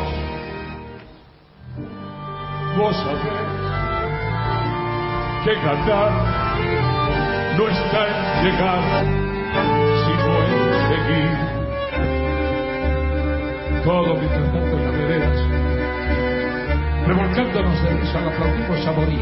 Vos sabés que ganar no está en llegar, sino en seguir. Todo mientras tanto en las veredas, revolcándonos de risa, la aplaudimos a morir.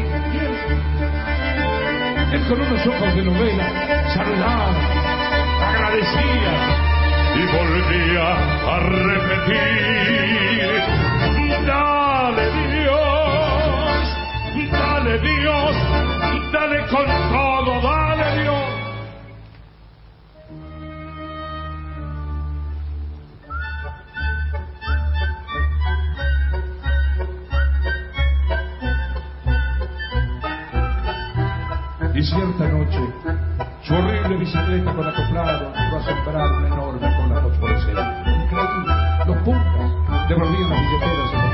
Él con unos ojos de novela saludaba, agradecía y volvía a repetir: dale Dios, dale Dios, dale con todo, dale Dios. Y cierta noche, su horrible bicicleta con acoplado llegó a sembrar un enorme cola fosforescente. Increíble. Los puntas devolvían las billeteras en